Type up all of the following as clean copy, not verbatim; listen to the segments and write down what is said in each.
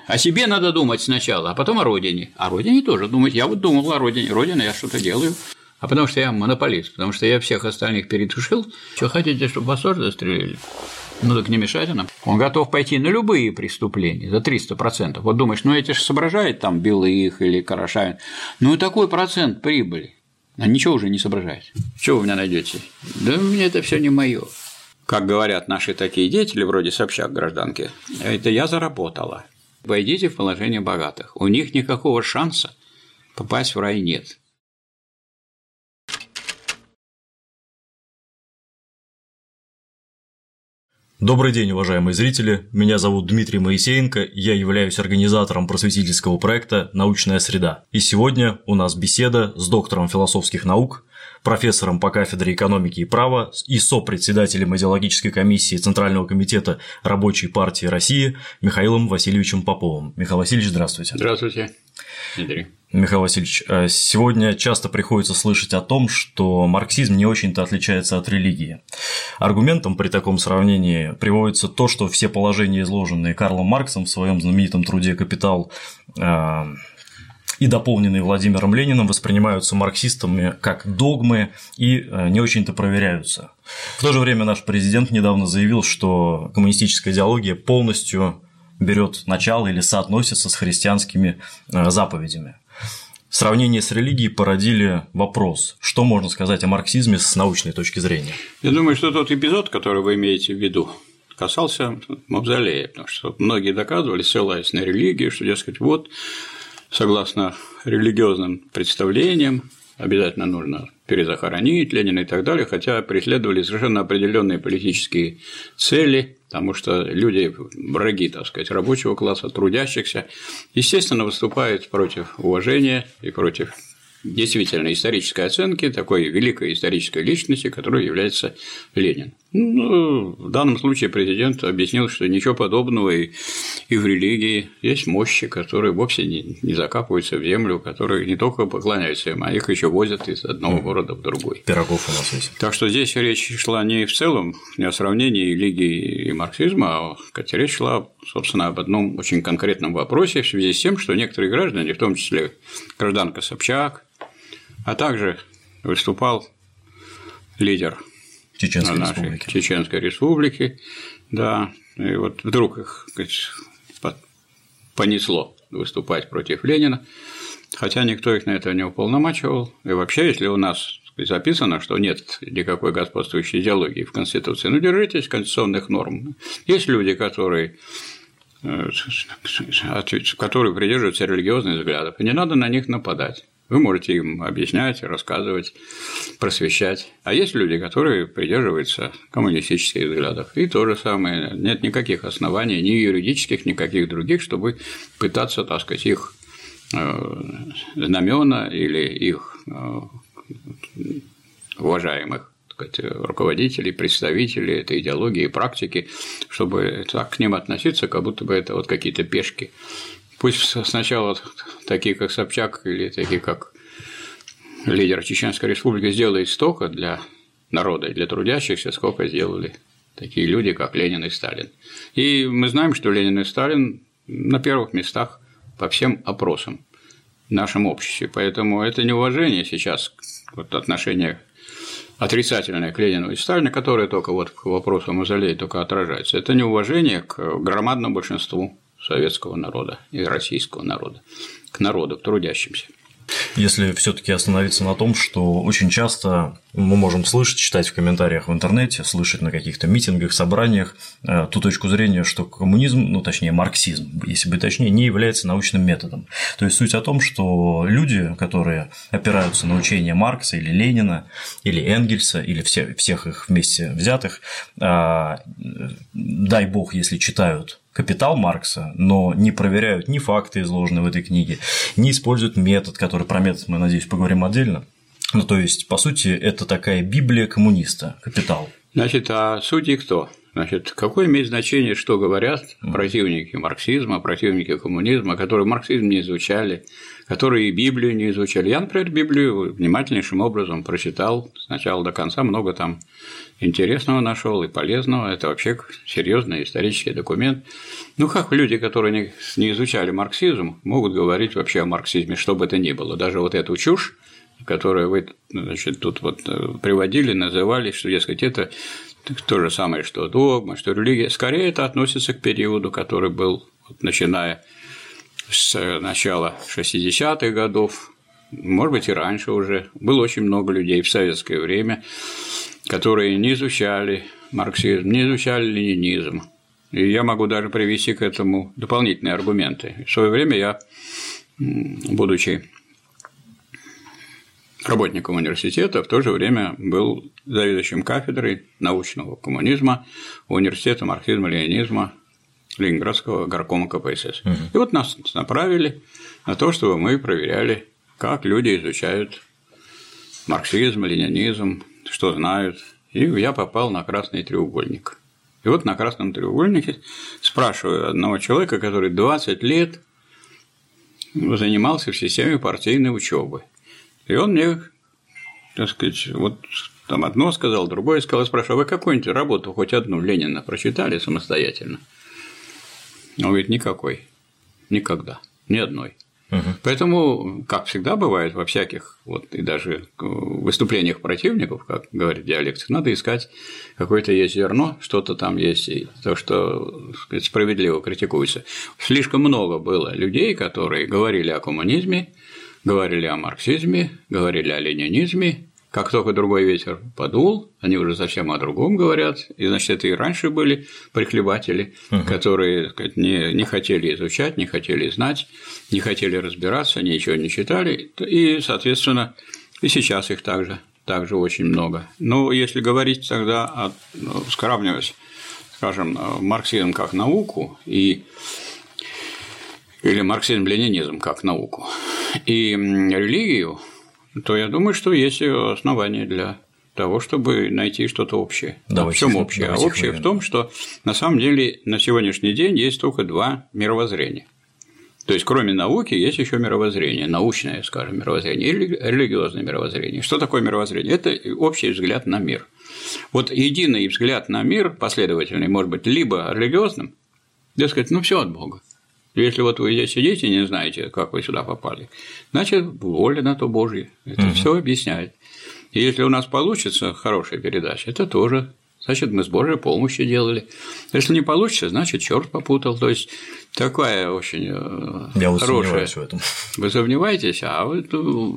О себе надо думать сначала, а потом о родине. О родине тоже думать. Я вот думал о родине. Родина, я что-то делаю. А потому что я монополист, потому что я всех остальных перетушил. Что хотите, чтобы вас тоже застрелили? Ну так не мешайте нам. Он готов пойти на любые преступления за 300%. Вот думаешь, ну эти же соображают там Белых или Карашавин. Ну и такой процент прибыли. А ничего уже не соображает. Чего вы меня найдете? Да мне это все не мое. Как говорят наши такие деятели, вроде Собчак гражданки, это я заработала. Войдите в положение богатых. У них никакого шанса попасть в рай нет. Добрый день, уважаемые зрители. Меня зовут Дмитрий Моисеенко, я являюсь организатором просветительского проекта «Научная среда». И сегодня у нас беседа с доктором философских наук, профессором по кафедре экономики и права и сопредседателем идеологической комиссии Центрального комитета Рабочей партии России Михаилом Васильевичем Поповым. Михаил Васильевич, здравствуйте. Здравствуйте, Дмитрий. Михаил Васильевич, сегодня часто приходится слышать о том, что марксизм не очень-то отличается от религии. Аргументом при таком сравнении приводится то, что все положения, изложенные Карлом Марксом в своем знаменитом труде «Капитал» и дополненные Владимиром Лениным, воспринимаются марксистами как догмы и не очень-то проверяются. В то же время наш президент недавно заявил, что коммунистическая идеология полностью берет начало или соотносится с христианскими заповедями. Сравнение с религией породили вопрос, что можно сказать о марксизме с научной точки зрения? Я думаю, что тот эпизод, который вы имеете в виду, касался мавзолея, потому что многие доказывали, ссылаясь на религию, что, дескать, вот, согласно религиозным представлениям, обязательно нужно перезахоронить Ленина и так далее, хотя преследовали совершенно определенные политические цели, потому что люди, враги, так сказать, рабочего класса, трудящихся, естественно, выступают против уважения и против действительно исторической оценки такой великой исторической личности, которой является Ленин. Ну, в данном случае президент объяснил, что ничего подобного и в религии есть мощи, которые вовсе не закапываются в землю, которые не только поклоняются им, а их еще возят из одного города в другой. Пирогов у нас есть. Так что здесь речь шла не в целом, не о сравнении религии и марксизма, а речь шла, собственно, об одном очень конкретном вопросе в связи с тем, что некоторые граждане, в том числе гражданка Собчак, а также выступал лидер Чеченской Республики, да, и вот вдруг их, сказать, понесло выступать против Ленина, хотя никто их на это не уполномачивал, и вообще, если у нас записано, что нет никакой господствующей идеологии в Конституции, ну, держитесь конституционных норм. Есть люди, которые придерживаются религиозных взглядов, и не надо на них нападать. Вы можете им объяснять, рассказывать, просвещать. А есть люди, которые придерживаются коммунистических взглядов. И то же самое. Нет никаких оснований, ни юридических, никаких других, чтобы пытаться, так сказать, их знамена или их уважаемых, так сказать, руководителей, представителей этой идеологии и практики, чтобы так к ним относиться, как будто бы это вот какие-то пешки. Пусть сначала такие, как Собчак, или такие, как лидер Чеченской Республики, сделает столько для народа и для трудящихся, сколько сделали такие люди, как Ленин и Сталин. И мы знаем, что Ленин и Сталин на первых местах по всем опросам в нашем обществе. Поэтому это неуважение сейчас, вот отношение отрицательное к Ленину и Сталину, которое только вот к вопросу мавзолея только отражается. Это неуважение к громадному большинству советского народа и российского народа, к народу, к трудящимся. Если все-таки остановиться на том, что очень часто мы можем слышать, читать в комментариях в интернете, слышать на каких-то митингах, собраниях ту точку зрения, что коммунизм, ну точнее марксизм, если быть точнее, не является научным методом. То есть суть о том, что люди, которые опираются на учения Маркса или Ленина, или Энгельса, или всех их вместе взятых, дай бог, если читают «Капитал» Маркса, но не проверяют ни факты, изложенные в этой книге, не используют метод, который про метод мы, надеюсь, поговорим отдельно. Ну, то есть, по сути, это такая Библия коммуниста, «Капитал». Значит, а судьи кто? Значит, какое имеет значение, что говорят противники марксизма, противники коммунизма, которые марксизм не изучали, которые и Библию не изучали. Я, например, Библию внимательнейшим образом прочитал с начала до конца, много там интересного нашел и полезного. Это вообще серьезный исторический документ. Ну, как люди, которые не изучали марксизм, могут говорить вообще о марксизме, что бы это ни было. Даже вот эту чушь, которую вы, значит, тут вот приводили, называли, что, дескать, это то же самое, что догма, что религия. Скорее, это относится к периоду, который был, вот, начиная с начала 60-х годов, может быть, и раньше уже. Было очень много людей в советское время, которые не изучали марксизм, не изучали ленинизм. И я могу даже привести к этому дополнительные аргументы. В свое время я, будучи работником университета, в то же время был заведующим кафедрой научного коммунизма университета марксизма-ленинизма Ленинградского горкома КПСС. И вот нас направили на то, чтобы мы проверяли, как люди изучают марксизм, ленинизм, что знают. И я попал на красный треугольник. И вот на красном треугольнике спрашиваю одного человека, который 20 лет занимался в системе партийной учебы. И он мне, так сказать, вот там одно сказал, другое сказал, спрашиваю, вы какую-нибудь работу, хоть одну Ленина прочитали самостоятельно? Он говорит, никакой, никогда, ни одной. Поэтому, как всегда бывает во всяких, вот и даже выступлениях противников, как говорит диалектик, надо искать какое-то есть зерно, что-то там есть, и то, что, так сказать, справедливо критикуется. Слишком много было людей, которые говорили о коммунизме, говорили о марксизме, говорили о ленинизме. Как только другой ветер подул, они уже совсем о другом говорят. И, значит, это и раньше были прихлебатели, которые, так сказать, не хотели изучать, не хотели знать, не хотели разбираться, ничего не читали. И, соответственно, и сейчас их также очень много. Но если говорить тогда, сравнивать, скажем, марксизм как науку или марксизм-ленинизм как науку и религию, то я думаю, что есть основания для того, чтобы найти что-то общее. В чем общее? А общее в том, что на самом деле на сегодняшний день есть только два мировоззрения. То есть, кроме науки, есть еще мировоззрение, научное, скажем, мировоззрение, или религиозное мировоззрение. Что такое мировоззрение? Это общий взгляд на мир. Вот единый взгляд на мир, последовательный, может быть либо религиозным, дескать, все от Бога. Если вот вы здесь сидите и не знаете, как вы сюда попали, значит, воля на то Божья. Это все объясняет. И если у нас получится хорошая передача, это тоже, значит, мы с Божьей помощью делали. Если не получится, значит, черт попутал. То есть, такая очень хорошая. В этом. Вы сомневаетесь, а вы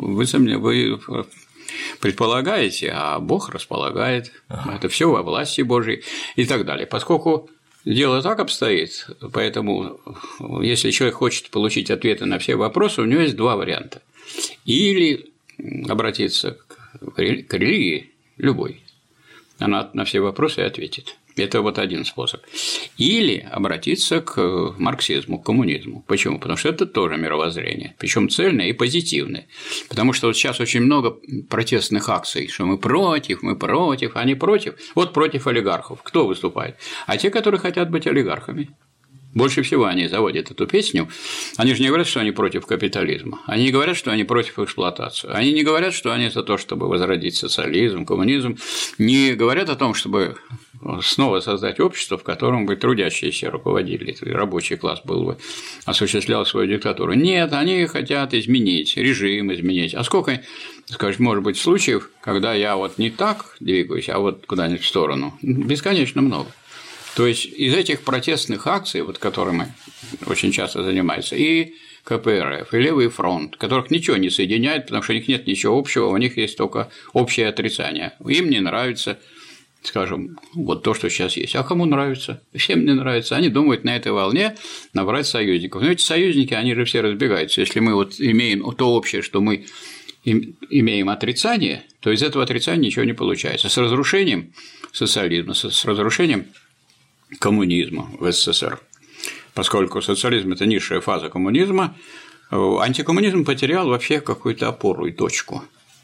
предполагаете, а Бог располагает. Это все во власти Божьей и так далее. Поскольку дело так обстоит, поэтому, если человек хочет получить ответы на все вопросы, у него есть два варианта. Или обратиться к религии, любой, она на все вопросы ответит. Это вот один способ. Или обратиться к марксизму, к коммунизму. Почему? Потому что это тоже мировоззрение, причем цельное и позитивное. Потому что вот сейчас очень много протестных акций, что мы против, они против. Вот против олигархов. Кто выступает? А те, которые хотят быть олигархами. Больше всего они заводят эту песню. Они же не говорят, что они против капитализма. Они не говорят, что они против эксплуатации. Они не говорят, что они за то, чтобы возродить социализм, коммунизм. Не говорят о том, чтобы снова создать общество, в котором бы трудящиеся руководили, рабочий класс был бы, осуществлял свою диктатуру. Нет, они хотят изменить режим, изменить. А сколько, скажем, может быть случаев, когда я вот не так двигаюсь, а вот куда-нибудь в сторону? Бесконечно много. То есть из этих протестных акций, вот которыми очень часто занимаются, и КПРФ, и Левый фронт, которых ничего не соединяет, потому что у них нет ничего общего, у них есть только общее отрицание. Им не нравится, скажем, вот то, что сейчас есть. А кому нравится? Всем не нравится. Они думают на этой волне набрать союзников. Но эти союзники, они же все разбегаются. Если мы вот имеем то общее, что мы имеем отрицание, то из этого отрицания ничего не получается. С разрушением социализма, с разрушением коммунизма в СССР. Поскольку социализм – это низшая фаза коммунизма, антикоммунизм потерял вообще какую-то опору и точку.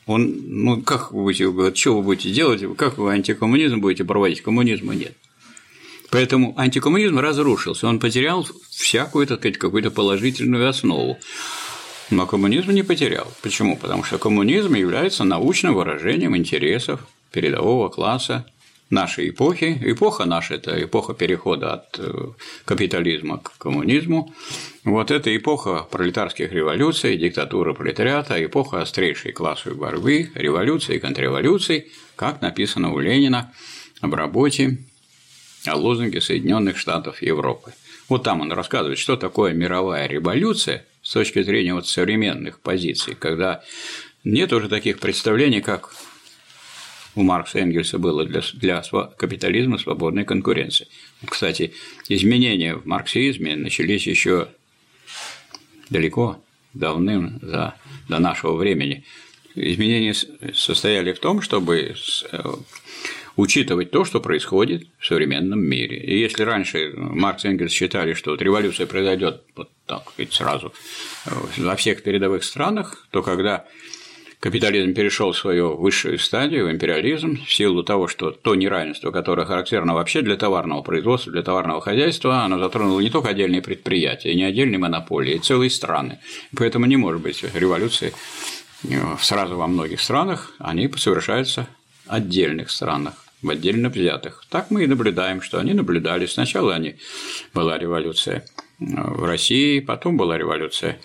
Как вы будете говорить, что вы будете делать, как вы антикоммунизм будете проводить? Коммунизма нет. Поэтому антикоммунизм разрушился, он потерял всякую, так сказать, какую-то положительную основу. Но коммунизм не потерял. Почему? Потому что коммунизм является научным выражением интересов передового класса нашей эпохи. Эпоха наша – это эпоха перехода от капитализма к коммунизму. Вот это эпоха пролетарских революций, диктатуры пролетариата, эпоха острейшей классовой борьбы, революций и контрреволюций, как написано у Ленина в работе о лозунге Соединенных Штатов Европы. Вот там он рассказывает, что такое мировая революция с точки зрения современных позиций, когда нет уже таких представлений, как у Маркса и Энгельса было для капитализма свободной конкуренции. Кстати, изменения в марксизме начались еще далеко, давным до нашего времени. Изменения состояли в том, чтобы учитывать то, что происходит в современном мире. И если раньше Маркс и Энгельс считали, что вот произойдет вот так ведь сразу во всех передовых странах, то когда капитализм перешел в свою высшую стадию, в империализм, в силу того, что то неравенство, которое характерно вообще для товарного производства, для товарного хозяйства, оно затронуло не только отдельные предприятия, не отдельные монополии, а целые страны. Поэтому не может быть революции сразу во многих странах, они совершаются в отдельных странах, в отдельно взятых. Так мы и наблюдаем, что они наблюдали. Сначала была революция в России, потом была революция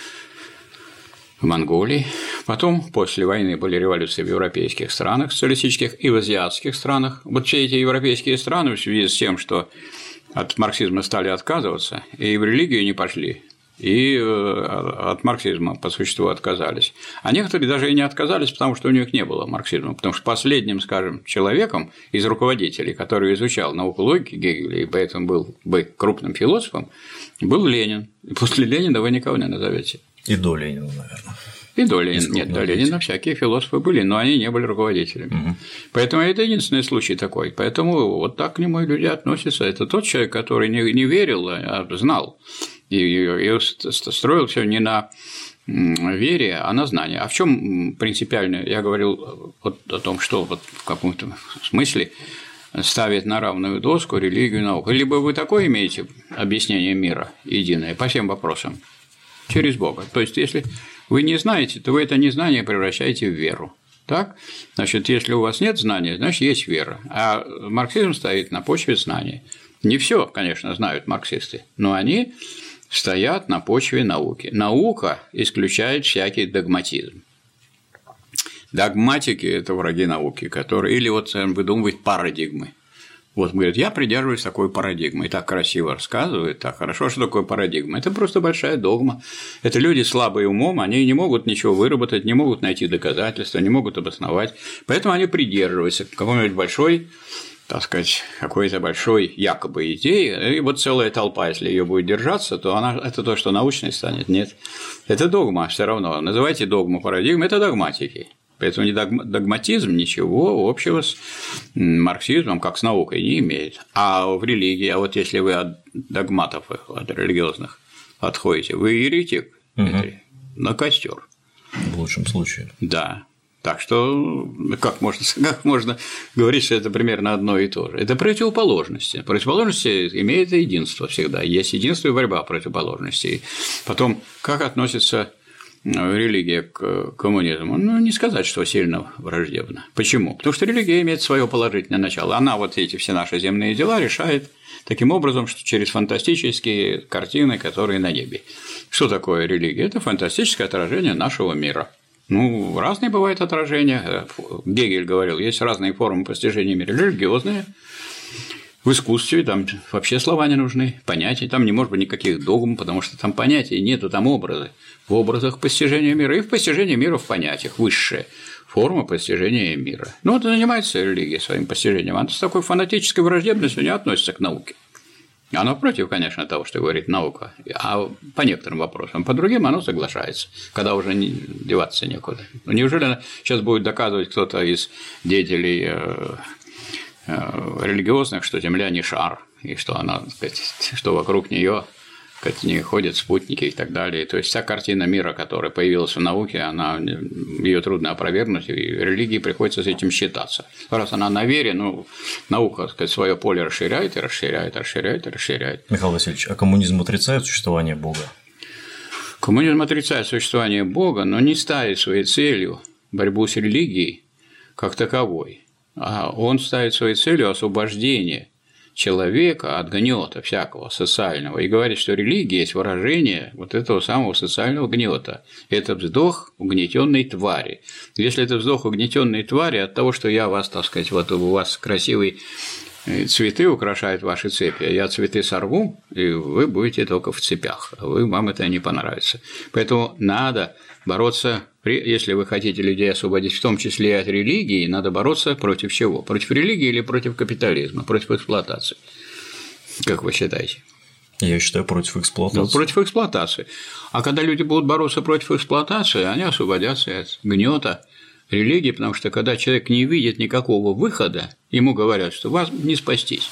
в Монголии, потом после войны были революции в европейских странах социалистических и в азиатских странах. Вот все эти европейские страны в связи с тем, что от марксизма стали отказываться, и в религию не пошли, и от марксизма по существу отказались. А некоторые даже и не отказались, потому что у них не было марксизма, потому что последним, скажем, человеком из руководителей, который изучал науку логики Гегеля и поэтому был бы крупным философом, был Ленин. И после Ленина вы никого не назовете. И до Ленина, наверное. И до Ленина. Нет, до Ленина всякие философы были, но они не были руководителями. Угу. Поэтому это единственный случай такой. Поэтому вот так к нему и люди относятся. Это тот человек, который не верил, а знал. И строил все не на вере, а на знании. А в чем принципиально? Я говорил вот о том, что вот в каком-то смысле ставит на равную доску религию и науку. Либо вы такое имеете объяснение мира единое по всем вопросам через Бога. То есть, если вы не знаете, то вы это незнание превращаете в веру. Так? Значит, если у вас нет знания, значит, есть вера. А марксизм стоит на почве знания. Не все, конечно, знают марксисты, но они стоят на почве науки. Наука исключает всякий догматизм. Догматики – это враги науки, которые… Или вот выдумывают парадигмы. Вот, говорят, я придерживаюсь такой парадигмы, и так красиво рассказывают, так хорошо, что такое парадигма. Это просто большая догма. Это люди слабые умом, они не могут ничего выработать, не могут найти доказательства, не могут обосновать. Поэтому они придерживаются какой-нибудь большой, так сказать, какой-то большой якобы идеи, и вот целая толпа, если ее будет держаться, то это то, что научной станет. Нет. Это догма все равно. Называйте догму парадигмы, это догматики. Поэтому догматизм ничего общего с марксизмом, как с наукой, не имеет. А в религии, а вот если вы от догматов, от религиозных отходите, вы еретик, на костер. В лучшем случае. Да. Так что как можно говорить, что это примерно одно и то же? Это противоположности. Противоположности имеют единство всегда. Есть единство и борьба противоположностей. Потом, как относится религия к коммунизму? Ну, не сказать, что сильно враждебно. Почему? Потому что религия имеет свое положительное начало. Она вот эти все наши земные дела решает таким образом, что через фантастические картины, которые на небе. Что такое религия? Это фантастическое отражение нашего мира. Ну, разные бывают отражения. Гегель говорил, есть разные формы постижения мира. Религиозные, в искусстве там вообще слова не нужны, понятия, там не может быть никаких догм, потому что там понятий нету, там образы. В образах постижения мира и в постижении мира в понятиях, высшая форма постижения мира. Ну, вот занимается религия своим постижением, она с такой фанатической враждебностью не относится к науке. Оно против, конечно, того, что говорит наука, а по некоторым вопросам, по другим оно соглашается, когда уже деваться некуда. Неужели сейчас будет доказывать кто-то из деятелей религиозных, что Земля не шар, и что она, так сказать, что вокруг нее не ходят спутники и так далее. То есть вся картина мира, которая появилась в науке, ее трудно опровергнуть, и религии приходится с этим считаться. Раз она на вере, наука, так сказать, свое поле расширяет и расширяет, расширяет и расширяет. Михаил Васильевич, а коммунизм отрицает существование Бога? Коммунизм отрицает существование Бога, но не ставит своей целью борьбу с религией как таковой, а он ставит своей целью освобождение человека от гнета всякого социального и говорит, что религия есть выражение вот этого самого социального гнета. Это вздох угнетенной твари. Если это вздох угнетенной твари от того, что я вас, так сказать, вот у вас красивый цветы украшают ваши цепи, я цветы сорву, и вы будете только в цепях, а вам это не понравится. Поэтому надо бороться, если вы хотите людей освободить, в том числе и от религии, надо бороться против чего? Против религии или против капитализма, против эксплуатации? Как вы считаете? Я считаю, против эксплуатации. Против эксплуатации. А когда люди будут бороться против эксплуатации, они освободятся от гнета религии, потому что когда человек не видит никакого выхода, ему говорят, что вас не спастись.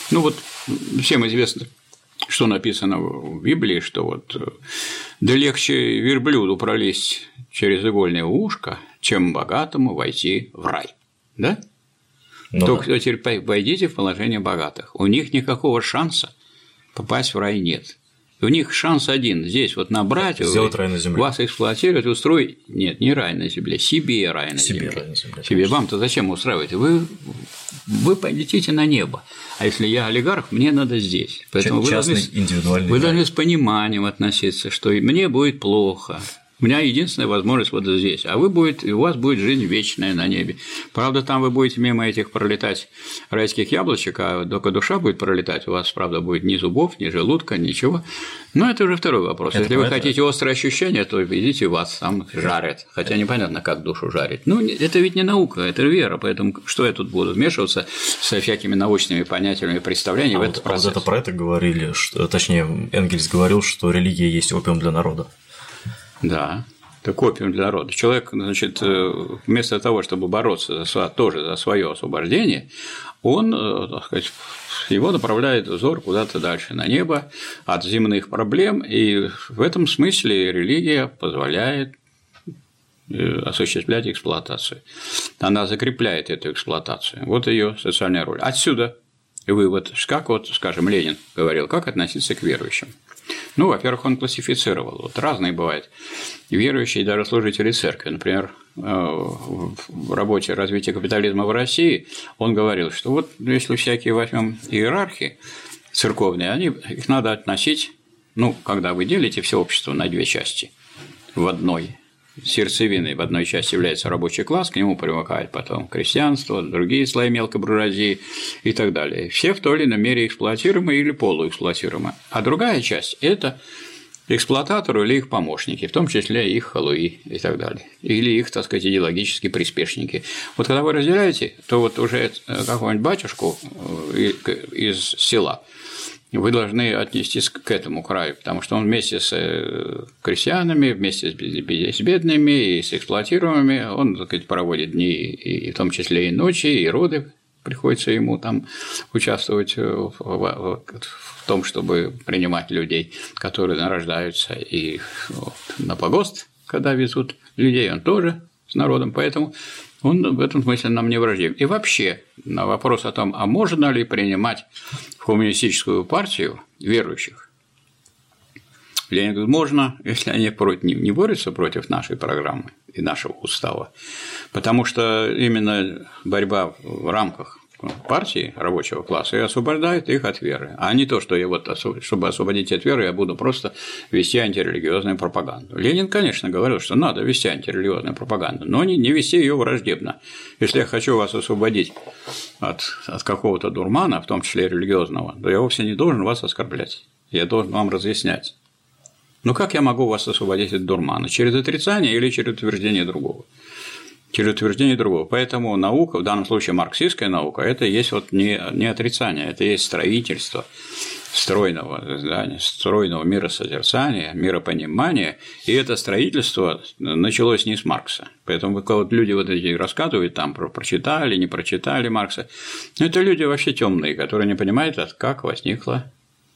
Всем известно, что написано в Библии, что да легче верблюду пролезть через игольное ушко, чем богатому войти в рай. Да? Только теперь войдите в положение богатых. У них никакого шанса попасть в рай нет. У них шанс один – здесь набрать, сделать рай на земле. Вас эксплуатировать, устроить – нет, не рай на земле, себе рай на земле. Себе. Вам-то зачем устраивать? Вы полетите на небо, а если я олигарх, мне надо здесь. Поэтому вы должны с пониманием относиться, что мне будет плохо. У меня единственная возможность здесь, а у вас будет жизнь вечная на небе. Правда, там вы будете мимо этих пролетать райских яблочек, а только душа будет пролетать, у вас, правда, будет ни зубов, ни желудка, ничего. Но это уже второй вопрос. Если вы хотите острые ощущения, то идите, вас там жарят, хотя непонятно, как душу жарить. Это ведь не наука, это вера, поэтому что я тут буду вмешиваться со всякими научными понятиями и представлениями в этот процесс? Это про это говорили, точнее, Энгельс говорил, что религия есть опиум для народа. Да, это опиум для народа. Человек, вместо того, чтобы бороться за свое освобождение, он, так сказать, его направляет взор куда-то дальше, на небо, от земных проблем, и в этом смысле религия позволяет осуществлять эксплуатацию. Она закрепляет эту эксплуатацию. Вот ее социальная роль. Отсюда вывод, как скажем, Ленин говорил, как относиться к верующим. Во-первых, он классифицировал. Разные бывают верующие и даже служители церкви. Например, в работе «Развитие капитализма в России» он говорил, что если всякие возьмем иерархии церковные, их надо относить, когда вы делите все общество на две части, в одной сердцевиной в одной части является рабочий класс, к нему примыкает потом крестьянство, другие слои мелкой буржуазии и так далее. Все в той или иной мере эксплуатируемы или полуэксплуатируемы. А другая часть – это эксплуататоры или их помощники, в том числе их халуи и так далее, или их, так сказать, идеологические приспешники. Когда вы разделяете, то уже какого-нибудь батюшку из села вы должны отнестись к этому краю, потому что он вместе с крестьянами, вместе с бедными и с эксплуатируемыми, он, так сказать, проводит дни, и в том числе и ночи, и роды, приходится ему там участвовать в том, чтобы принимать людей, которые нарождаются, и на погост, когда везут людей, он тоже с народом, поэтому он в этом смысле нам не враждебен. И вообще, на вопрос о том, а можно ли принимать в коммунистическую партию верующих, Ленин говорит, можно, если они не борются против нашей программы и нашего устава, потому что именно борьба в рамках партии рабочего класса и освобождает их от веры, а не то, что чтобы освободить от веры, я буду просто вести антирелигиозную пропаганду. Ленин, конечно, говорил, что надо вести антирелигиозную пропаганду, но не вести ее враждебно. Если я хочу вас освободить от какого-то дурмана, в том числе религиозного, то я вовсе не должен вас оскорблять, я должен вам разъяснять. Как я могу вас освободить от дурмана? Через отрицание или через утверждение другого? Через утверждение другого. Поэтому наука, в данном случае марксистская наука, это есть не отрицание, это есть строительство стройного здания, стройного миросозерцания, миропонимания, и это строительство началось не с Маркса. Поэтому люди эти рассказывают, там прочитали, не прочитали Маркса, это люди вообще темные, которые не понимают, как возникла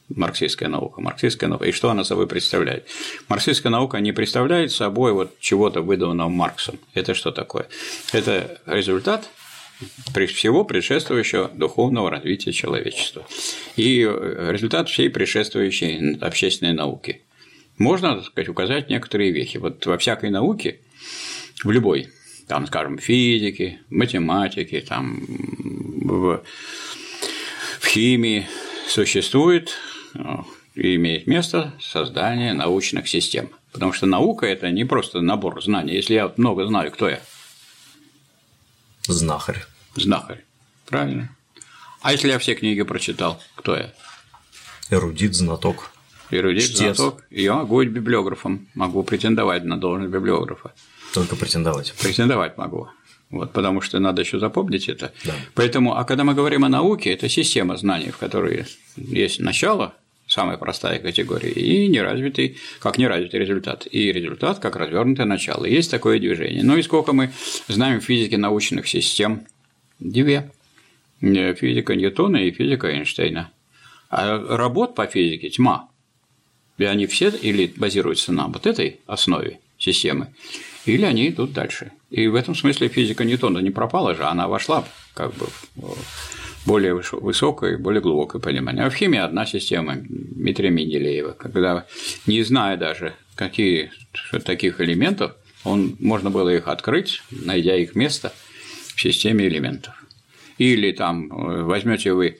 марксистская наука. И что она собой представляет? Марксистская наука не представляет собой вот чего-то выдуманного Марксом. Это что такое? Это результат всего предшествующего духовного развития человечества и результат всей предшествующей общественной науки. Можно, так сказать, указать некоторые вехи. Вот во всякой науке, в любой, там, скажем, физике, математике, там, в химии существует и имеет место создание научных систем. Потому что наука – это не просто набор знаний. Если я много знаю, кто я? Знахарь. Знахарь. Правильно. А если я все книги прочитал, кто я? Эрудит, знаток. Эрудит, знаток. Я могу быть библиографом, могу претендовать на должность библиографа. Только претендовать. Претендовать могу. Вот, потому что надо еще запомнить это. Да. Поэтому, а когда мы говорим о науке, это система знаний, в которой есть начало, самая простая категория, и неразвитый результат. И результат как развернутое начало. Есть такое движение. Ну и сколько мы знаем в физике научных систем? Две. Физика Ньютона и физика Эйнштейна. А работ по физике тьма. И они все или базируются на вот этой основе системы, или они идут дальше. И в этом смысле физика Ньютона не пропала же, она вошла как бы в более высокое, более глубокое понимание. А в химии одна система Дмитрия Менделеева, когда, не зная даже таких элементов, можно было их открыть, найдя их место в системе элементов. Или там возьмете вы,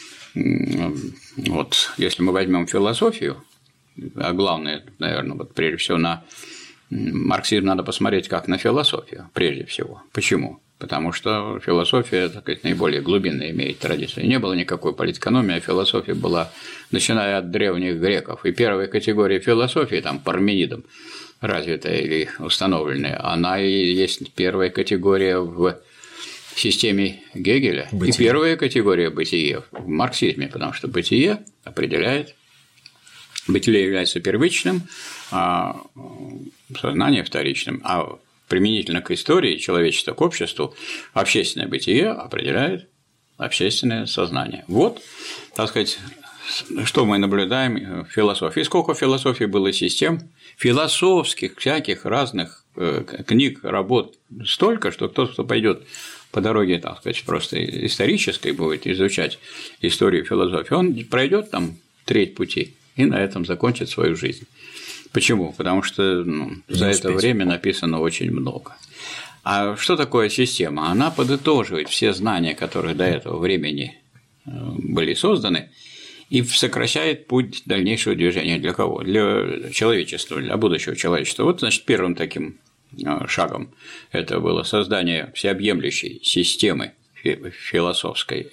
вот если мы возьмем философию, а главное, наверное, вот прежде всего на марксизм надо посмотреть как на философию, прежде всего. Почему? Потому что философия, так сказать, наиболее глубинно имеет традицию. Не было никакой политэкономии, а философия была, начиная от древних греков. И первая категория философии, там, Парменидом развитая или установленная, она и есть первая категория в системе Гегеля. Бытие. И первая категория бытия в марксизме, потому что бытие определяет. Бытие является первичным, а сознание вторичным, а применительно к истории человечества, к обществу, общественное бытие определяет общественное сознание. Вот, так сказать, что мы наблюдаем в философии. Сколько в философии было систем, философских, всяких разных книг, работ столько, что тот, кто пойдет по дороге, так сказать, просто исторической, будет изучать историю философии, он пройдет там треть пути и на этом закончит свою жизнь. Почему? Потому что за это время написано очень много. А что такое система? Она подытоживает все знания, которые до этого времени были созданы, и сокращает путь дальнейшего движения. Для кого? Для человечества, для будущего человечества. Вот, значит, первым таким шагом это было создание всеобъемлющей системы философской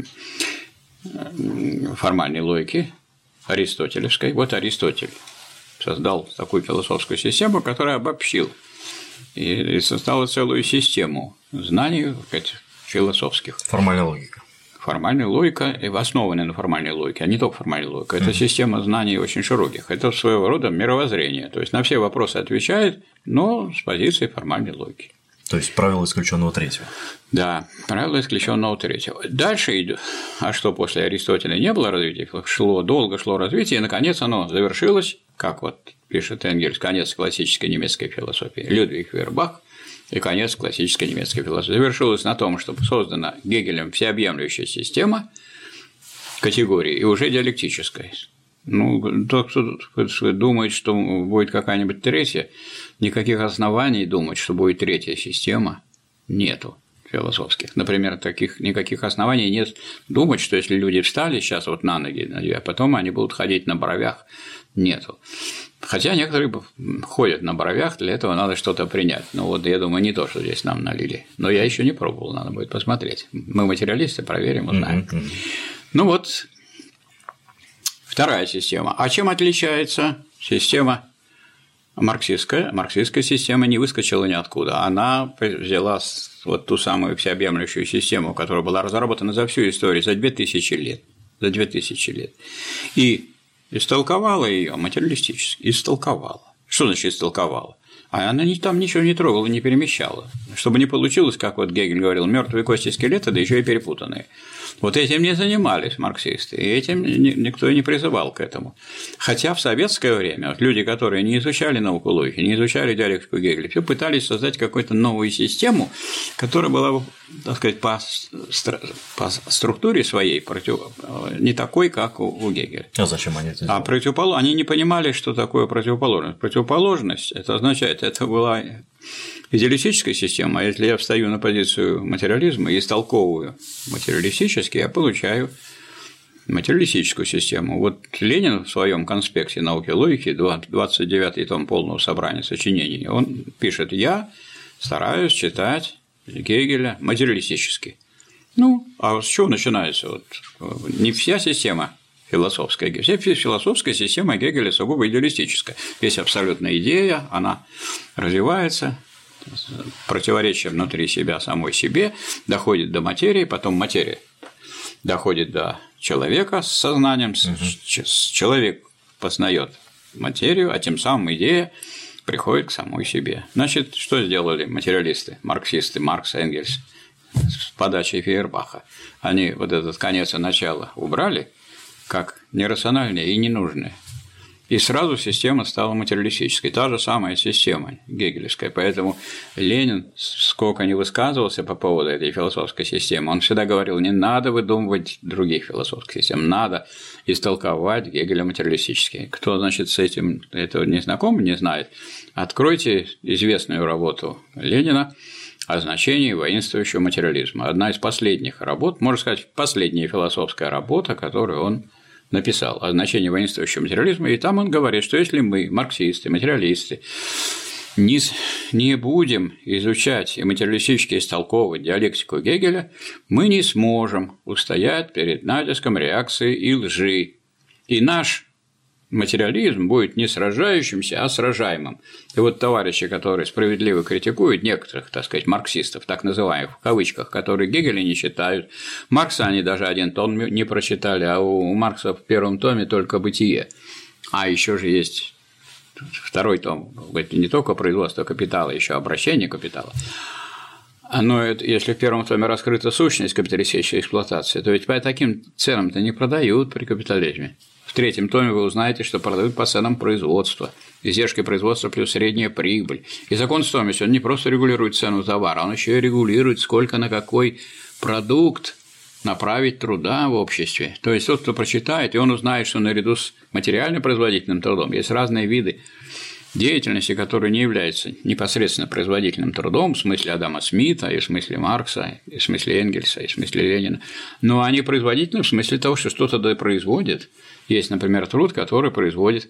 формальной логики аристотелевской. Вот Аристотель создал такую философскую систему, которая обобщил и создала целую систему знаний философских. Формальная логика. Формальная логика, основанная на формальной логике, а не только формальная логика. Это система знаний очень широких. Это своего рода мировоззрение. То есть на все вопросы отвечает, но с позиции формальной логики. То есть правило исключенного третьего. Да, правило исключенного третьего. Дальше идет. А что после Аристотеля не было развития? Долго шло развитие, и наконец оно завершилось, как вот пишет Энгельс, конец классической немецкой философии. Людвиг Фейербах и конец классической немецкой философии. Завершилось на том, что создана Гегелем всеобъемлющая система категории и уже диалектическая. Тот, кто думает, что будет какая-нибудь третья, никаких оснований думать, что будет третья система, нету философских. Например, никаких оснований нет думать, что если люди встали сейчас вот на ноги, а потом они будут ходить на бровях, нету. Хотя некоторые ходят на бровях, для этого надо что-то принять. Я думаю, не то, что здесь нам налили. Но я еще не пробовал, надо будет посмотреть. Мы материалисты, проверим, узнаем. Вторая система. А чем отличается система марксистская? Марксистская система не выскочила ниоткуда. Она взяла вот ту самую всеобъемлющую систему, которая была разработана за всю историю, за 2000 лет. За 2000 лет. И истолковала ее материалистически. Истолковала. Что значит истолковала? А она там ничего не трогала, не перемещала. Чтобы не получилось, как вот Гегель говорил, мертвые кости скелета, да еще и перепутанные. Вот этим не занимались марксисты, и этим никто и не призывал к этому. Хотя в советское время вот люди, которые не изучали науку логики, не изучали диалектику Гегеля, все пытались создать какую-то новую систему, которая была, так сказать, по структуре своей не такой, как у Гегеля. А зачем они это сделали? Они не понимали, что такое противоположность. Противоположность – это означает, это была идеалистическая система, а если я встаю на позицию материализма и истолковываю материалистически, я получаю материалистическую систему. Вот Ленин в своем конспекте науки логики, 29-й том полного собрания сочинений, он пишет: «Я стараюсь читать Гегеля материалистически». Ну, а с чего начинается? Вот, не вся система философская. Вся философская система Гегеля сугубо идеалистическая. Есть абсолютная идея, она развивается, противоречие внутри себя самой себе, доходит до материи, потом материя доходит до человека с сознанием, человек познает материю, а тем самым идея приходит к самой себе. Значит, что сделали материалисты, марксисты, Маркс, Энгельс с подачей Фейербаха? Они вот этот конец и начало убрали как нерациональное и ненужное. И сразу система стала материалистической. Та же самая система гегелевская. Поэтому Ленин, сколько ни высказывался по поводу этой философской системы, он всегда говорил: не надо выдумывать других философских систем, надо истолковать Гегеля материалистически. Кто, значит, с этим этого не знаком, не знает, откройте известную работу Ленина о значении воинствующего материализма. Одна из последних работ, можно сказать, последняя философская работа, которую он написал о значении воинствующего материализма, и там он говорит, что если мы, марксисты, материалисты, не будем изучать и материалистически истолковывать диалектику Гегеля, мы не сможем устоять перед натиском реакции и лжи. И наш материализм будет не сражающимся, а сражаемым. И вот товарищи, которые справедливо критикуют некоторых, так сказать, марксистов, так называемых, в кавычках, которые Гегеля не читают, Маркса они даже один том не прочитали, а у Маркса в первом томе только «Бытие». А еще же есть второй том, это не только производство капитала, еще обращение капитала. Но если в первом томе раскрыта сущность капиталистической эксплуатации, то ведь по таким ценам-то не продают при капитализме. В третьем томе вы узнаете, что продают по ценам производства, издержки производства плюс средняя прибыль. И закон стоимости, он не просто регулирует цену товара, он еще и регулирует, сколько на какой продукт направить труда в обществе. То есть тот, кто прочитает, и он узнает, что наряду с материально-производительным трудом есть разные виды деятельности, которые не являются непосредственно производительным трудом в смысле Адама Смита, и в смысле Маркса, и в смысле Энгельса, и в смысле Ленина, но они производительны в смысле того, что что-то производит. Есть, например, труд, который производит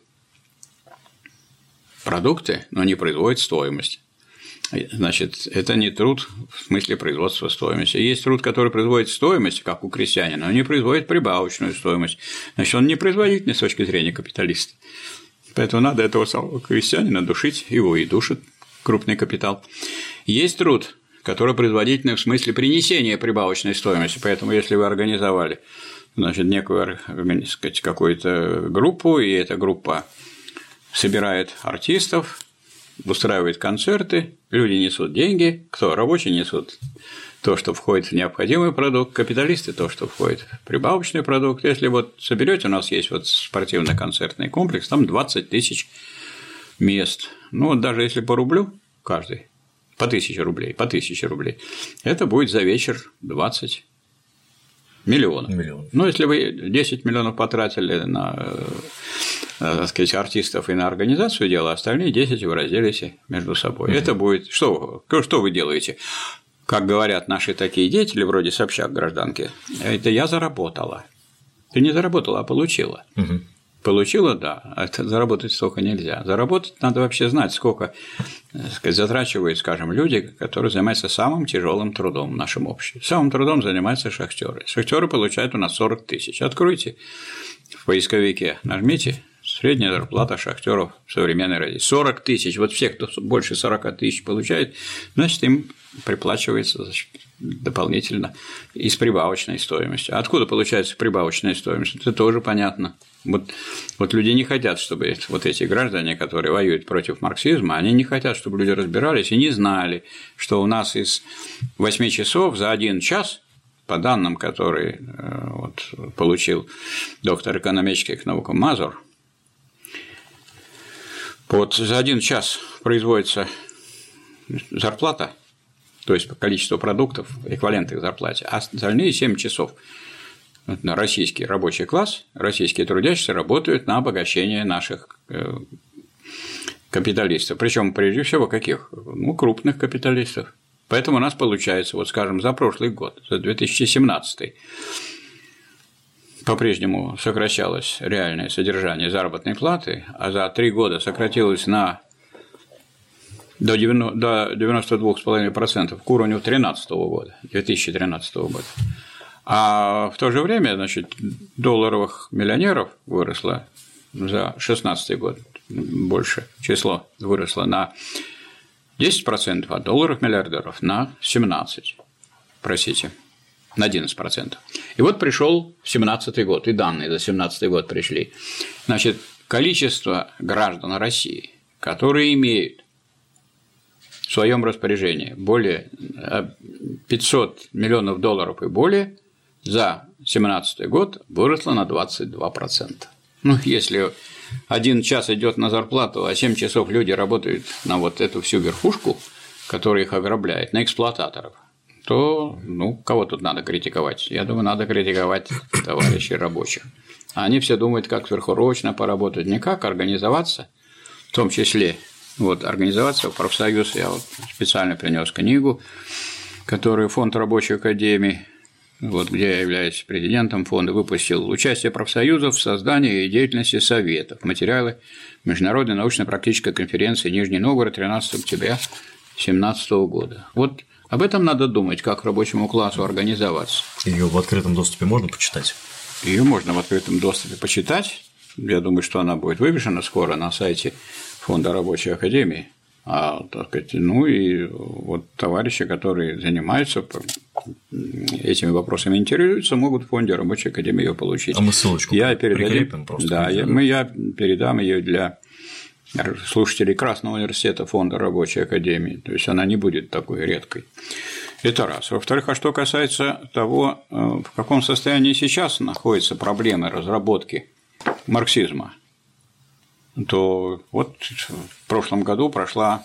продукты, но не производит стоимость. Значит, это не труд в смысле производства стоимости. Есть труд, который производит стоимость, как у крестьянина, но не производит прибавочную стоимость. Значит, он не производительный с точки зрения капиталиста. Поэтому надо этого самого крестьянина душить, его и душит крупный капитал. Есть труд, который производительный в смысле принесения прибавочной стоимости. Поэтому, если вы организовали, значит, некую, сказать, какую-то группу, и эта группа собирает артистов, устраивает концерты, люди несут деньги, кто? Рабочие несут то, что входит в необходимый продукт, капиталисты – то, что входит в прибавочный продукт. Если вот соберете, у нас есть вот спортивно-концертный комплекс, там 20 тысяч мест. Ну, вот даже если по рублю каждый, по 1000 рублей, это будет за вечер 20 миллионов. Ну, если вы 10 миллионов потратили на, так сказать, артистов и на организацию дела, остальные 10 вы разделите между собой. Это будет… Что вы делаете? Как говорят наши такие деятели, вроде Собчак, гражданки, это я заработала. Ты не заработала, а получила. Получила, да, а заработать столько нельзя. Заработать надо вообще знать, сколько, так сказать, затрачивают, скажем, люди, которые занимаются самым тяжелым трудом в нашем обществе. Самым трудом занимаются шахтеры. Шахтеры получают у нас 40 тысяч. Откройте в поисковике, нажмите средняя зарплата шахтеров в современной России. 40 тысяч. Вот все, кто больше 40 тысяч получает, значит, им приплачивается дополнительно и с прибавочной стоимостью. Откуда получается прибавочная стоимость? Это тоже понятно. Вот люди не хотят, чтобы вот эти граждане, которые воюют против марксизма, они не хотят, чтобы люди разбирались и не знали, что у нас из 8 часов за 1 час, по данным, которые вот, получил доктор экономических наук Мазур, вот за 1 час производится зарплата, то есть по количеству продуктов, эквивалентных к зарплате, а остальные 7 часов российский рабочий класс, российские трудящиеся работают на обогащение наших капиталистов. Причем прежде всего каких? Ну, крупных капиталистов. Поэтому у нас получается, вот скажем, за прошлый год, за 2017, по-прежнему сокращалось реальное содержание заработной платы, а за 3 года сократилось до 92,5% к уровню 2013 года. А в то же время, значит, долларовых миллионеров выросло за 2016 год, больше число выросло на 10%, а долларов миллиардеров на 11%. И вот пришел 2017 год, и данные за 2017 год пришли. Значит, количество граждан России, которые имеют в своем распоряжении более 500 миллионов долларов и более, за 2017 год выросло на 22%. Ну, если 1 час идет на зарплату, а 7 часов люди работают на вот эту всю верхушку, которая их ограбляет, на эксплуататоров, то, ну, кого тут надо критиковать? Я думаю, надо критиковать товарищей рабочих. Они все думают, как сверхурочно поработать, не как организоваться, в том числе вот, организоваться в профсоюз. Я вот специально принес книгу, которую Фонд рабочей академии, вот, где я являюсь президентом фонда, выпустил «Участие профсоюзов в создании и деятельности советов. Материалы Международной научно-практической конференции Нижний Новгород 13 октября 2017 года». Вот об этом надо думать, как рабочему классу организоваться. Ее в открытом доступе можно почитать? Ее можно в открытом доступе почитать. Я думаю, что она будет вывешена скоро на сайте Фонда рабочей академии. Так сказать, ну и вот товарищи, которые занимаются этими вопросами, интересуются, могут в Фонде рабочей академии ее получить. А мы ссылочку прикрепим просто. Да, я передам ее для слушателей Красного университета Фонда рабочей академии, то есть она не будет такой редкой. Это раз. Во-вторых, а что касается того, в каком состоянии сейчас находятся проблемы разработки марксизма, то вот в прошлом году прошла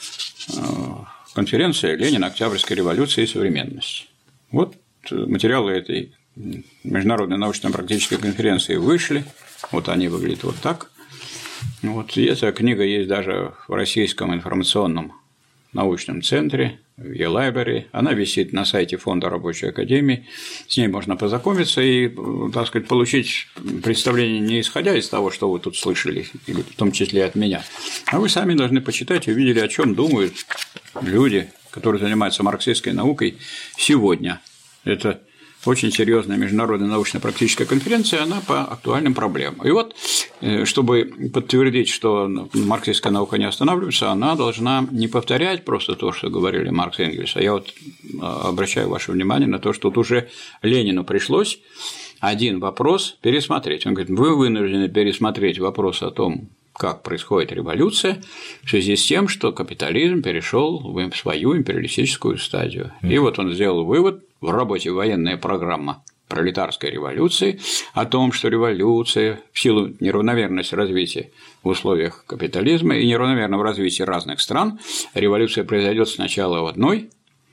конференция «Ленин. Октябрьская революция и современность». Вот материалы этой международной научно-практической конференции вышли, вот они выглядят вот так. Вот, и эта книга есть даже в Российском информационном научном центре, в e-library. Она висит на сайте Фонда рабочей академии. С ней можно познакомиться и, так сказать, получить представление не исходя из того, что вы тут слышали, или в том числе и от меня, а вы сами должны почитать и увидели, о чем думают люди, которые занимаются марксистской наукой сегодня. Это очень серьезная международная научно-практическая конференция, она по актуальным проблемам. И вот, чтобы подтвердить, что марксистская наука не останавливается, она должна не повторять просто то, что говорили Маркс и Энгельс, а я вот обращаю ваше внимание на то, что тут уже Ленину пришлось один вопрос пересмотреть. Он говорит, вы вынуждены пересмотреть вопрос о том, как происходит революция, в связи с тем, что капитализм перешел в свою империалистическую стадию. И вот он сделал вывод в работе «Военная программа пролетарской революции» о том, что революция в силу неравномерности развития в условиях капитализма и неравномерного развития разных стран, революция произойдет сначала в одной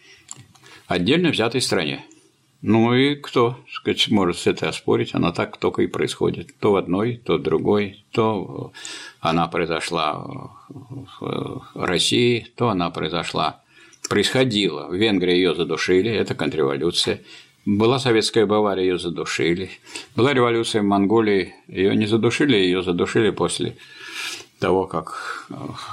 отдельно взятой стране. Ну и кто, так сказать, может с это оспорить? Она так только и происходит. То в одной, то в другой, то она произошла в России, то она происходила. В Венгрии ее задушили, это контрреволюция. Была советская Бавария, ее задушили. Была революция в Монголии, ее не задушили, ее задушили после того, как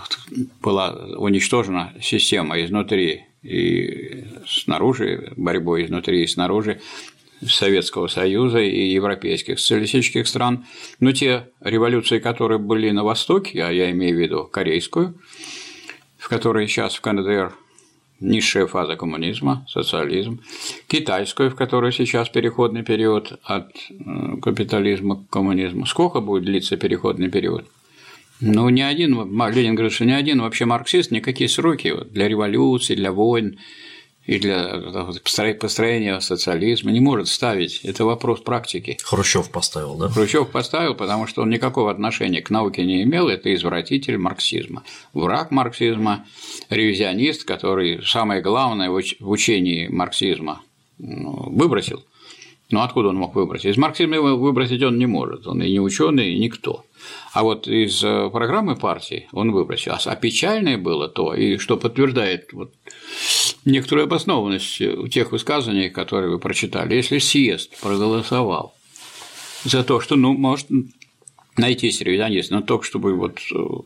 была уничтожена система изнутри и снаружи, борьбой изнутри и снаружи Советского Союза и европейских социалистических стран. Но те революции, которые были на Востоке, а я имею в виду корейскую, в которой сейчас в КНДР низшая фаза коммунизма, социализм, китайскую, в которой сейчас переходный период от капитализма к коммунизму. Сколько будет длиться переходный период? Ну, ни один, Ленин говорит, что ни один вообще марксист никакие сроки для революции, для войн и для построения социализма не может ставить. Это вопрос практики. Хрущев поставил, да? Хрущев поставил, потому что он никакого отношения к науке не имел, это извратитель марксизма. Враг марксизма, ревизионист, который самое главное в учении марксизма выбросил. Но откуда он мог выбросить? Из марксизма его выбросить он не может, он и не ученый, и никто. А вот из программы партии он выбросил. А печальное было то, и что подтверждает вот некоторую обоснованность тех высказываний, которые вы прочитали. Если съезд проголосовал за то, что, может найтись ревизионист, но только чтобы вот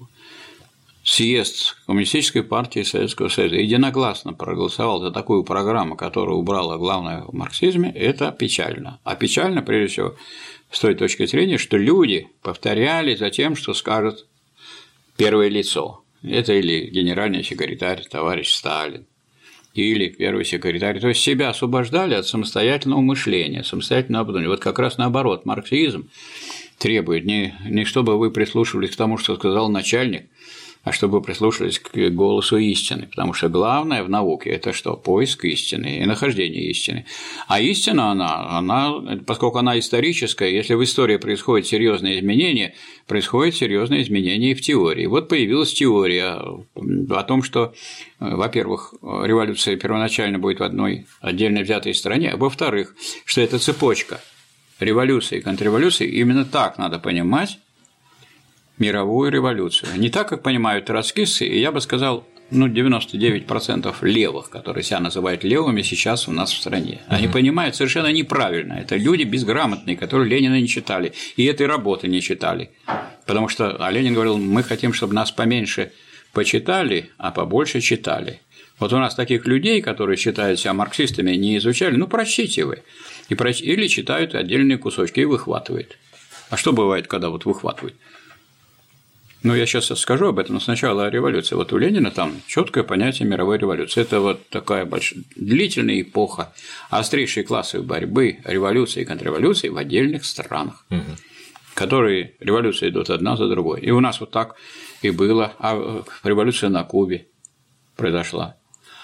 съезд Коммунистической партии Советского Союза единогласно проголосовал за такую программу, которая убрала главное в марксизме, это печально. А печально, прежде всего, с той точки зрения, что люди повторяли за тем, что скажет первое лицо. Это или генеральный секретарь товарищ Сталин, или первый секретарь. То есть себя освобождали от самостоятельного мышления, самостоятельного обдумывания. Вот как раз наоборот, марксизм требует не чтобы вы прислушивались к тому, что сказал начальник, а чтобы прислушались к голосу истины, потому что главное в науке – это что? Поиск истины и нахождение истины. А истина, она, поскольку она историческая, если в истории происходят серьезные изменения, происходят серьезные изменения и в теории. Вот появилась теория о том, что, во-первых, революция первоначально будет в одной отдельно взятой стране, а во-вторых, что это цепочка революции и контрреволюции, именно так надо понимать мировую революцию. Не так, как понимают троцкисты, и я бы сказал, 99% левых, которые себя называют левыми, сейчас у нас в стране. Они понимают совершенно неправильно. Это люди безграмотные, которые Ленина не читали, и этой работы не читали. Потому что Ленин говорил, мы хотим, чтобы нас поменьше почитали, а побольше читали. Вот у нас таких людей, которые считают себя марксистами, не изучали, прочтите вы. Или читают отдельные кусочки и выхватывают. А что бывает, когда вот выхватывают? Я сейчас скажу об этом, но сначала о революции. Вот у Ленина там четкое понятие мировой революции. Это вот такая длительная эпоха острейшей классовой борьбы, революции и контрреволюции в отдельных странах, которые революции идут одна за другой. И у нас вот так и было. А революция на Кубе произошла.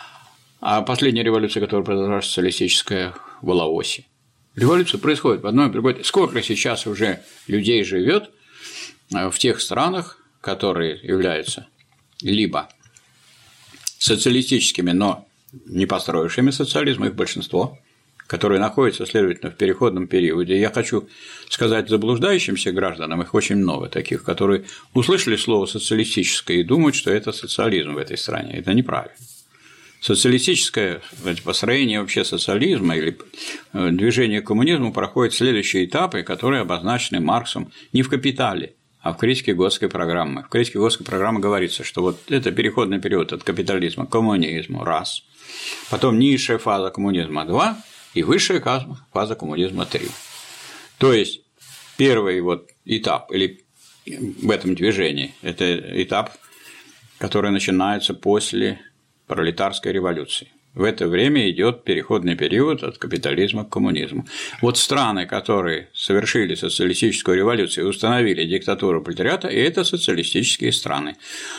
А последняя революция, которая произошла, социалистическая, в Лаосе. Революция происходит в одной и другой. Сколько сейчас уже людей живет в тех странах, которые являются либо социалистическими, но не построившими социализм, их большинство, которые находятся, следовательно, в переходном периоде. Я хочу сказать заблуждающимся гражданам, их очень много таких, которые услышали слово «социалистическое» и думают, что это социализм в этой стране. Это неправильно. Социалистическое построение вообще социализма или движение к коммунизму проходит следующие этапы, которые обозначены Марксом не в «Капитале», а в критике Готской программы. В критике Готской программы говорится, что вот это переходный период от капитализма к коммунизму – раз, потом низшая фаза коммунизма – 2, и высшая фаза коммунизма – 3. То есть первый этап или в этом движении – это этап, который начинается после пролетарской революции. В это время идет переходный период от капитализма к коммунизму. Вот страны, которые совершили социалистическую революцию и установили диктатуру пролетариата, это социалистические страны.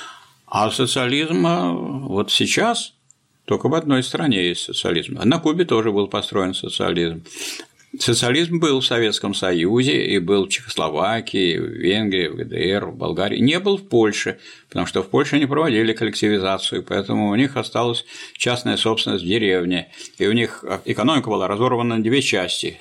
А социализм вот сейчас только в одной стране есть социализм. На Кубе тоже был построен социализм. Социализм был в Советском Союзе и был в Чехословакии, в Венгрии, в ГДР, в Болгарии. Не был в Польше, потому что в Польше не проводили коллективизацию, поэтому у них осталась частная собственность в деревне, и у них экономика была разорвана на две части.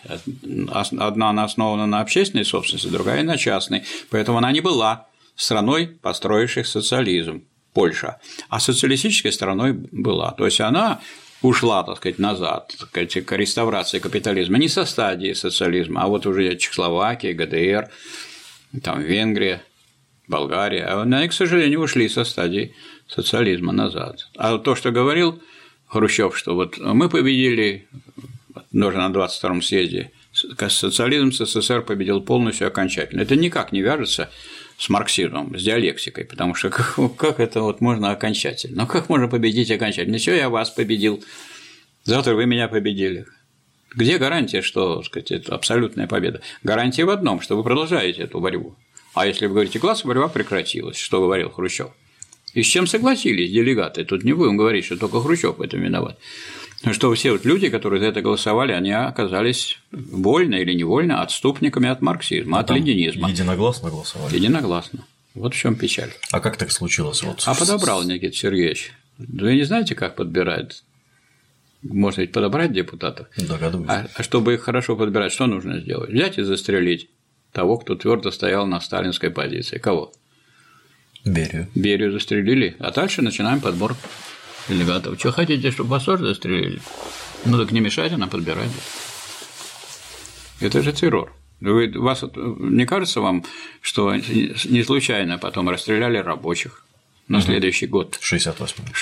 Одна она основана на общественной собственности, другая – на частной, поэтому она не была страной, построившей социализм, Польша, а социалистической страной была. То есть она ушла, так сказать, назад к реставрации капитализма не со стадии социализма, а вот уже Чехословакия, ГДР, там Венгрия, Болгария, а они, к сожалению, ушли со стадии социализма назад. А то, что говорил Хрущев, что вот мы победили даже на 22-м съезде, социализм СССР победил полностью и окончательно, это никак не вяжется с марксизмом, с диалектикой, потому что как это вот можно окончательно? Ну, как можно победить окончательно? Ничего, я вас победил, завтра вы меня победили. Где гарантия, что, так сказать, это абсолютная победа? Гарантия в одном, что вы продолжаете эту борьбу. А если вы говорите, классовая борьба прекратилась, что говорил Хрущев? И с чем согласились делегаты? Тут не будем говорить, что только Хрущев в этом виноват. Что все вот люди, которые за это голосовали, они оказались вольно или невольно отступниками от марксизма, от ленинизма. Единогласно голосовали? Единогласно. Вот в чем печаль. А как так случилось? Вот подобрал Никита Сергеевич. Вы не знаете, как подбирает? Можно ведь подобрать депутатов. Догадываюсь. А чтобы их хорошо подбирать, что нужно сделать? Взять и застрелить того, кто твердо стоял на сталинской позиции. Кого? Берию. Берию застрелили, а дальше начинаем подбор делегатов. Что хотите, чтобы вас тоже застрелили? Ну так не мешайте нам подбирать. Это же террор. Вас не кажется вам, что не случайно потом расстреляли рабочих на следующий год? В 68-м. В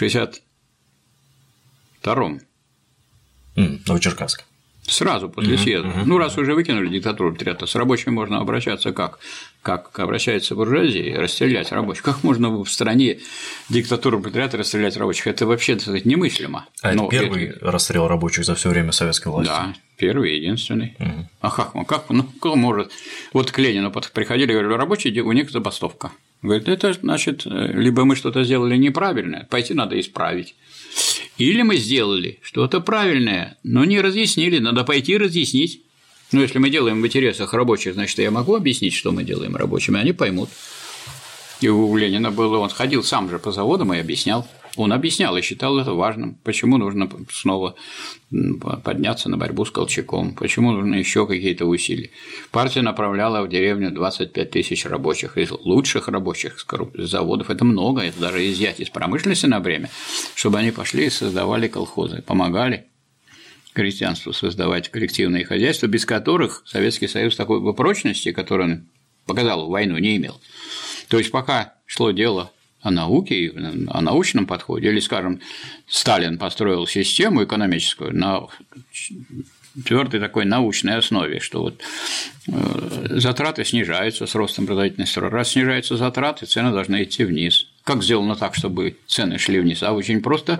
62-м. Новочеркасск. Сразу после съезда. Ну, раз уже выкинули диктатуру пролетариата, с рабочими можно обращаться как? Как обращается буржуазия, расстрелять рабочих. Как можно в стране диктатуру пролетариата расстрелять рабочих? Это вообще, так сказать, немыслимо. А это первый расстрел рабочих за все время советской власти? Да, первый и единственный. А как может? Вот к Ленину приходили и говорили, рабочие, у них забастовка. Говорит, это значит, либо мы что-то сделали неправильное, пойти надо исправить. Или мы сделали что-то правильное, но не разъяснили, надо пойти разъяснить. Ну, если мы делаем в интересах рабочих, значит, я могу объяснить, что мы делаем рабочими, они поймут. И у Ленина было, он ходил сам же по заводам и объяснял. Он объяснял и считал это важным, почему нужно снова подняться на борьбу с Колчаком, почему нужны еще какие-то усилия. Партия направляла в деревню 25 тысяч рабочих, из лучших рабочих с заводов, это много, это даже изъять из промышленности на время, чтобы они пошли и создавали колхозы, помогали крестьянству создавать коллективные хозяйства, без которых Советский Союз такой бы прочности, которую он показал в войну, не имел. То есть пока шло дело о науке, о научном подходе, или, скажем, Сталин построил систему экономическую на твердой такой научной основе, что вот затраты снижаются с ростом производительности труда. Раз снижаются затраты, цены должны идти вниз. Как сделано так, чтобы цены шли вниз? А очень просто.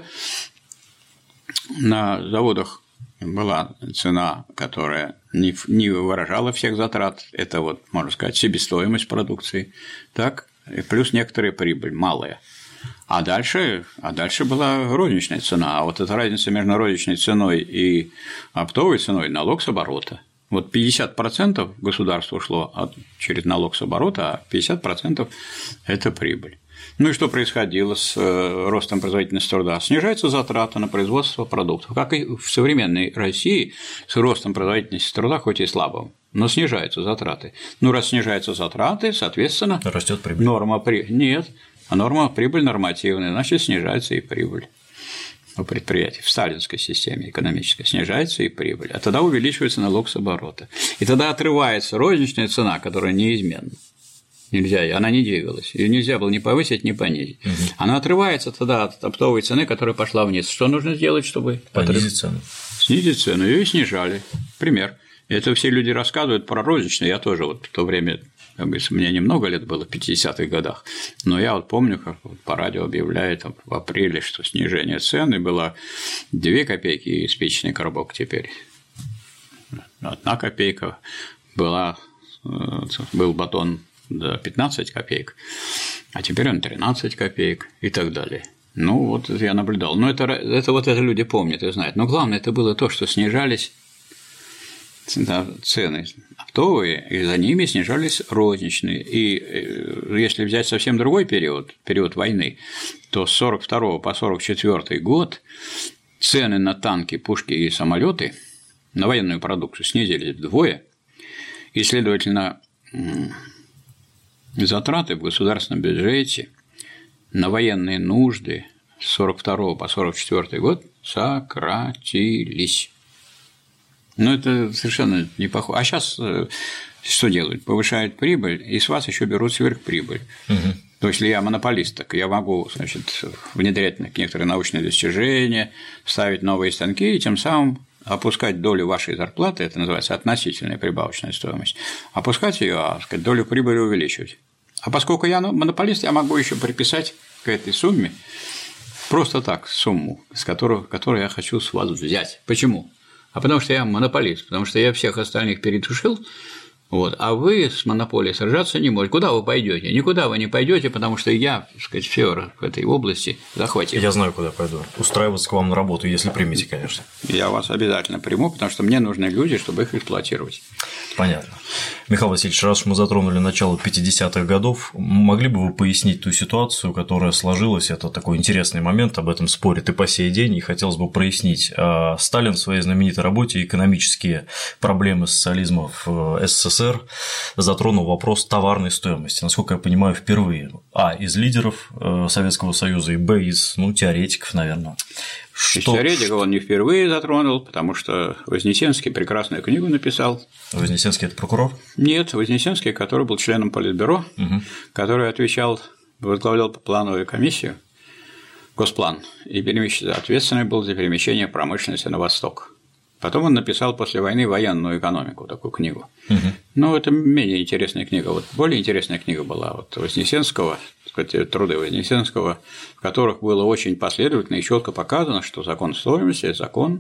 На заводах была цена, которая не выражала всех затрат, это вот, можно сказать, себестоимость продукции, так, и плюс некоторая прибыль, малая. А дальше была розничная цена, а вот эта разница между розничной ценой и оптовой ценой – налог с оборота. Вот 50% государству ушло через налог с оборота, а 50% – это прибыль. Ну и что происходило с ростом производительности труда? Снижаются затраты на производство продуктов. Как и в современной России с ростом производительности труда, хоть и слабым, но снижаются затраты. Ну, раз снижаются затраты, соответственно, растет прибыль. Нет, а норма прибыль нормативная, значит, снижается и прибыль у предприятий. В сталинской системе экономической снижается и прибыль, а тогда увеличивается налог с оборота. И тогда отрывается розничная цена, которая неизменна. Нельзя, она не двигалась, ее нельзя было ни повысить, ни понизить. Она отрывается тогда от оптовой цены, которая пошла вниз. Что нужно сделать, чтобы понизить цену? Снизить цену, ее и снижали. Пример. Это все люди рассказывают про розничную. Я тоже вот в то время, как бы, мне немного лет было, в 50-х годах, но я вот помню, как по радио объявляют в апреле, что снижение цены было 2 копейки и спичечный коробок теперь. 1 копейка был батон до 15 копеек, а теперь он 13 копеек и так далее. Ну, вот я наблюдал. Но это вот это люди помнят и знают. Но главное, это было то, что снижались цены оптовые, и за ними снижались розничные. И если взять совсем другой период войны, то с 1942 по 1944 год цены на танки, пушки и самолеты на военную продукцию снизились вдвое, и, следовательно, затраты в государственном бюджете на военные нужды с 1942 по 1944 год сократились. Но это совершенно не похоже. А сейчас что делают? Повышают прибыль, и с вас еще берут сверхприбыль. То есть, если я монополист, так я могу, значит, внедрять некоторые научные достижения, ставить новые станки и тем самым опускать долю вашей зарплаты, это называется относительная прибавочная стоимость, опускать ее, а долю прибыли увеличивать. А поскольку я монополист, я могу еще приписать к этой сумме просто так сумму, которую я хочу с вас взять. Почему? А потому что я монополист, потому что я всех остальных передушил. Вот, а вы с монополией сражаться не можете. Куда вы пойдете? Никуда вы не пойдете, потому что я, так сказать, все в этой области захватил. Я знаю, куда пойду. Устраиваться к вам на работу, если примете, конечно. Я вас обязательно приму, потому что мне нужны люди, чтобы их эксплуатировать. Понятно. Михаил Васильевич, раз уж мы затронули начало 50-х годов, могли бы вы пояснить ту ситуацию, которая сложилась? Это такой интересный момент, об этом спорят и по сей день, и хотелось бы прояснить. Сталин в своей знаменитой работе «Экономические проблемы социализма в СССР» затронул вопрос товарной стоимости, насколько я понимаю, впервые. Из лидеров Советского Союза, и из теоретиков, наверное. Из теоретиков он не впервые затронул, потому что Вознесенский прекрасную книгу написал. Вознесенский – это прокурор? Нет, Вознесенский, который был членом Политбюро, который возглавлял плановую комиссию, Госплан, и ответственный был за перемещение промышленности на восток. Потом он написал после войны военную экономику, такую книгу. Но это менее интересная книга. Вот более интересная книга была Вознесенского, труды Вознесенского, в которых было очень последовательно и четко показано, что закон стоимости – это закон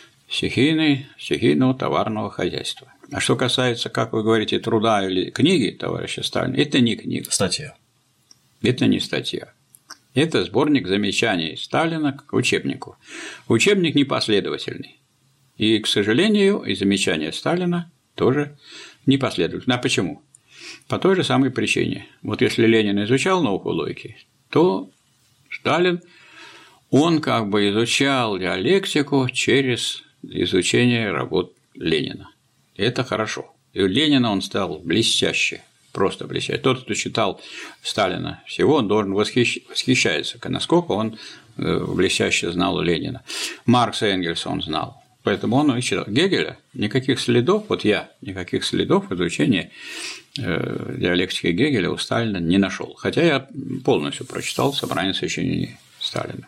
стихийного товарного хозяйства. А что касается, как вы говорите, труда или книги товарища Сталина, это не книга. Статья. Это не статья. Это сборник замечаний Сталина к учебнику. Учебник непоследовательный. И, к сожалению, и замечания Сталина тоже непоследовательны. А почему? По той же самой причине. Вот если Ленин изучал науку логики, то Сталин, он как бы изучал диалектику через изучение работ Ленина. И это хорошо. И у Ленина он стал блестяще, просто блестяще. Тот, кто читал Сталина всего, он должен восхищаться, насколько он блестяще знал Ленина. Маркса и Энгельса он знал. Поэтому он читал. Гегеля никаких следов, никаких следов изучения диалектики Гегеля у Сталина не нашел. Хотя я полностью прочитал собрание сочинений Сталина.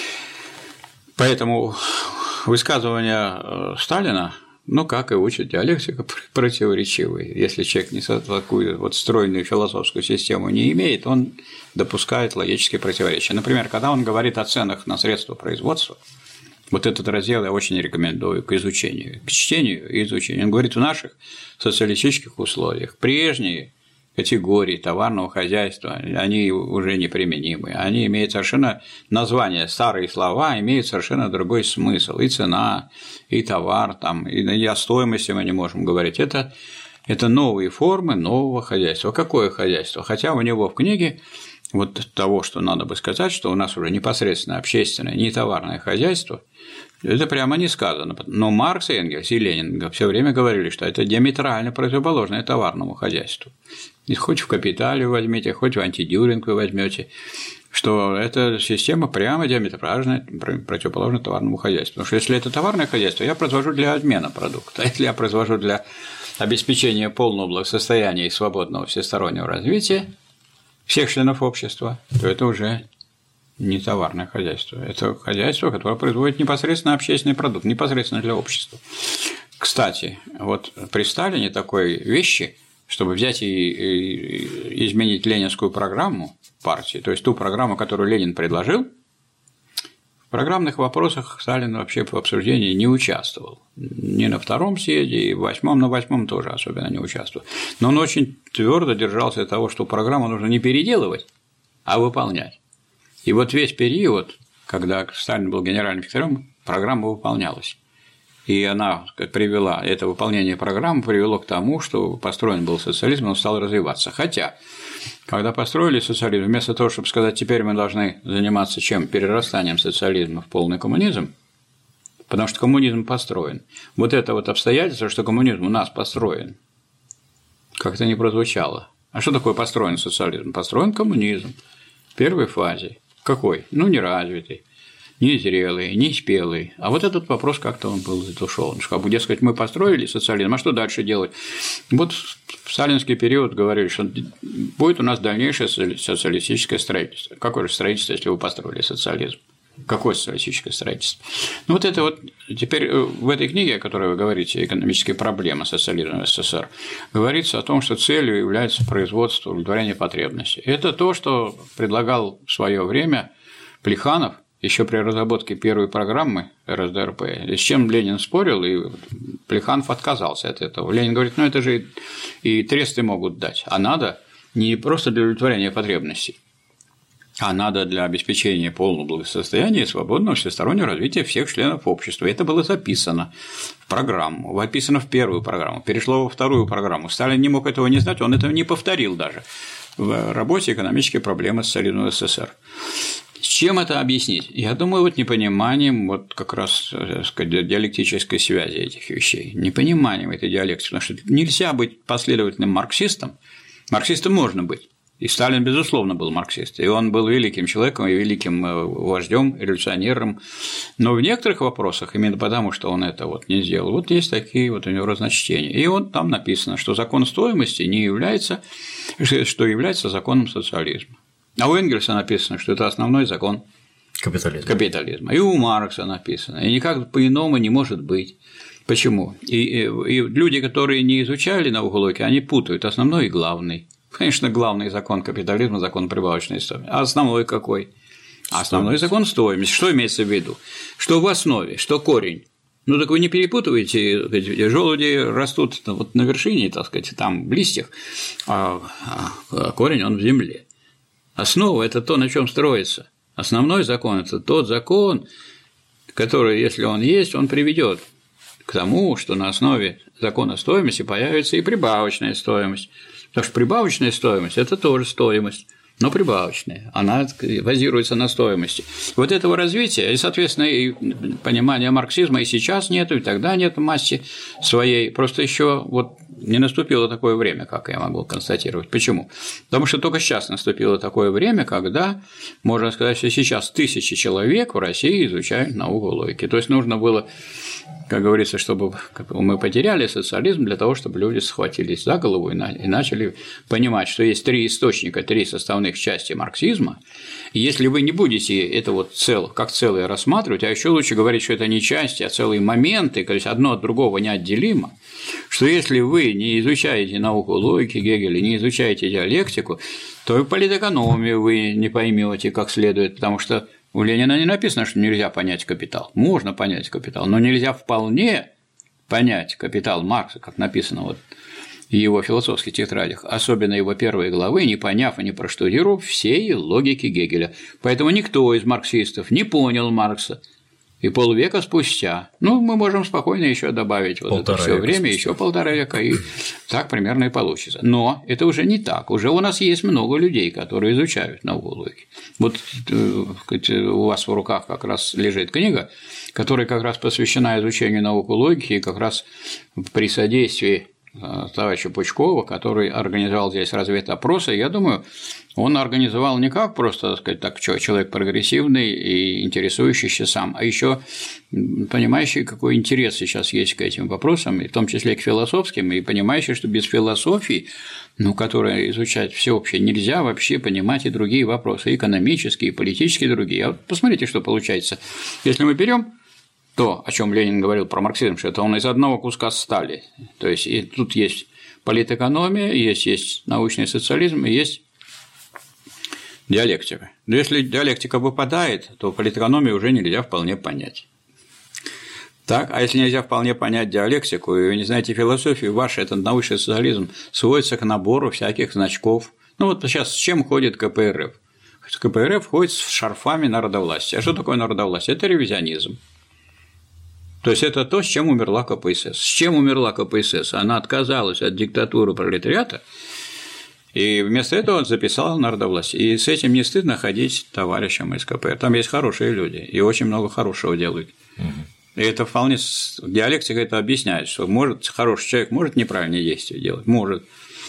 Поэтому высказывания Сталина, как и учит диалектика, противоречивые. Если человек не такую стройную философскую систему не имеет, он допускает логические противоречия. Например, когда он говорит о ценах на средства производства, вот этот раздел я очень рекомендую к изучению, к чтению и изучению. Он говорит, в наших социалистических условиях прежние категории товарного хозяйства, они уже неприменимы. Они имеют совершенно название, старые слова имеют совершенно другой смысл. И цена, и товар, и о стоимости мы не можем говорить. Это новые формы нового хозяйства. Какое хозяйство? Хотя у него в книге того, что надо бы сказать, что у нас уже непосредственно общественное, не товарное хозяйство, это прямо не сказано. Но Маркс, Энгельс и Ленин все время говорили, что это диаметрально противоположное товарному хозяйству. И хоть в «Капитале» возьмите, хоть в «Антидюринг» вы возьмете, что эта система прямо диаметрально противоположна товарному хозяйству. Потому что если это товарное хозяйство, я произвожу для обмена продукта, а если я произвожу для обеспечения полного благосостояния и свободного всестороннего развития всех членов общества, то это уже не товарное хозяйство. Это хозяйство, которое производит непосредственно общественный продукт, непосредственно для общества. Кстати, при Сталине такой вещи, чтобы взять и изменить ленинскую программу партии, то есть ту программу, которую Ленин предложил, в программных вопросах Сталин вообще в обсуждении не участвовал. Ни на втором съезде, и на восьмом тоже особенно не участвовал. Но он очень твердо держался того, что программу нужно не переделывать, а выполнять. И весь период, когда Сталин был генеральным секретарем, программа выполнялась. И это выполнение программы привело к тому, что построен был социализм, он стал развиваться. Хотя, когда построили социализм, вместо того, чтобы сказать, теперь мы должны заниматься чем? Перерастанием социализма в полный коммунизм, потому что коммунизм построен. Это обстоятельство, что коммунизм у нас построен, как-то не прозвучало. А что такое построен социализм? Построен коммунизм в первой фазе. Какой? Неразвитый, незрелый, неспелый. А этот вопрос как-то он был задушён. Дескать, мы построили социализм, а что дальше делать? В сталинский период говорили, что будет у нас дальнейшее социалистическое строительство. Какое же строительство, если вы построили социализм? Какое социалистическое строительство? Ну, вот это вот теперь в этой книге, о которой вы говорите, «Экономические проблемы социализма в СССР», говорится о том, что целью является производство удовлетворения потребностей. Это то, что предлагал в свое время Плеханов еще при разработке первой программы РСДРП, с чем Ленин спорил, и Плеханов отказался от этого. Ленин говорит, ну, это же и тресты могут дать, а надо не просто для удовлетворения потребностей, а надо для обеспечения полного благосостояния и свободного всестороннего развития всех членов общества. Это было записано в программу, описано в первую программу, перешло во вторую программу. Сталин не мог этого не знать, он этого не повторил даже в работе «Экономические проблемы социализма в СССР». С чем это объяснить? Я думаю, вот непониманием вот как раз, так сказать, диалектической связи этих вещей, непониманием этой диалектики, потому что нельзя быть последовательным марксистом, марксистом можно быть. И Сталин, безусловно, был марксист, и он был великим человеком и великим вождем, революционером, но в некоторых вопросах, именно потому, что он это вот не сделал, вот есть такие вот у него разночтения. И вот там написано, что закон стоимости не является, что является законом социализма. А у Энгельса написано, что это основной закон капитализма. И у Маркса написано, и никак по-иному не может быть. Почему? И люди, которые не изучали науку логики, они путают основной и главный. Конечно, главный закон капитализма – закон прибавочной стоимости. А основной какой? Основной закон стоимости. Что имеется в виду? Что в основе, что корень. Ну, так вы не перепутываете, желуди растут вот на вершине, так сказать, там в листьях, а корень он в земле. Основа – это то, на чем строится. Основной закон – это тот закон, который, если он есть, он приведет к тому, что на основе закона стоимости появится и прибавочная стоимость. Потому что прибавочная стоимость – это тоже стоимость, но прибавочная, она базируется на стоимости. Вот этого развития, и, соответственно, и понимания марксизма и сейчас нету, и тогда нет в массе своей, просто еще вот не наступило такое время, как я могу констатировать. Почему? Потому что только сейчас наступило такое время, когда, можно сказать, что сейчас тысячи человек в России изучают науку логики. То есть нужно было, как говорится, чтобы мы потеряли социализм для того, чтобы люди схватились за голову и начали понимать, что есть три источника, три составных части марксизма. И если вы не будете это вот как целое рассматривать, а еще лучше говорить, что это не части, а целые моменты, то есть одно от другого неотделимо, что если вы не изучаете науку логики Гегеля, не изучаете диалектику, то и политэкономию вы не поймете как следует, потому что у Ленина не написано, что нельзя понять капитал. Можно понять капитал, но нельзя вполне понять капитал Маркса, как написано вот в его философских тетрадях, особенно его первые главы, не поняв и не проштудировав всей логики Гегеля. Поэтому никто из марксистов не понял Маркса. И полвека спустя, ну, мы можем спокойно еще добавить вот это все время, еще полтора века, и так примерно и получится. Но это уже не так. Уже у нас есть много людей, которые изучают науку логики. Вот у вас в руках как раз лежит книга, которая как раз посвящена изучению науки логики, и как раз при содействии товарища Пучкова, который организовал здесь разведопросы, я думаю, он организовал не как просто, так сказать, так, человек прогрессивный и интересующийся сам, а еще понимающий, какой интерес сейчас есть к этим вопросам, и в том числе к философским, и понимающий, что без философии, которая изучать всеобщее, нельзя вообще понимать и другие вопросы, экономические, и политические, и другие. А вот посмотрите, что получается. Если мы берем то, о чем Ленин говорил про марксизм, что это он из одного куска стали. То есть и тут есть политэкономия, есть научный социализм, и есть диалектика. Но если диалектика выпадает, то политэкономию уже нельзя вполне понять. Так, а если нельзя вполне понять диалектику, и вы не знаете философию, ваш этот научный социализм сводится к набору всяких значков. Ну вот сейчас с чем ходит КПРФ? КПРФ ходит с шарфами народовластия. А что такое народовластие? Это ревизионизм. То есть это то, с чем умерла КПСС. С чем умерла КПСС? Она отказалась от диктатуры пролетариата, и вместо этого он записал народовластие. И с этим не стыдно ходить товарищам из КПРФ. Там есть хорошие люди, и очень много хорошего делают. И это вполне диалектика это объясняет, что хороший человек может неправильные действия делать, может.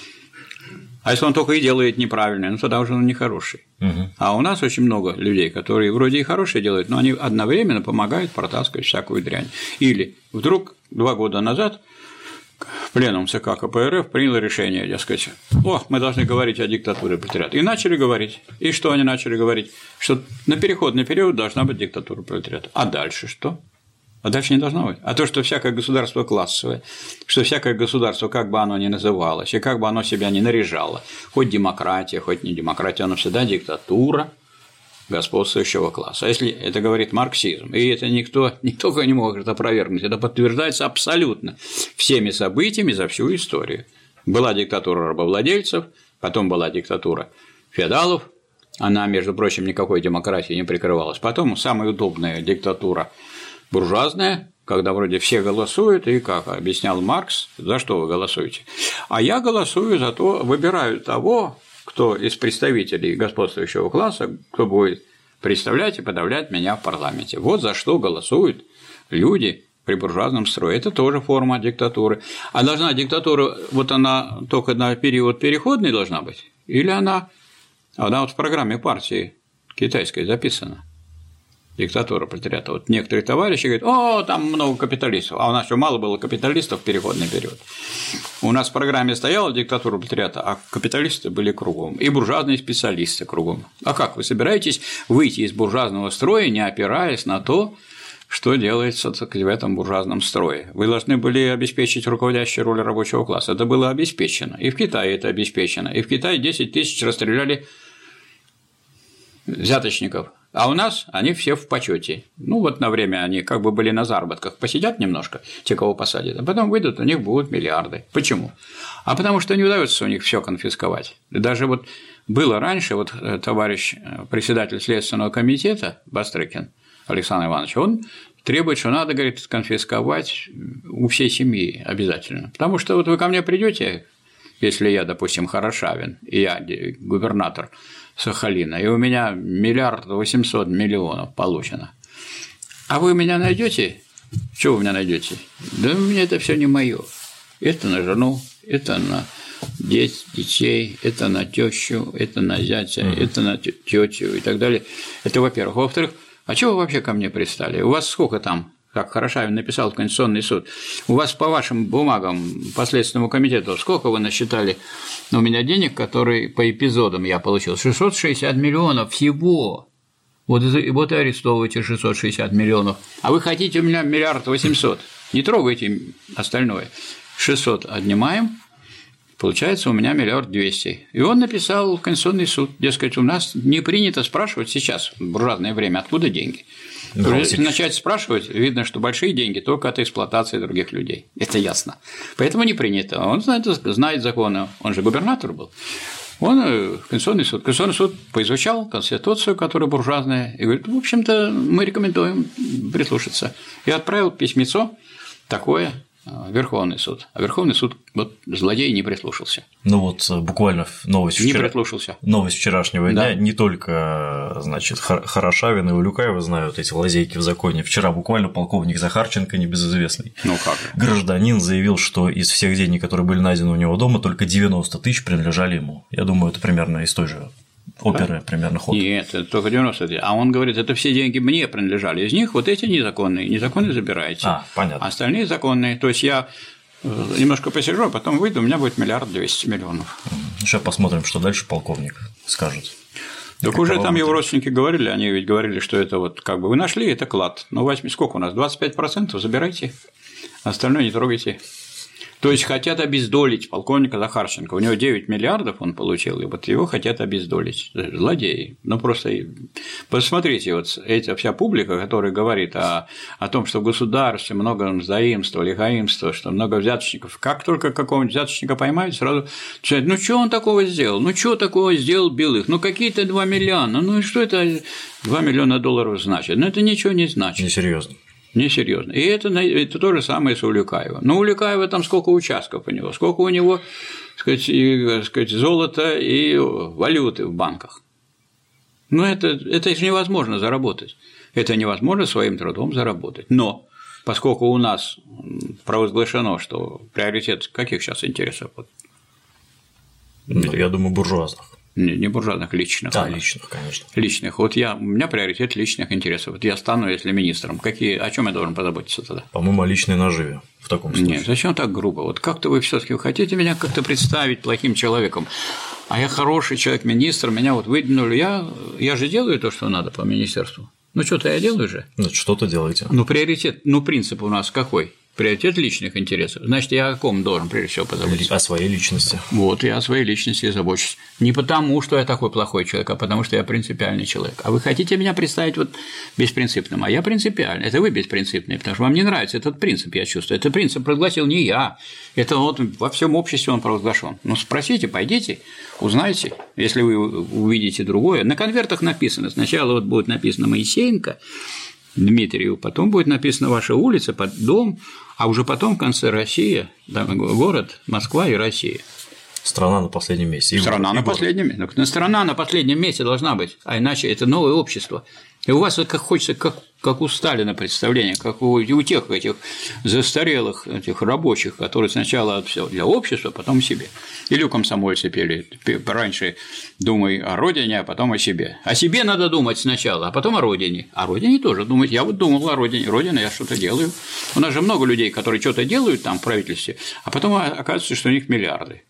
А если он только и делает неправильно, тогда уже он не хороший. А у нас очень много людей, которые вроде и хорошие делают, но они одновременно помогают протаскивать всякую дрянь. Или вдруг 2 года назад пленум ЦК КПРФ принял решение, дескать, мы должны говорить о диктатуре пролетариата. И начали говорить. И что они начали говорить? Что на переходный период должна быть диктатура пролетариата. А дальше что? А дальше не должно быть. А то, что всякое государство классовое, что всякое государство, как бы оно ни называлось, и как бы оно себя ни наряжало, хоть демократия, хоть не демократия, оно всегда диктатура господствующего класса. А если это говорит марксизм, и это никто не только не может опровергнуть, это подтверждается абсолютно всеми событиями за всю историю. Была диктатура рабовладельцев, потом была диктатура феодалов, она, между прочим, никакой демократии не прикрывалась, потом самая удобная диктатура буржуазная, когда вроде все голосуют, и, как объяснял Маркс, за что вы голосуете? А я голосую за то, выбираю того, кто из представителей господствующего класса, кто будет представлять и подавлять меня в парламенте. Вот за что голосуют люди при буржуазном строе. Это тоже форма диктатуры. А должна диктатура, вот она только на период переходный должна быть? Или она вот в программе партии китайской записана? Диктатура пролетариата. Вот некоторые товарищи говорят, там много капиталистов, а у нас что, мало было капиталистов в переходный период. У нас в программе стояла диктатура пролетариата, а капиталисты были кругом, и буржуазные специалисты кругом. А как вы собираетесь выйти из буржуазного строя, не опираясь на то, что делается в этом буржуазном строе? Вы должны были обеспечить руководящую роль рабочего класса. Это было обеспечено. И в Китае это обеспечено. И в Китае 10 тысяч расстреляли взяточников. А у нас они все в почете. На время они как бы были на заработках, посидят немножко, те, кого посадят, а потом выйдут, у них будут миллиарды. Почему? А потому что не удается у них все конфисковать. Даже было раньше, товарищ председатель Следственного комитета Бастрыкин Александр Иванович, он требует, что надо, говорит, конфисковать у всей семьи обязательно. Потому что вы ко мне придете, если я, допустим, Хорошавин, и я губернатор Сахалина, и у меня 1 800 000 000 получено. А вы меня найдете? Что вы меня найдете? Да у меня это все не мое. Это на жену, это на детей, это на тещу, это на зятя, это на тетю и так далее. Это во-первых. Во-вторых, а чего вы вообще ко мне пристали? У вас сколько там? Как Хорошавин написал в Конституционный суд, у вас по вашим бумагам, по Следственному комитету, сколько вы насчитали у меня денег, которые по эпизодам я получил? 660 миллионов всего. Вот и арестовывайте 660 миллионов. А вы хотите у меня 1 800 000 000. Не трогайте остальное. 600 отнимаем, получается у меня 1 200 000 000. И он написал в Конституционный суд, дескать, у нас не принято спрашивать сейчас, в буржуазное время, откуда деньги. Если начать спрашивать, видно, что большие деньги только от эксплуатации других людей. Это ясно. Поэтому не принято. Он знает законы. Он же губернатор был. Он Конституционный суд поизучал Конституцию, которая буржуазная, и говорит, в общем-то, мы рекомендуем прислушаться. И отправил письмецо такое Верховный суд. А Верховный суд злодей не прислушался. Буквально новость не прислушался. Новость вчерашнего дня. Не только, Хорошавин и Улюкаева знают эти лазейки в законе. Вчера буквально полковник Захарченко, небезызвестный гражданин, заявил, что из всех денег, которые были найдены у него дома, только 90 тысяч принадлежали ему. Я думаю, это примерно из той же оперы, примерно ход. Нет, это только 90 тысяч. А он говорит, это все деньги мне принадлежали. Из них эти незаконные забираете. Понятно. Остальные законные. То есть я немножко посижу, а потом выйду, у меня будет 1 200 000 000. Сейчас посмотрим, что дальше полковник скажет. Так уже там его родственники говорили, они ведь говорили, что это вы нашли, это клад. Сколько у нас? 25% забирайте, остальное не трогайте. То есть хотят обездолить полковника Захарченко. У него 9 миллиардов он получил, и его хотят обездолить. Злодеи. Просто посмотрите, эта вся публика, которая говорит о том, что в государстве много заимства, лихаимства, что много взяточников. Как только какого-нибудь взяточника поймают, сразу начинают, что он такого сделал? Что такого сделал Белых? Какие-то 2 миллиона. И что это 2 миллиона долларов значит? Это ничего не значит. Несерьезно. Несерьезно. И это то же самое с Улюкаевым. Но у Улюкаева там сколько участков у него, сколько у него золота и валюты в банках. Это же невозможно заработать. Это невозможно своим трудом заработать. Но поскольку у нас провозглашено, что приоритет каких сейчас интересов? Я думаю, буржуазных. Не буржуазных, личных. Да, личных, конечно. Личных. Вот у меня приоритет личных интересов. Вот я стану, если министром. О чем я должен позаботиться тогда? По-моему, о личной наживе в таком случае. Нет, зачем так грубо? Вот как-то вы все-таки хотите меня как-то представить плохим человеком, а я хороший человек, министр, меня вот выдвинули. Я же делаю то, что надо по министерству. Ну, что-то я делаю же. Ну, что-то делаете. Ну, приоритет, принцип у нас какой? Приоритет личных интересов. Значит, я о ком должен, прежде всего, позаботиться? О своей личности. Вот, я о своей личности забочусь. Не потому, что я такой плохой человек, а потому, что я принципиальный человек. А вы хотите меня представить вот беспринципным, а я принципиальный. Это вы беспринципный, потому что вам не нравится этот принцип, я чувствую. Этот принцип провозгласил не я. Это вот во всем обществе он провозглашен. Ну, спросите, пойдите, узнайте, если вы увидите другое. На конвертах написано. Сначала вот будет написано Моисеенко Дмитрию, потом будет написано ваша улица, дом, а уже потом в конце Россия, город, Москва и Россия. Страна на последнем месте. Страна на последнем месте. Страна на последнем месте должна быть, а иначе это новое общество. И у вас как хочется, как у Сталина представление, как у тех этих застарелых этих рабочих, которые сначала все для общества, потом себе. Или у комсомольцы пели раньше «думай о родине, а потом о себе». О себе надо думать сначала, а потом о родине. О родине тоже думать. Я вот думал о родине. Родина, я что-то делаю. У нас же много людей, которые что-то делают там в правительстве, а потом оказывается, что у них миллиарды.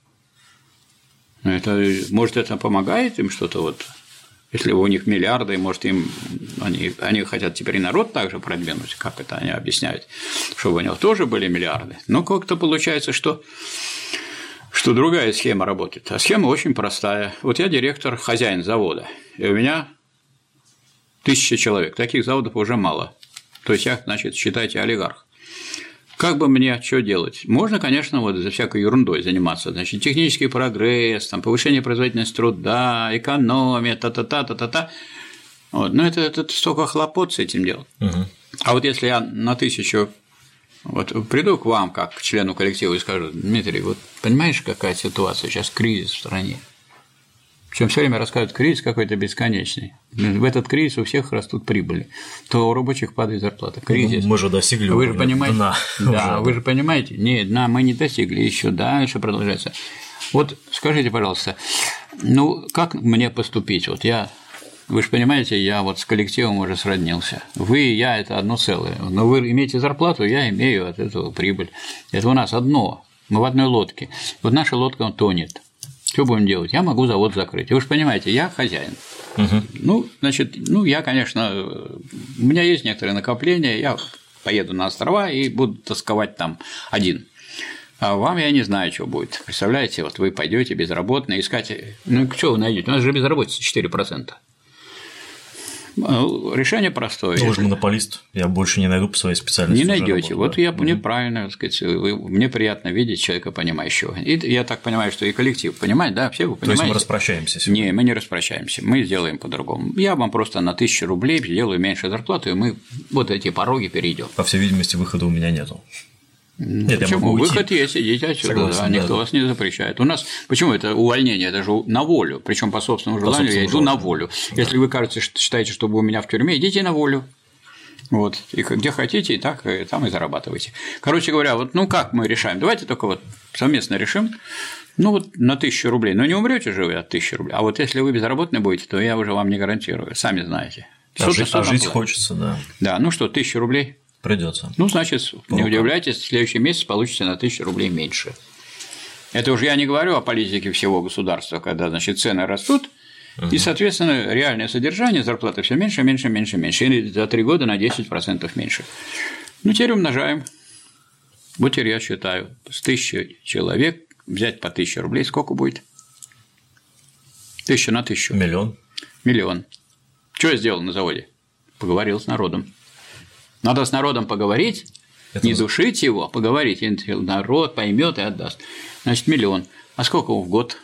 Может, это помогает им что-то вот. Если у них миллиарды, может, они хотят теперь и народ также продвинуть, как это они объясняют, чтобы у них тоже были миллиарды. Но как-то получается, что другая схема работает. А схема очень простая. Вот я директор, хозяин завода, и у меня 1000 человек. Таких заводов уже мало. То есть я, значит, считайте, олигарх. Как бы мне что делать? Можно, конечно, вот за всякой ерундой заниматься. Значит, технический прогресс, там, повышение производительности труда, экономия, та-та-та. Вот. Но это столько хлопот с этим делать. Угу. А вот если я на 1000 вот приду к вам, как к члену коллектива, и скажу: Дмитрий, вот понимаешь, какая ситуация, сейчас кризис в стране. Причем все время рассказывают, кризис какой-то бесконечный. В этот кризис у всех растут прибыли, то у рабочих падает зарплата. Кризис. Мы же достигли вы же понимаете, дна. Да, вы же понимаете, нет, дна мы не достигли, еще дальше продолжается. Вот скажите, пожалуйста, как мне поступить? Вот вы же понимаете, я вот с коллективом уже сроднился. Вы и я – это одно целое. Но вы имеете зарплату, я имею от этого прибыль. Это у нас одно. Мы в одной лодке. Вот наша лодка тонет. Что будем делать? Я могу завод закрыть. И вы же понимаете, я хозяин. Угу. Я, конечно, у меня есть некоторые накопления, я поеду на острова и буду тосковать там один. А вам я не знаю, что будет. Представляете, вот вы пойдете безработные искать. Что вы найдете? У нас же безработица 4%. Решение простое. Вы же монополист, я больше не найду по своей специальности. Не найдете. Вот мне правильно, так сказать, мне приятно видеть человека понимающего. И я так понимаю, что и коллектив понимает, да, все вы понимаете. То есть мы распрощаемся сегодня? Не, мы не распрощаемся, мы сделаем по-другому. Я вам просто на 1000 рублей сделаю меньше зарплату, и мы вот эти пороги перейдем. По всей видимости, выхода у меня нету. Нет, почему? Выход есть, идите отсюда, согласен, никто вас не запрещает. У нас почему это увольнение, это же на волю, причем по собственному желанию я иду на волю. Да. Если вы, кажется, считаете, что вы у меня в тюрьме, идите на волю. Вот, и где хотите, и так и там и зарабатывайте. Короче говоря, вот как мы решаем? Давайте только вот совместно решим. Вот на 1000 рублей. Но не умрете же вы от 1000 рублей. А вот если вы безработный будете, то я уже вам не гарантирую. Сами знаете. Жить хочется, да. Да, 1000 рублей. Придется. Значит, не удивляйтесь, в следующий месяц получите на 1000 рублей меньше. Это уже я не говорю о политике всего государства, когда, значит, цены растут, и, соответственно, реальное содержание зарплаты все меньше, меньше, меньше, меньше. И за 3 года на 10% меньше. Теперь умножаем. Вот теперь я считаю, с 1000 человек взять по 1000 рублей, сколько будет? 1000 на 1000. Миллион. Что я сделал на заводе? Поговорил с народом. Надо с народом поговорить, не душить его, поговорить, и народ поймет и отдаст. Значит, 1 000 000. А сколько в год?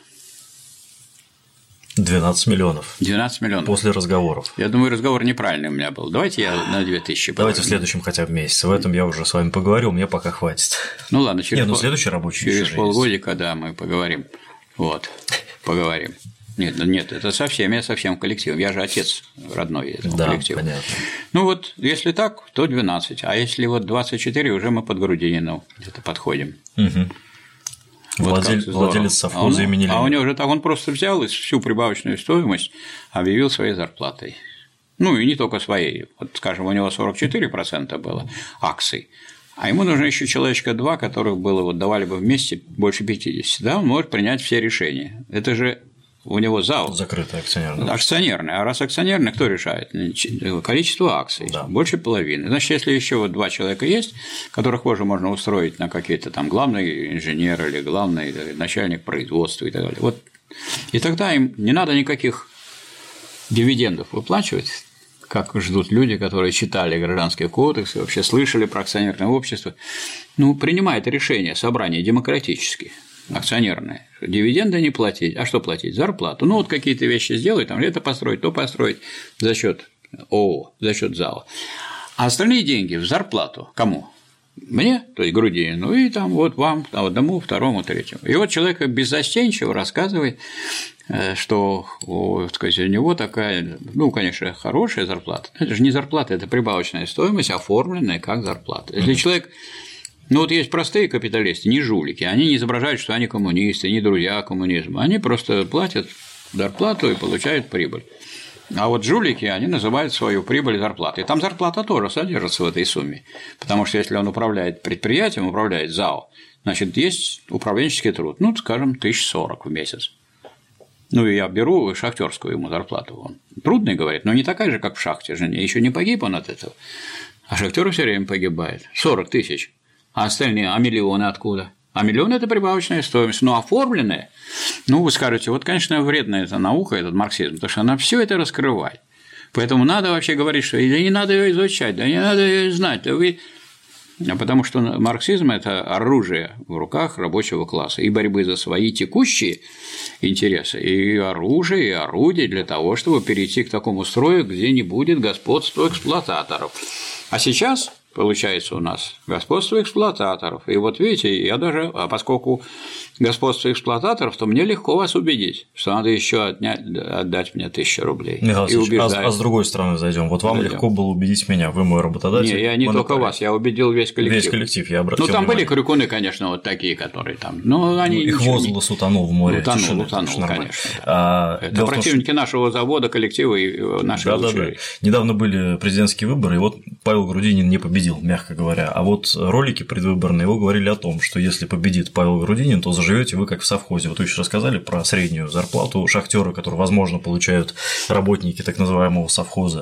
12 миллионов. 12 миллионов. После разговоров. Я думаю, разговор неправильный у меня был. Давайте я на 2000 поговорим. Давайте в следующем хотя бы месяце. В этом я уже с вами поговорил, мне пока хватит. Ладно, следующий рабочий. Через полгодика, да, мы поговорим. Вот, поговорим. Нет, это совсем, я совсем коллективом. Я же отец родной этого коллектива. Понятно. Если так, то 12. А если 24, уже мы под Грудинину где-то подходим. Угу. Владелец совхоза имени Ленина. А у него же так, он просто взял и всю прибавочную стоимость объявил своей зарплатой. Ну, и не только своей. Вот, скажем, у него 44% было акций, а ему нужно еще человечка 2, которых было, вот, давали бы вместе больше 50. Да, он может принять все решения. Это же у него ЗАО. Закрытое акционерное. Акционерное. А раз акционерное, кто решает? Количество акций. Да. Больше половины. Значит, если еще вот 2 человека есть, которых позже можно устроить на какие-то там главный инженер или главный начальник производства и так далее. Вот. И тогда им не надо никаких дивидендов выплачивать, как ждут люди, которые читали Гражданский кодекс и вообще слышали про акционерное общество. Ну, принимает решение собрание демократически. Акционерное. Дивиденды не платить. А что платить? Зарплату. Ну, вот какие-то вещи сделать, там это построить, то построить за счет ООО, за счет ЗАО. А остальные деньги в зарплату кому? Мне, то есть Грудинину, и там вот вам, одному, второму, третьему. И вот человек беззастенчиво рассказывает, что сказать, у него такая, ну, конечно, хорошая зарплата. Это же не зарплата, это прибавочная стоимость, оформленная как зарплата. Если человек. Ну, вот есть простые капиталисты, не жулики, они не изображают, что они коммунисты, не друзья коммунизма, они просто платят зарплату и получают прибыль. А вот жулики, они называют свою прибыль зарплатой. И там зарплата тоже содержится в этой сумме, потому что если он управляет предприятием, управляет ЗАО, значит, есть управленческий труд, ну, скажем, 1040 в месяц. Ну, и я беру шахтерскую ему зарплату. Он трудный, говорит, но не такая же, как в шахте же, еще не погиб он от этого. А шахтер все время погибает. 40 тысяч. А остальные, а миллионы откуда? А миллионы – это прибавочная стоимость, но оформленная. Ну, вы скажете, вот, конечно, вредная эта наука, этот марксизм, потому что она все это раскрывает. Поэтому надо вообще говорить, что да не надо ее изучать, да не надо ее знать, да вы. Потому что марксизм – это оружие в руках рабочего класса и борьбы за свои текущие интересы, и оружие, и орудие для того, чтобы перейти к такому строю, где не будет господства эксплуататоров. А сейчас получается у нас господство эксплуататоров. И вот видите, я даже, поскольку господство эксплуататоров, то мне легко вас убедить, что надо еще отдать мне 1000 рублей. Михаил, а с другой стороны зайдем. Вот вам легко было убедить меня, вы мой работодатель. Не, я не только вас, я убедил весь коллектив. Весь коллектив, я обратил Ну, там внимание. были крикуны, конечно, вот такие, которые там. Но они их возглас утонул в море. Утонул, конечно. Это противники нашего завода, коллектива и нашего учителя. Недавно были президентские выборы, и вот Павел Грудинин не победил, мягко говоря. А вот ролики предвыборные его говорили о том, что если победит Павел Грудинин, то заживете вы как в совхозе. Вот вы еще рассказали про среднюю зарплату шахтера, которую, возможно, получают работники так называемого совхоза.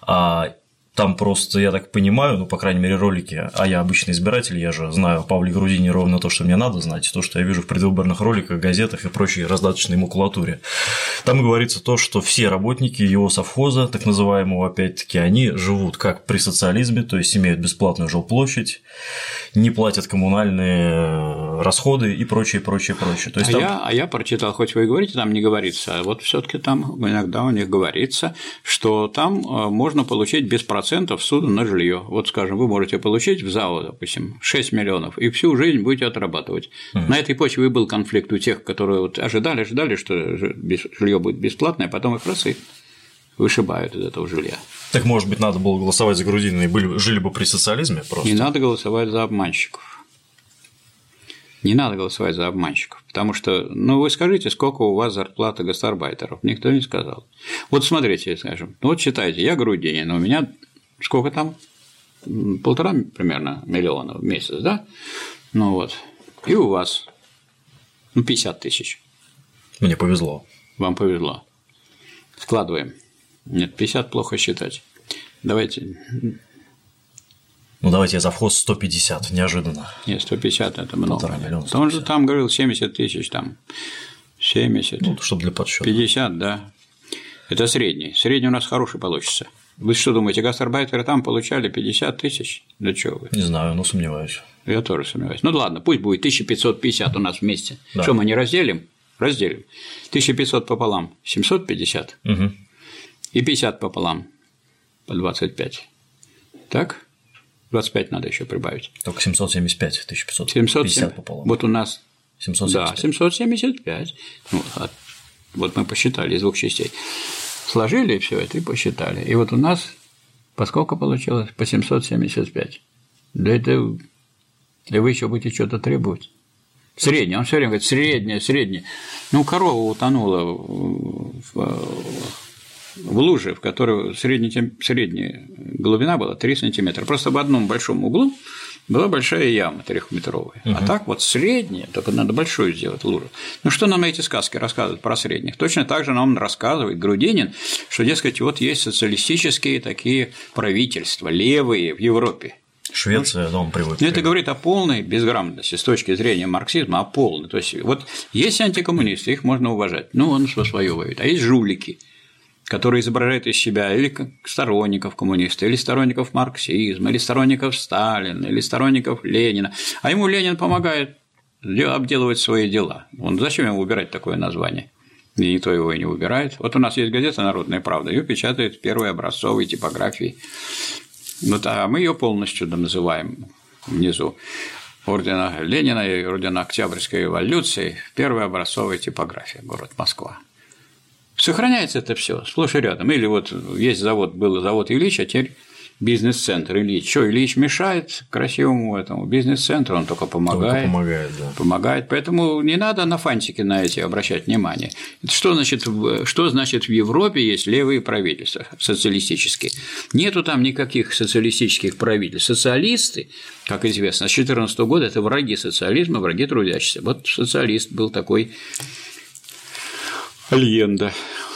А там просто, я так понимаю, ну, по крайней мере, ролики, а я обычный избиратель, я же знаю о Павле Грудинине ровно то, что мне надо знать, то, что я вижу в предвыборных роликах, газетах и прочей раздаточной макулатуре. Там говорится то, что все работники его совхоза, так называемого, опять-таки, они живут как при социализме, то есть имеют бесплатную жилплощадь, не платят коммунальные расходы и прочее. То есть я прочитал, хоть вы и говорите, там не говорится, а вот все-таки там иногда у них говорится, что там можно получить без процентов суду на жилье. Вот, скажем, вы можете получить в ЗАО, допустим, 6 миллионов, и всю жизнь будете отрабатывать. На этой почве и был конфликт у тех, которые вот ожидали, что жилье будет бесплатное, а потом их раз и вышибают из этого жилья. Так, может быть, надо было голосовать за Грудинина и жили бы при социализме просто? Не надо голосовать за обманщиков. Не надо голосовать за обманщиков, потому что, ну, вы скажите, сколько у вас зарплата гастарбайтеров? Никто не сказал. Вот смотрите, скажем, вот считайте, я Грудинин, у меня сколько там? 1,5 примерно миллиона в месяц, да? Ну вот, и у вас 50 тысяч. Мне повезло. Вам повезло. Складываем. Нет, 50 плохо считать. Давайте. Ну, давайте я завхоз 150, неожиданно. Нет, 150 – это много. 1,5 миллиона. Он же там говорил 70 тысяч, там 70. Ну, чтобы для подсчета. 50, да. Это средний. Средний у нас хороший получится. Вы что думаете, гастарбайтеры там получали 50 тысяч? Да чего вы? Не знаю, но сомневаюсь. Я тоже сомневаюсь. Ну ладно, пусть будет 1550 у нас вместе. Да. Что, мы не разделим? Разделим. 1500 пополам – 750. Угу. И 50 пополам – по 25. Так? 25 надо еще прибавить. Только 775, 1550 770 пополам. Вот у нас 775. Да, 775. Ну, вот мы посчитали из двух частей. Сложили все это и посчитали. И вот у нас по сколько получилось? По 775. Да это. И вы еще будете что-то требовать. Среднее. Он все время говорит, среднее. Ну, корова утонула в луже, в которой средняя глубина была 3 сантиметра. Просто в одном большом углу была большая яма 3-метровая. А так вот средняя, только надо большую сделать лужу. Ну, что нам эти сказки рассказывают про средних? Точно так же нам рассказывает Грудинин, что, дескать, вот есть социалистические такие правительства, левые в Европе. Швеция, да, он приводит. Это говорит о полной безграмотности с точки зрения марксизма, о полной. То есть, вот есть антикоммунисты, их можно уважать, ну, он что свое воюет, а есть жулики, которые изображают из себя или сторонников коммунистов, или сторонников марксизма, или сторонников Сталина, или сторонников Ленина, а ему Ленин помогает обделывать свои дела. Зачем ему убирать такое название? И никто его и не убирает. Вот у нас есть газета «Народная правда», ее печатают в первой образцовой типографии. Вот, а мы ее полностью называем внизу ордена Ленина и ордена Октябрьской революции, первая образцовая типография, город Москва. Сохраняется это все сплошь и рядом. Или вот есть завод, был завод Ильича, а теперь бизнес-центр Ильич. Что, Ильич мешает красивому этому бизнес-центру, он только помогает. Помогает. Поэтому не надо на фантики на эти обращать внимание. Что значит в Европе есть левые правительства социалистические? Нету там никаких социалистических правительств. Социалисты, как известно, с 2014 года это враги социализма, враги трудящихся. Вот социалист был такой Альенде.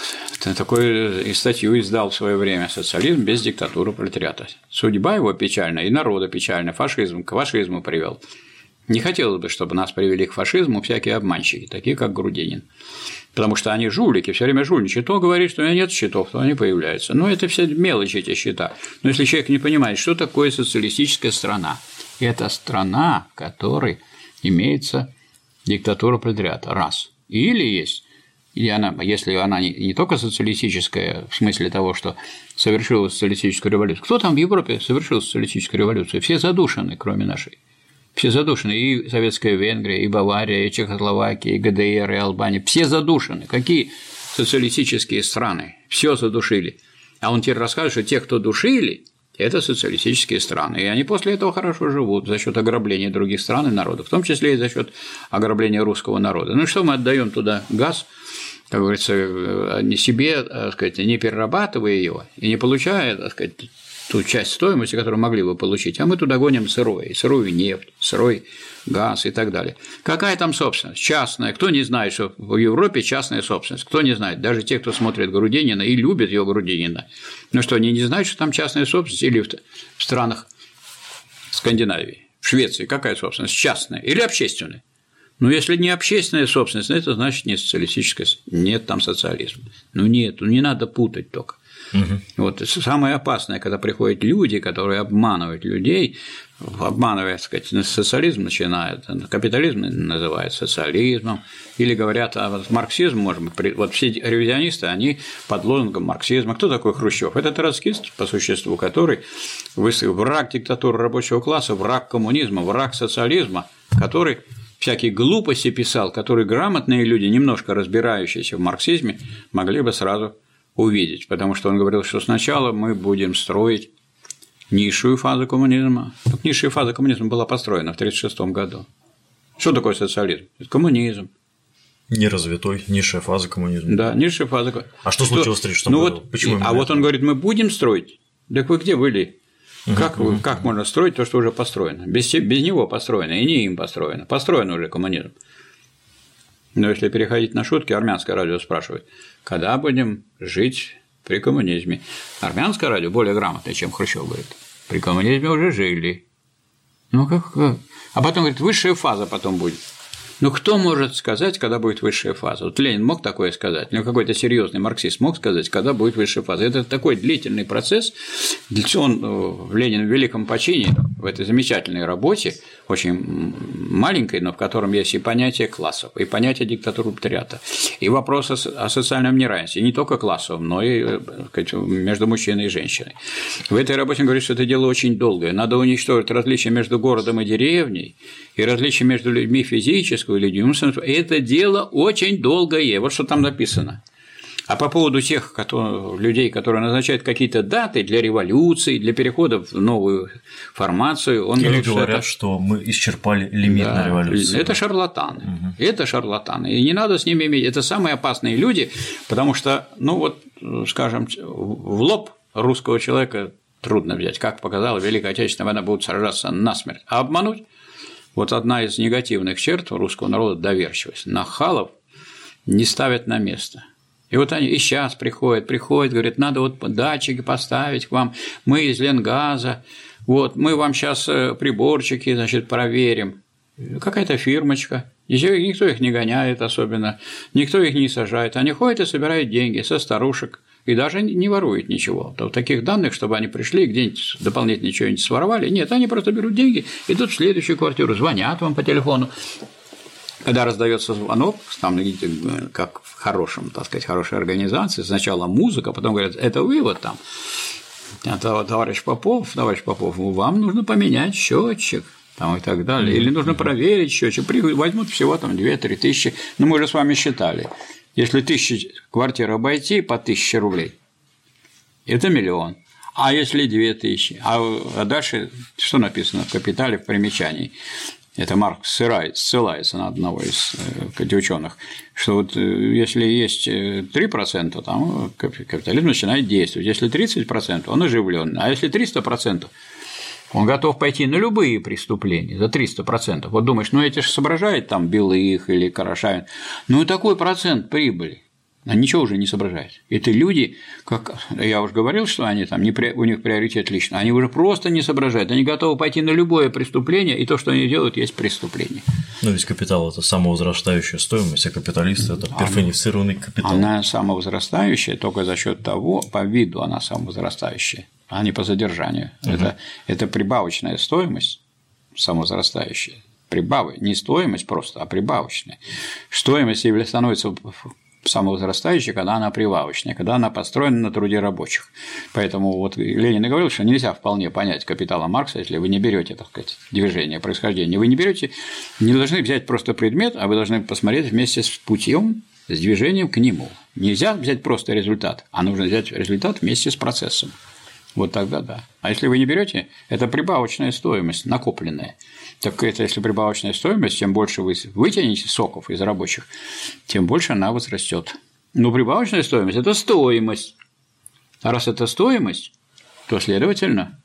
Такую и статью издал в свое время «Социализм без диктатуры пролетариата». Судьба его печальная, и народа печальная, фашизм к фашизму привел. Не хотелось бы, чтобы нас привели к фашизму всякие обманщики, такие как Грудинин. Потому что они жулики, все время жульничают. То говорит, что у меня нет счетов, то они появляются. Но это все мелочи, эти счета. Но если человек не понимает, что такое социалистическая страна, это страна, в которой имеется диктатура пролетариата. Раз. Или есть. И она, если она не только социалистическая, в смысле того, что совершила социалистическую революцию. Кто там в Европе совершил социалистическую революцию? Все задушены, кроме нашей. Все задушены. И Советская Венгрия, и Бавария, и Чехословакия, и ГДР, и Албания. Все задушены. Какие социалистические страны? Все задушили. А он теперь расскажет, что те, кто душили, это социалистические страны. И они после этого хорошо живут за счет ограбления других стран и народов, в том числе и за счет ограбления русского народа. Ну что мы отдаем туда газ, как говорится, не себе, так сказать, не перерабатывая его и не получая, так сказать, ту часть стоимости, которую могли бы получить, а мы туда гоним сырую нефть, сырой газ и так далее. Какая там собственность? Частная. Кто не знает, что в Европе частная собственность? Кто не знает? Даже те, кто смотрит Грудинина и любит его Грудинина. Ну что, они не знают, что там частная собственность? Или в странах Скандинавии, в Швеции какая собственность? Частная или общественная? Ну, если не общественная собственность, это значит не социалистическая, нет там социализма. Ну, нет, не надо путать только. Вот самое опасное, когда приходят люди, которые обманывают людей, обманывая, так сказать, социализм начинает, капитализм называют социализмом, или говорят, а вот марксизм, может быть, вот все ревизионисты, они под лозунгом марксизма. Кто такой Хрущев? Это троцкист, по существу, который враг диктатуры рабочего класса, враг коммунизма, враг социализма, который всякие глупости писал, которые грамотные люди, немножко разбирающиеся в марксизме, могли бы сразу увидеть, потому что он говорил, что сначала мы будем строить низшую фазу коммунизма. Так низшая фаза коммунизма была построена в 1936 году. Что такое социализм? Это коммунизм. Неразвитой, низшая фаза коммунизма. Да, низшая фаза. А что случилось в 1936 году? Вот, почему? А вот он говорит, мы будем строить. Так вы где были? Как можно строить то, что уже построено? Без него построено, и не им построено. Построен уже коммунизм. Но если переходить на шутки, армянское радио спрашивает, когда будем жить при коммунизме? Армянское радио более грамотное, чем Хрущев говорит. При коммунизме уже жили. Ну как? А потом говорит, высшая фаза потом будет. Ну кто может сказать, когда будет высшая фаза? Вот Ленин мог такое сказать, или какой-то серьезный марксист мог сказать, когда будет высшая фаза. Это такой длительный процесс. Он Ленин в великом почине, в этой замечательной работе, очень маленькой, но в котором есть и понятие классов, и понятие диктатуры пролетариата, и вопрос о социальном неравенстве, не только классовом, но и, сказать, между мужчиной и женщиной. В этой работе он говорит, что это дело очень долгое. Надо уничтожить различия между городом и деревней, и различия между людьми физического и людьми умственного. Это дело очень долгое. Вот что там написано. А по поводу тех людей, которые назначают какие-то даты для революции, для перехода в новую формацию, он говорят, что мы исчерпали лимит на революцию. Это шарлатаны. Это шарлатаны. И не надо с ними иметь. Это самые опасные люди, потому что, скажем, в лоб русского человека трудно взять. Как показала Великая Отечественная война, будут сражаться насмерть. А обмануть? Вот одна из негативных черт русского народа – доверчивость. Нахалов не ставят на место. И вот они и сейчас приходят, говорят, надо вот датчики поставить к вам, мы из Ленгаза, вот, мы вам сейчас приборчики, значит, проверим. Какая-то фирмочка, никто их не гоняет особенно, никто их не сажает, они ходят и собирают деньги со старушек и даже не воруют ничего. То таких данных, чтобы они пришли, где-нибудь дополнительно что-нибудь своровали, нет, они просто берут деньги, идут в следующую квартиру, звонят вам по телефону. Когда раздается звонок, там, как в хорошем, так сказать, хорошей организации, сначала музыка, потом говорят, это вы вот там, товарищ Попов, вам нужно поменять счетчик. Там и так далее. Или нужно проверить счетчик. Возьмут всего там 2-3 тысячи. Но мы же с вами считали. Если 1000 квартир обойти по 1000 рублей, это 1 000 000. А если 2000? А дальше что написано в «Капитале» в примечании? Это Маркс ссылается на одного из ученых, что вот если есть 3%, там капитализм начинает действовать. Если 30%, он оживленный. А если 300%, он готов пойти на любые преступления за 300%. Вот думаешь, эти же соображают там Белых или Карашавин. И такой процент прибыли. А ничего уже не соображают. Это люди, как я уже говорил, что они там у них приоритет лично, они уже просто не соображают. Они готовы пойти на любое преступление, и то, что они делают, есть преступление. Ведь капитал – это самовозрастающая стоимость, а капиталисты – это персонифицированный капитал. Она самовозрастающая только за счет того, по виду она самовозрастающая, а не по содержанию. Это прибавочная стоимость самовозрастающая. Не стоимость просто, а прибавочная. Стоимость становится самовозрастающей, когда она прибавочная, когда она построена на труде рабочих. Поэтому вот Ленин и говорил, что нельзя вполне понять капитала Маркса, если вы не берете, так сказать, движение, происхождение. Вы не должны взять просто предмет, а вы должны посмотреть вместе с путем, с движением к нему. Нельзя взять просто результат, а нужно взять результат вместе с процессом. Вот тогда да. А если вы не берете, это прибавочная стоимость, накопленная. Так это если прибавочная стоимость, тем больше вы вытянете соков из рабочих, тем больше она возрастет. Но прибавочная стоимость – это стоимость. А раз это стоимость, то следовательно,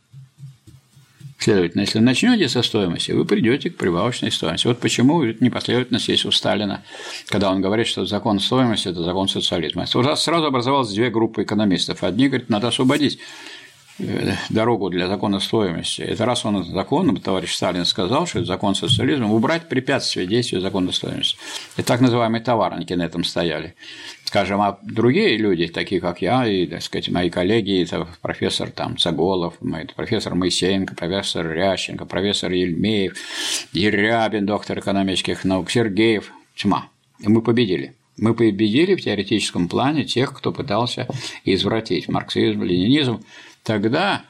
если начнете со стоимости, вы придете к прибавочной стоимости. Вот почему непоследовательность есть у Сталина, когда он говорит, что закон стоимости – это закон социализма. Сразу образовалось 2 группы экономистов. Одни говорят, надо освободить дорогу для закона стоимости. Это раз он законом, товарищ Сталин сказал, что это закон социализма, убрать препятствия действию закона стоимости. И так называемые товарники на этом стояли. Скажем, а другие люди, такие как я и, так сказать, мои коллеги, это профессор Цаголов, профессор Моисеенко, профессор Рященко, профессор Ельмеев, Дерябин, доктор экономических наук, Сергеев, тьма. И мы победили. Мы победили в теоретическом плане тех, кто пытался извратить марксизм, ленинизм. Тогда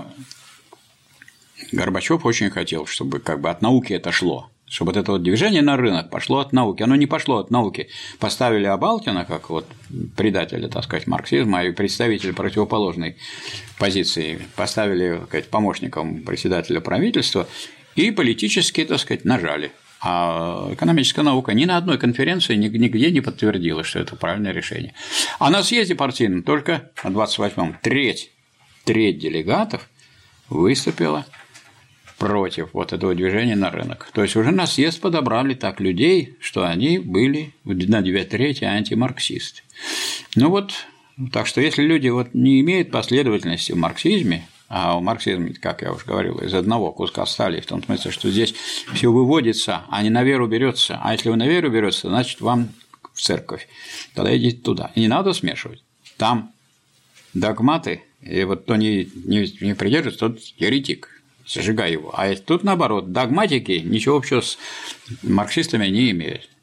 Горбачев очень хотел, чтобы от науки это шло, чтобы вот это вот движение на рынок пошло от науки. Оно не пошло от науки. Поставили Абалкина как предателя, так сказать, марксизма и представителя противоположной позиции, поставили, так сказать, помощником председателя правительства и политически, так сказать, нажали. А экономическая наука ни на одной конференции нигде не подтвердила, что это правильное решение. А на съезде партийном только на 28-м треть делегатов выступила против вот этого движения на рынок. То есть уже на съезд подобрали так людей, что они были на 2/3 антимарксисты. Так что если люди не имеют последовательности в марксизме, а в марксизме, как я уже говорил, из одного куска стали, в том смысле, что здесь все выводится, а не на веру берется. А если вы на веру берете, значит, вам в церковь. Тогда идите туда. И не надо смешивать. Там догматы, и кто не придерживается, тот еретик. Сжигай его. А тут наоборот, догматики ничего общего с марксистами не имеют.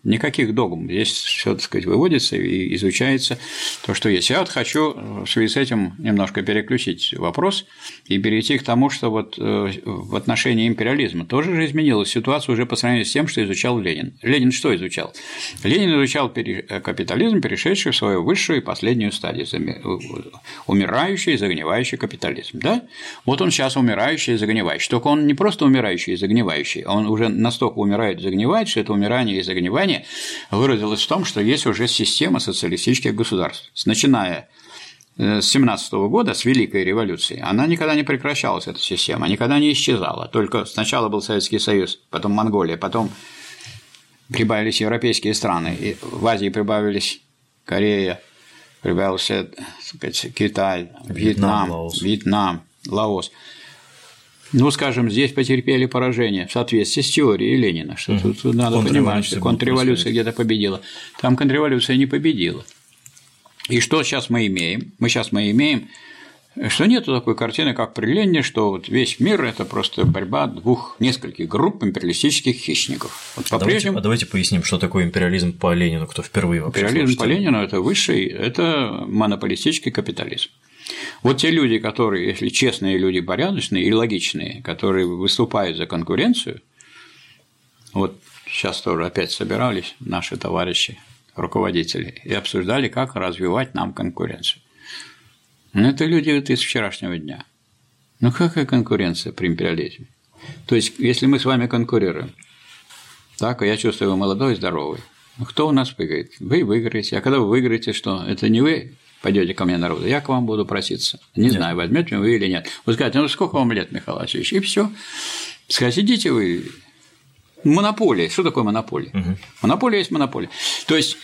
Никаких догм. Здесь все, так сказать, выводится и изучается то, что есть. Я вот хочу в связи с этим немножко переключить вопрос и перейти к тому, что вот в отношении империализма тоже же изменилась ситуация уже по сравнению с тем, что изучал Ленин. Ленин что изучал? Ленин изучал капитализм, перешедший в свою высшую и последнюю стадию – умирающий и загнивающий капитализм. Да? Вот он сейчас умирающий и загнивающий. Только он не просто умирающий и загнивающий, а он уже настолько умирает и загнивает, что это умирание и загнивание выразилось в том, что есть уже система социалистических государств. Начиная с 1917 года, с Великой революции, она никогда не прекращалась, эта система, никогда не исчезала. Только сначала был Советский Союз, потом Монголия, потом прибавились европейские страны, и в Азии прибавились Корея, прибавился, так сказать, Китай, Вьетнам, Лаос. Ну, скажем, здесь потерпели поражение в соответствии с теорией Ленина, что тут надо понимать, что контрреволюция где-то победила. Там контрреволюция не победила. И что сейчас мы имеем? Мы имеем, что нет такой картины, как при Ленине, что вот весь мир – это просто борьба нескольких групп империалистических хищников. Вот давайте поясним, что такое империализм по Ленину, кто впервые вообще империализм слышит. По Ленину – это высший, это монополистический капитализм. Вот те люди, которые, если честные люди, порядочные и логичные, которые выступают за конкуренцию, вот сейчас тоже опять собирались наши товарищи, руководители, и обсуждали, как развивать нам конкуренцию. Но это люди вот из вчерашнего дня. Ну какая конкуренция при империализме? То есть, если мы с вами конкурируем, так, а я чувствую, вы молодой и здоровый, ну кто у нас выиграет? Вы выиграете, а когда вы выиграете, что? Это не вы пойдете ко мне народу, я к вам буду проситься. Не знаю, возьмете вы или нет. Вы скажете, ну сколько вам лет, Михаил Васильевич? И все. Скажите, идите вы. Монополия. Что такое монополия? Монополия есть монополия. То есть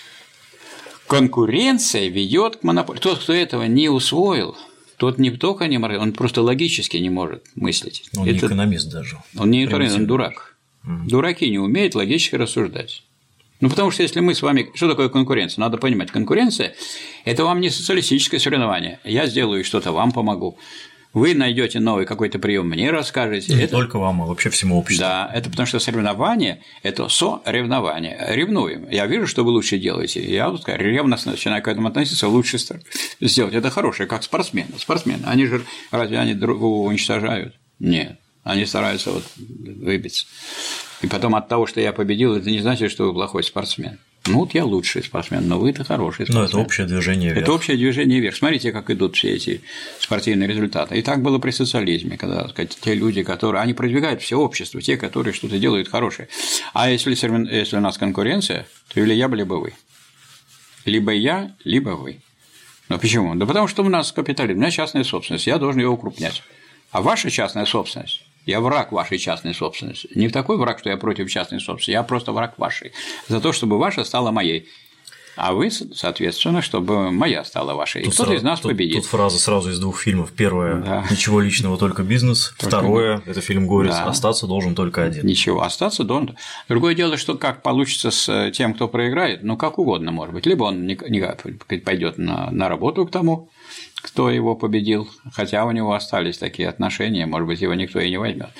конкуренция ведет к монополии. Тот, кто этого не усвоил, тот не только не может, он просто логически не может мыслить. Он не экономист даже. Он не экономист, он дурак. Дураки не умеют логически рассуждать. Ну, потому что если мы с вами… Что такое конкуренция? Надо понимать, конкуренция – это вам не социалистическое соревнование. Я сделаю что-то, вам помогу. Вы найдете новый какой-то прием, мне расскажете. Не только вам, а вообще всему обществу. Да, это потому что соревнование – это соревнование. Ревнуем. Я вижу, что вы лучше делаете. Я вот ревностно начинаю к этому относиться, лучше сделать. Это хорошее, как спортсмены. Спортсмены, они же разве они другого уничтожают? Нет. Они стараются вот выбиться. И потом от того, что я победил, это не значит, что вы плохой спортсмен. Ну, вот я лучший спортсмен, но вы-то хороший спортсмен. Но это общее движение вверх. Это общее движение вверх. Смотрите, как идут все эти спортивные результаты. И так было при социализме, когда, так сказать, те люди, которые… Они продвигают все общество, те, которые что-то делают хорошее. А если у нас конкуренция, то или я, либо вы. Либо я, либо вы. Но почему? Да потому что у нас капитализм, у меня частная собственность, я должен ее укрупнять. А ваша частная собственность… Я враг вашей частной собственности. Не такой враг, что я против частной собственности, я просто враг вашей. За то, чтобы ваша стала моей. А вы, соответственно, чтобы моя стала вашей. И кто-то из нас победит. Тут фраза сразу из двух фильмов. Первое – ничего личного, только бизнес. Второе – это фильм «Горец». Да. Остаться должен только один. Ничего, остаться должен. Другое дело, что как получится с тем, кто проиграет, ну, как угодно может быть. Либо он пойдет на работу к тому, кто его победил, хотя у него остались такие отношения, может быть, его никто и не возьмет.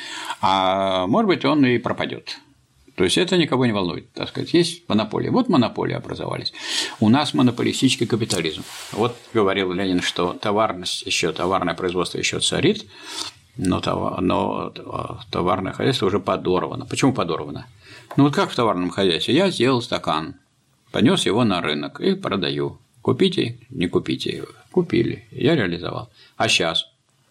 А может быть, он и пропадет. То есть это никого не волнует, так сказать. Есть монополия. Вот монополии образовались. У нас монополистический капитализм. Вот говорил Ленин, что товарность еще, товарное производство еще царит, но товарное хозяйство уже подорвано. Почему подорвано? Ну вот как в товарном хозяйстве? Я сделал стакан, понес его на рынок и продаю. Купите, не купите его. Купили, я реализовал. А сейчас?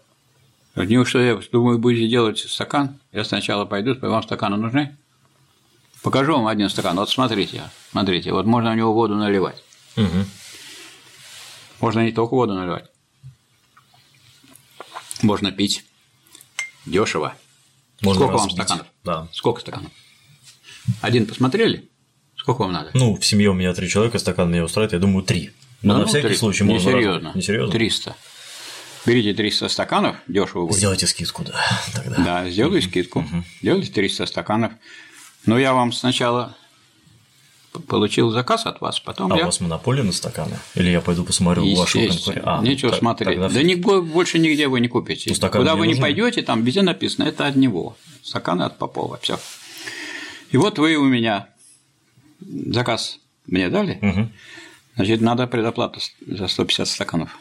Что я думаю, будете делать стакан? Я сначала пойду, вам стаканы нужны? Покажу вам один стакан. Вот смотрите, вот можно в него воду наливать. Угу. Можно не только воду наливать. Можно пить дешево. Сколько вам стаканов? Да. Сколько стаканов? Один посмотрели? Сколько вам надо? Ну, в семье у меня 3 человека, стакан меня устраивает, я думаю, 3. Но на всякий случай можно. Несерьезно. 300. Берите 300 стаканов, дешево будет. Сделайте скидку, да. Тогда. Да, сделаю скидку. Делайте 300 стаканов. Но я вам сначала получил заказ от вас, потом у вас монополия на стаканы? Или я пойду посмотрю у вашего конкурента? Нечего смотреть. Да больше нигде вы не купите. Куда вы не пойдете, там везде написано, это от него. Стаканы от Попова, все. И вот вы у меня заказ мне дали, значит, надо предоплату за 150 стаканов.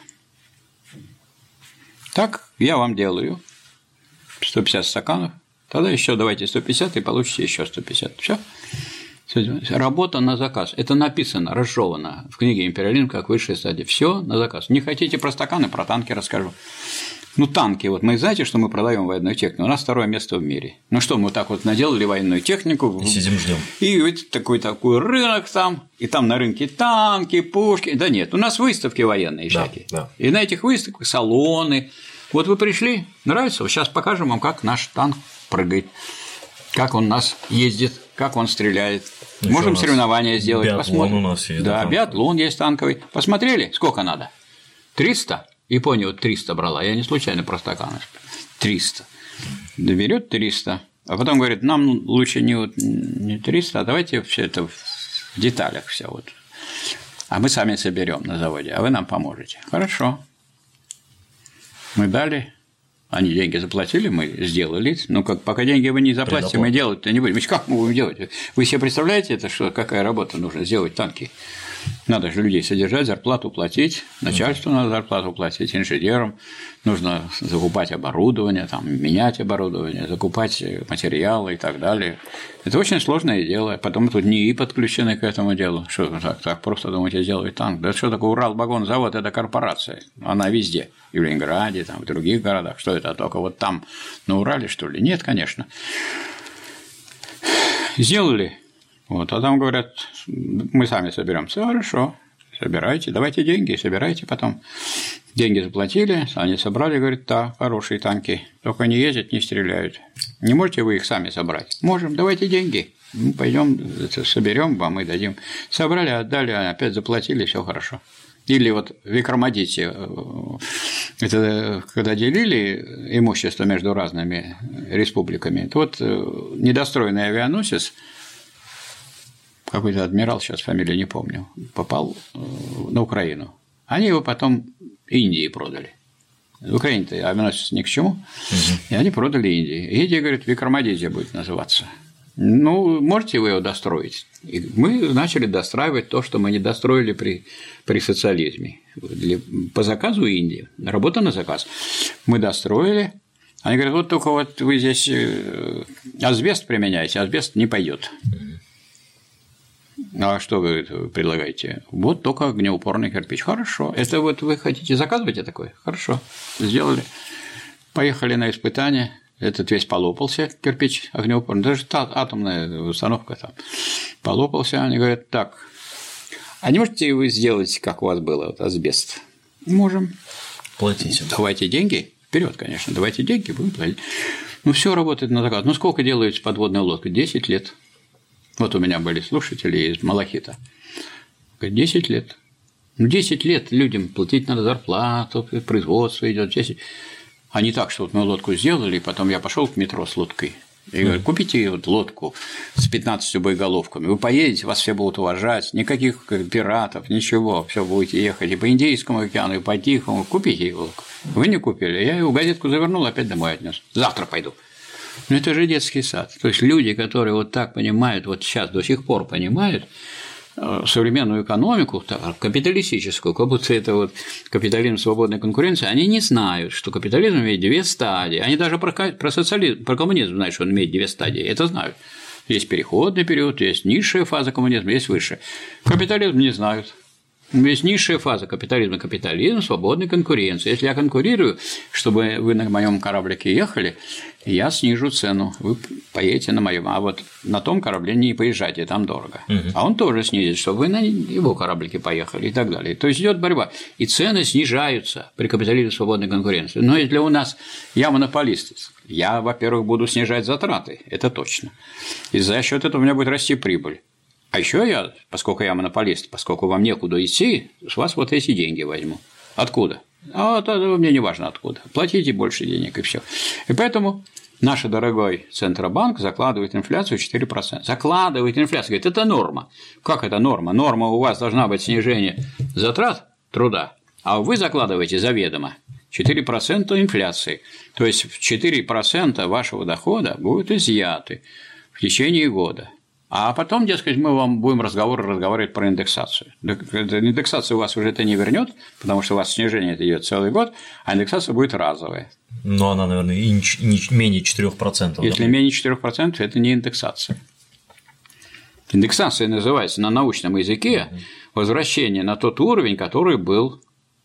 Так, я вам делаю 150 стаканов, тогда еще давайте 150 и получите еще 150. Все. Работа на заказ. Это написано, разжевано в книге «Империализм как высшая стадия». Все на заказ. Не хотите про стаканы, про танки расскажу. Ну, танки, вот мы знаете, что мы продаем военную технику, у нас 2-е место в мире. Ну что, мы так вот наделали военную технику. И сидим ждем. И вот такой рынок там, и там на рынке танки, пушки. Да нет, у нас выставки военные всякие. Да. И на этих выставках салоны. Вот вы пришли, нравится? Вот сейчас покажем вам, как наш танк прыгает, как он нас ездит, как он стреляет. Ну, можем соревнования сделать. Биатлон посмотрим. У нас есть. Да, биатлон есть танковый. Посмотрели, сколько надо? 300? Япония вот 300 брала, я не случайно про стаканы. 300. Доберет 300, а потом говорит, нам лучше не 300, а давайте все это в деталях все вот. А мы сами соберем на заводе, а вы нам поможете. Хорошо. Мы дали, они деньги заплатили, мы сделали. Ну, как пока деньги вы не заплатите, мы делать-то не будем. Как мы будем делать? Вы себе представляете, это что, какая работа нужно сделать танки? Надо же людей содержать, зарплату платить, начальству надо зарплату платить, инженерам нужно закупать оборудование, там, менять оборудование, закупать материалы и так далее. Это очень сложное дело. Потом тут НИИ подключены к этому делу. Что так просто думаете сделать танк? Да что такое Уралвагонзавод? Это корпорация. Она везде. И в Ленинграде, там, в других городах. Что это только вот там на Урале, что ли? Нет, конечно. Сделали. Вот, а там говорят, мы сами соберем. Все хорошо, собирайте, давайте деньги, собирайте потом. Деньги заплатили, они собрали, говорят, да, хорошие танки, только не ездят, не стреляют. Не можете вы их сами собрать? Можем, давайте деньги. Мы пойдем, соберем вам и дадим. Собрали, отдали, опять заплатили, все хорошо. Или вот в Викрамадите, это когда делили имущество между разными республиками, то вот недостроенный авианосец, какой-то адмирал, сейчас фамилию не помню, попал на Украину. Они его потом Индии продали. В Украине-то авианосец ни к чему, и они продали Индии. Индия, говорит, Викрамадития будет называться. Ну, можете вы его достроить? И мы начали достраивать то, что мы не достроили при социализме. По заказу Индии, работа на заказ. Мы достроили. Они говорят, вот только вот вы здесь асбест применяете, асбест не пойдет. А что вы предлагаете? Вот только огнеупорный кирпич. Хорошо. Это вот вы хотите заказывать такое? Хорошо. Сделали. Поехали на испытание. Этот весь полопался, кирпич огнеупорный. Даже атомная установка там полопался. Они говорят, так, а не можете вы сделать, как у вас было, вот, асбест? Можем. Платите. Давайте деньги. Вперед, конечно. Давайте деньги, будем платить. Ну, все работает на заказ. Ну, сколько делается подводная лодка? 10 лет. Вот у меня были слушатели из Малахита. 10 лет. Ну, 10 лет людям платить надо зарплату, производство идет. 10. А не так, что вот мы лодку сделали, и потом я пошел к метро с лодкой. И говорю, купите вот лодку с 15 боеголовками, вы поедете, вас все будут уважать, никаких пиратов, ничего, все будете ехать и по Индийскому океану, и по Тихому, купите лодку. Вы не купили, я ее в газетку завернул, опять домой отнес. Завтра пойду. Ну, это же детский сад. То есть люди, которые вот так понимают, вот сейчас до сих пор понимают современную экономику, капиталистическую, как будто это вот капитализм свободной конкуренции, они не знают, что капитализм имеет 2 стадии. Они даже про социализм, про коммунизм знают, что он имеет 2 стадии. Это знают. Есть переходный период, есть низшая фаза коммунизма, есть высшая. Капитализм не знают. Есть низшая фаза капитализма – капитализм свободной конкуренции. Если я конкурирую, чтобы вы на моем кораблике ехали, я снижу цену, вы поедете на моем, а вот на том корабле не поезжайте, там дорого. А он тоже снизит, чтобы вы на его кораблике поехали и так далее. То есть идет борьба, и цены снижаются при капитализме свободной конкуренции. Но если у нас я монополист, я, во-первых, буду снижать затраты, это точно. И за счет этого у меня будет расти прибыль. А еще я, поскольку я монополист, поскольку вам некуда идти, с вас вот эти деньги возьму. Откуда? А мне не важно откуда. Платите больше денег и все. И поэтому наш дорогой Центробанк закладывает инфляцию 4%. Закладывает инфляцию. Говорит, это норма. Как это норма? Норма у вас должна быть снижение затрат труда, а вы закладываете заведомо 4% инфляции. То есть 4% вашего дохода будут изъяты в течение года. А потом, дескать, мы вам будем разговаривать про индексацию. Индексация у вас уже это не вернет, потому что у вас снижение идет целый год, а индексация будет разовая. Но она, наверное, и менее 4%. Если менее 4%, это не индексация. Индексация называется на научном языке возвращение на тот уровень, который был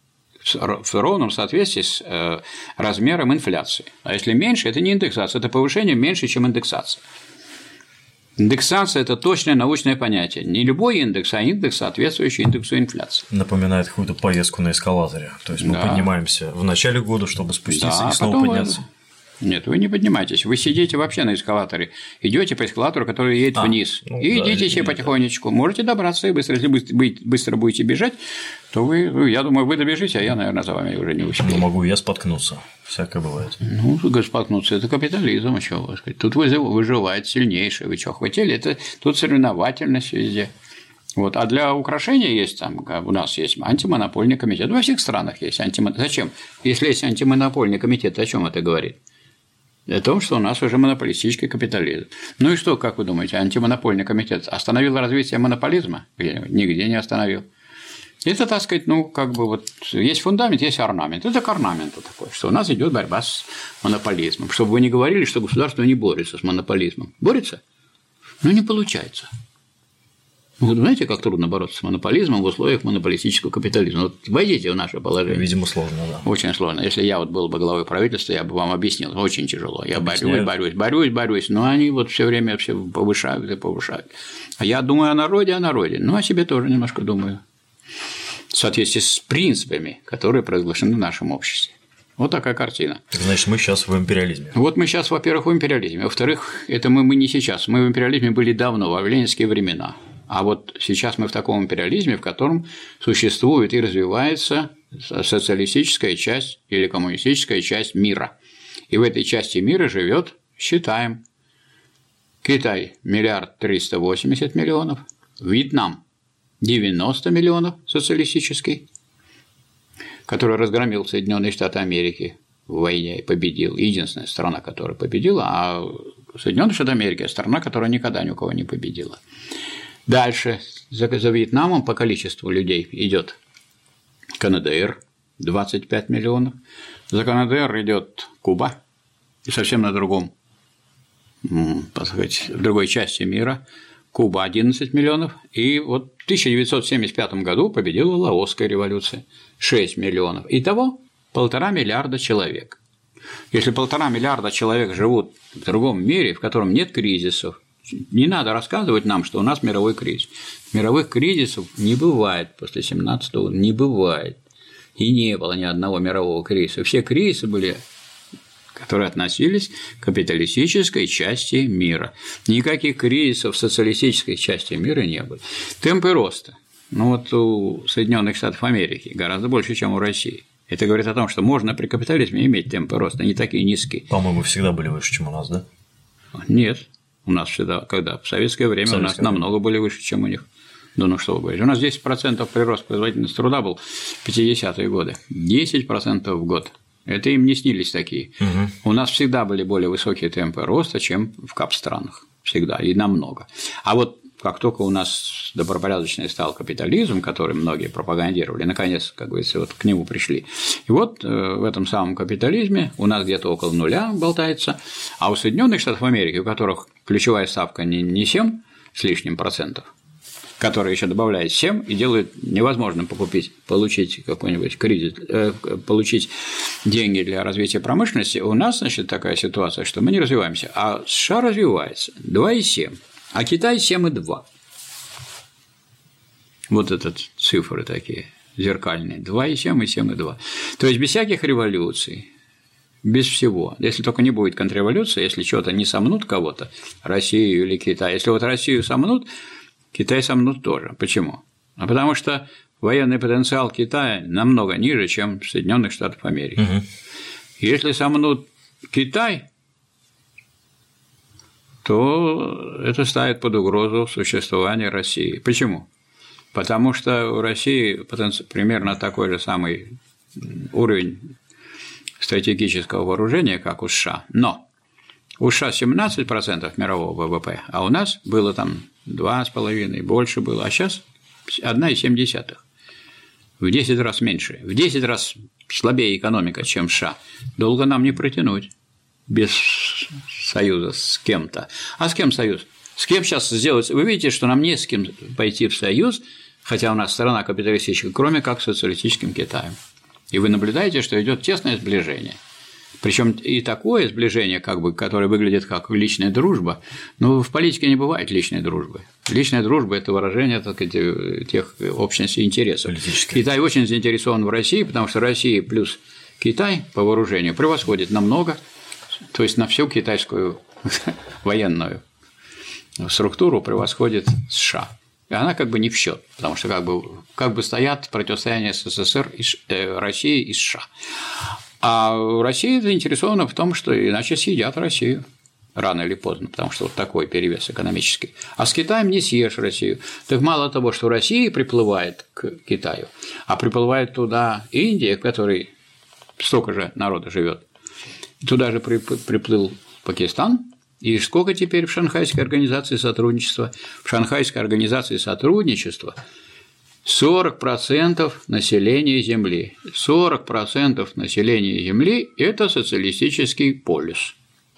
в ровном соответствии с размером инфляции. А если меньше, это не индексация, это повышение меньше, чем индексация. Индексация – это точное научное понятие. Не любой индекс, а индекс, соответствующий индексу инфляции. Напоминает какую-то поездку на эскалаторе. То есть мы поднимаемся в начале года, чтобы спуститься и снова подняться. Нет, вы не поднимаетесь. Вы сидите вообще на эскалаторе, идете по эскалатору, который едет вниз. И идите себе потихонечку. Можете добраться и быстро. Если быстро будете бежать, то вы, я думаю, вы добежите, а я, наверное, за вами уже не успею. Могу я споткнуться. Всякое бывает. Ну, споткнуться – это капитализм, а что вы сказать. Тут выживает сильнейший. Вы что, хотели? Это тут соревновательность везде. Вот. А для украшения есть там, у нас есть антимонопольный комитет. Во всех странах есть антимонопольный. Зачем? Если есть антимонопольный комитет, о чем это говорит? О том, что у нас уже монополистический капитализм. Ну и что, как вы думаете, антимонопольный комитет остановил развитие монополизма? Нигде не остановил. Это, так сказать, ну, как бы вот есть фундамент, есть орнамент. Это к орнаменту такой, что у нас идет борьба с монополизмом. Чтобы вы не говорили, что государство не борется с монополизмом. Борется? Ну, не получается. Вы знаете, как трудно бороться с монополизмом в условиях монополистического капитализма? Вот войдите в наше положение. Видимо, сложно, да. Очень сложно. Если я вот был бы главой правительства, я бы вам объяснил. Очень тяжело. Я борюсь, но они вот все время все повышают и повышают. А я думаю о народе. Ну, о себе тоже немножко думаю. В соответствии с принципами, которые провозглашены в нашем обществе. Вот такая картина. Так значит, мы сейчас в империализме. Вот мы сейчас, во-первых, в империализме. Во-вторых, это мы не сейчас. Мы в империализме были давно, во ленинские времена. А вот сейчас мы в таком империализме, в котором существует и развивается социалистическая часть или коммунистическая часть мира. И в этой части мира живет, считаем, Китай – 1 380 000 000, Вьетнам – 90 миллионов социалистический, который разгромил Соединенные Штаты Америки в войне и победил. Единственная страна, которая победила, а Соединенные Штаты Америки – страна, которая никогда ни у кого не победила. Дальше за Вьетнамом по количеству людей идет КНДР – 25 миллионов. За КНДР идет Куба, и совсем на другом, так сказать, в другой части мира. Куба – 11 миллионов. И вот в 1975 году победила Лаосская революция – 6 миллионов. Итого 1,5 миллиарда человек. Если 1,5 миллиарда человек живут в другом мире, в котором нет кризисов, не надо рассказывать нам, что у нас мировой кризис. Мировых кризисов не бывает после 17 года, не бывает. И не было ни одного мирового кризиса. Все кризисы были, которые относились к капиталистической части мира. Никаких кризисов в социалистической части мира не было. Темпы роста. Ну вот у Соединенных Штатов Америки гораздо больше, чем у России. Это говорит о том, что можно при капитализме иметь темпы роста, не такие низкие. По-моему, всегда были выше, чем у нас, да? Нет. У нас всегда, когда? В советское время у нас намного были выше, чем у них. Да ну что вы говорите. У нас 10% прирост производительности труда был в 50-е годы. 10% в год. Это им не снились такие. У нас всегда были более высокие темпы роста, чем в КАП-странах. Всегда. И намного. А вот как только у нас добропорядочный стал капитализм, который многие пропагандировали, наконец, как говорится, вот к нему пришли. И вот в этом самом капитализме у нас где-то около нуля болтается, а у Соединенных Штатов Америки, у которых ключевая ставка не 7 с лишним процентов, которые еще добавляет 7 и делают невозможным получить какой-нибудь кредит, получить деньги для развития промышленности, у нас, значит, такая ситуация, что мы не развиваемся, а США развивается 2,7. А Китай 7,2. Вот это цифры такие зеркальные. 2,7 и 7,2. То есть без всяких революций, без всего. Если только не будет контрреволюции, если что-то не сомнут кого-то, Россию или Китай. Если вот Россию сомнут, Китай сомнут тоже. Почему? А потому что военный потенциал Китая намного ниже, чем Соединенных Штатов Америки. Если сомнут Китай, то это ставит под угрозу существование России. Почему? Потому что у России примерно такой же самый уровень стратегического вооружения, как у США, но у США 17% мирового ВВП, а у нас было там 2,5, больше было, а сейчас 1,7. В 10 раз меньше, в 10 раз слабее экономика, чем США. Долго нам не протянуть без союза с кем-то. А с кем союз? С кем сейчас сделать? Вы видите, что нам не с кем пойти в союз, хотя у нас страна капиталистическая, кроме как с социалистическим Китаем. И вы наблюдаете, что идет тесное сближение. Причем и такое сближение, которое выглядит как личная дружба, но в политике не бывает личной дружбы. Личная дружба – это выражение, так сказать, тех общностей интересов. Китай очень заинтересован в России, потому что Россия плюс Китай по вооружению превосходит намного, то есть на всю китайскую военную структуру превосходит США. И она не в счет, потому что как бы стоят противостояние СССР, России и США. А Россия заинтересована в том, что иначе съедят Россию рано или поздно, потому что вот такой перевес экономический. А с Китаем не съешь Россию. Так мало того, что Россия приплывает к Китаю, а приплывает туда Индия, в которой столько же народа живет. Туда же приплыл Пакистан. И сколько теперь в Шанхайской организации сотрудничества? В Шанхайской организации сотрудничества 40% населения Земли. 40% населения Земли – это социалистический полюс.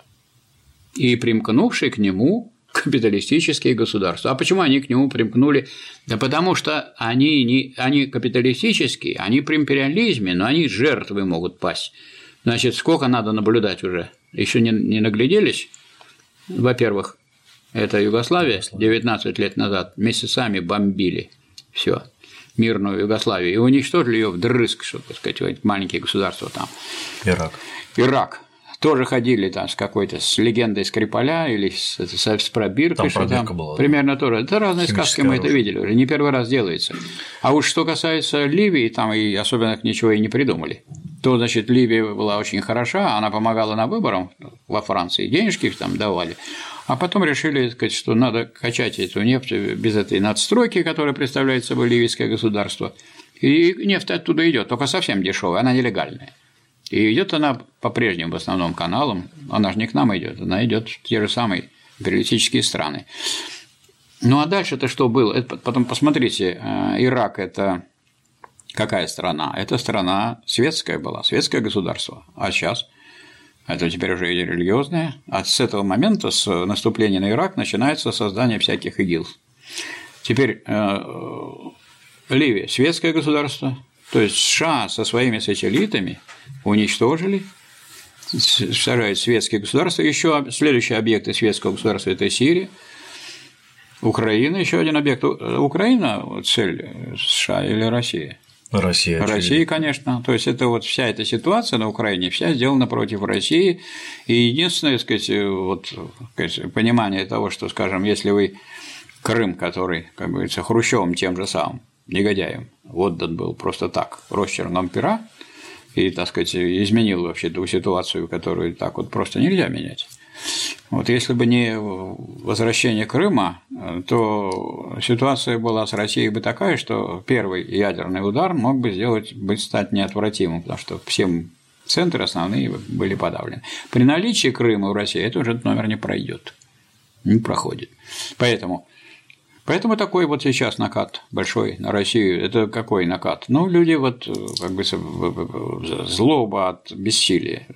И примкнувшие к нему капиталистические государства. А почему они к нему примкнули? Да потому что они капиталистические, они при империализме, но они жертвы могут пасть. Значит, сколько надо наблюдать уже? Еще не нагляделись? Во-первых, это Югославия 19 лет назад месяцами бомбили все мирную Югославию и уничтожили ее вдрызг, что, так сказать, маленькие государства там. Ирак. Тоже ходили там с легендой Скрипаля или с пробиркой, что там была, примерно тоже. Это разные сказки, мы это видели, уже не первый раз делается. А уж что касается Ливии, там и особенно ничего и не придумали. То, значит, Ливия была очень хороша, она помогала на выборах во Франции, денежки там давали, а потом решили, сказать, что надо качать эту нефть без этой надстройки, которая представляет собой ливийское государство, и нефть оттуда идет, только совсем дешевая, она нелегальная. И идет она по-прежнему в основном каналам, она же не к нам идет, она идет в те же самые империалистические страны. Ну а дальше-то что было? Потом посмотрите, Ирак – это какая страна? Это страна светская была, светское государство, а сейчас это теперь уже религиозное. А с этого момента, с наступления на Ирак, начинается создание всяких ИГИЛ. Теперь Ливия – светское государство. То есть США со своими сателлитами уничтожили, сажают светские государства. Еще следующие объекты светского государства – это Сирия, Украина, еще один объект. Украина – цель США или Россия? Россия, конечно. То есть это вот вся эта ситуация на Украине, вся сделана против России. И единственное, так сказать, понимание того, что, скажем, если вы Крым, который, как говорится, Хрущевым тем же самым негодяем отдан был просто так, росчерком пера, и, так сказать, изменил вообще ту ситуацию, которую так вот просто нельзя менять. Вот если бы не возвращение Крыма, то ситуация была с Россией бы такая, что первый ядерный удар мог бы стать неотвратимым, потому что все центры основные были подавлены. При наличии Крыма в России этот номер не пройдет, не проходит. Поэтому такой вот сейчас накат большой на Россию. Это какой накат? Ну, люди вот как бы злоба от бессилия.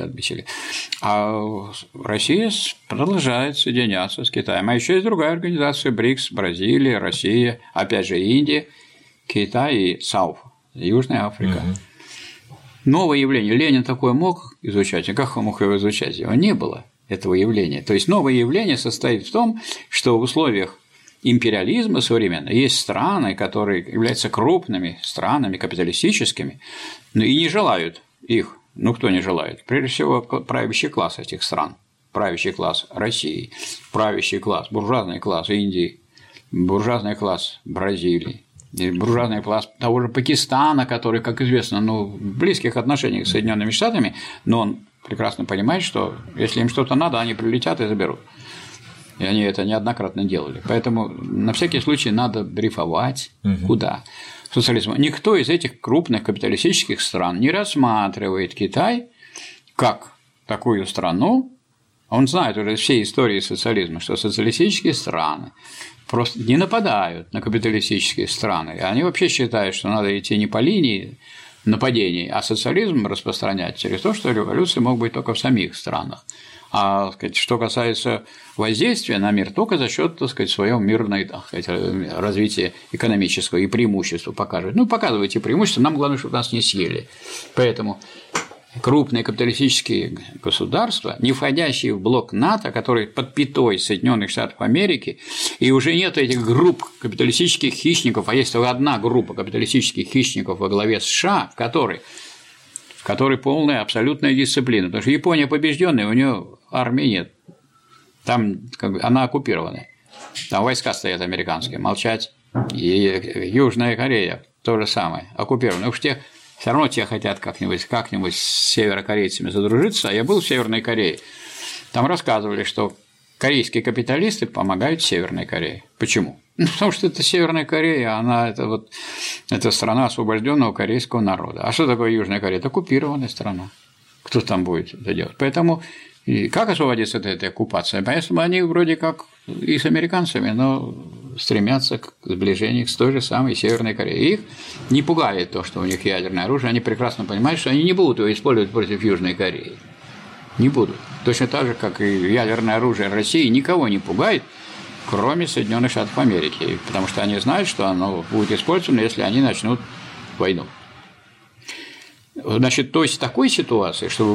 А Россия продолжает соединяться с Китаем. А еще есть другая организация БРИКС, Бразилия, Россия, опять же Индия, Китай и САУФ, Южная Африка. Новое явление. Ленин такое мог изучать, а как он мог его изучать? Его не было, этого явления. То есть новое явление состоит в том, что в условиях империализма современного есть страны, которые являются крупными странами капиталистическими, но и не желают их. Ну, кто не желает? Прежде всего, правящий класс этих стран, правящий класс России, правящий класс, буржуазный класс Индии, буржуазный класс Бразилии, буржуазный класс того же Пакистана, который, как известно, в близких отношениях с Соединенными Штатами, но он прекрасно понимает, что если им что-то надо, они прилетят и заберут. И они это неоднократно делали. Поэтому на всякий случай надо дрейфовать. Куда? Социализм. Никто из этих крупных капиталистических стран не рассматривает Китай как такую страну. Он знает уже из всей истории социализма, что социалистические страны просто не нападают на капиталистические страны. Они вообще считают, что надо идти не по линии нападений, а социализм распространять через то, что революция могут быть только в самих странах. А что касается воздействия на мир, только за счет, так сказать, своего мирного развития экономического и преимущества покажет. Ну, показывайте преимущества, нам главное, чтобы нас не съели. Поэтому крупные капиталистические государства, не входящие в блок НАТО, которые под пятой Соединенных Штатов Америки, и уже нет этих групп капиталистических хищников, а есть только одна группа капиталистических хищников во главе США, в которой полная абсолютная дисциплина. Потому что Япония побежденная, у нее армии нет. Там она оккупирована. Там войска стоят американские, молчать. И Южная Корея то же самое, оккупирована. Уж те все равно те хотят как-нибудь с северокорейцами задружиться. А я был в Северной Корее. Там рассказывали, что корейские капиталисты помогают Северной Корее. Почему? Потому что это Северная Корея, это страна освобожденного корейского народа. А что такое Южная Корея? Это оккупированная страна. Кто там будет это делать? Поэтому как освободиться от этой оккупации? Поэтому они вроде как и с американцами, но стремятся к сближению с той же самой Северной Кореей. Их не пугает то, что у них ядерное оружие, они прекрасно понимают, что они не будут его использовать против Южной Кореи. Не будут. Точно так же, как и ядерное оружие России никого не пугает, кроме Соединенных Штатов Америки, потому что они знают, что оно будет использовано, если они начнут войну. Значит, то есть в такой ситуации, чтобы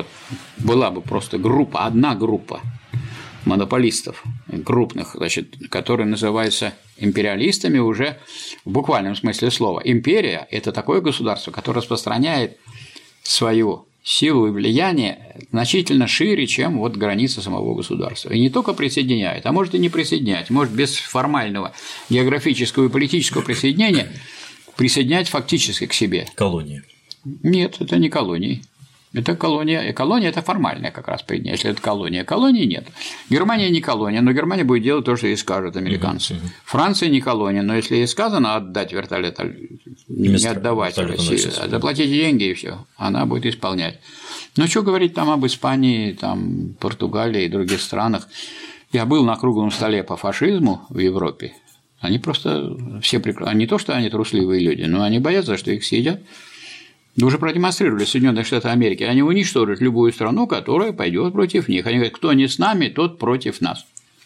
была бы просто одна группа монополистов крупных, значит, которые называются империалистами уже в буквальном смысле слова. Империя – это такое государство, которое распространяет свою силу и влияние значительно шире, чем границы самого государства. И не только присоединяет, а может и не присоединять, может без формального географического и политического присоединения присоединять фактически к себе. Колонии. Нет, это не колонии. Это колония. Колония – это формальная как раз присоединение. Если это колония, колонии нет. Германия не колония, но Германия будет делать то, что ей скажут американцы. Франция не колония, но если ей сказано отдать вертолет, не отдавать России, заплатить деньги и все, она будет исполнять. Но что говорить там об Испании, там, Португалии и других странах? Я был на круглом столе по фашизму в Европе. Они просто все прекрасны. Не то, что они трусливые люди, но они боятся, что их съедят. Уже продемонстрировали Соединенные Штаты Америки. Они уничтожат любую страну, которая пойдет против них. Они говорят, кто не с нами, тот против нас.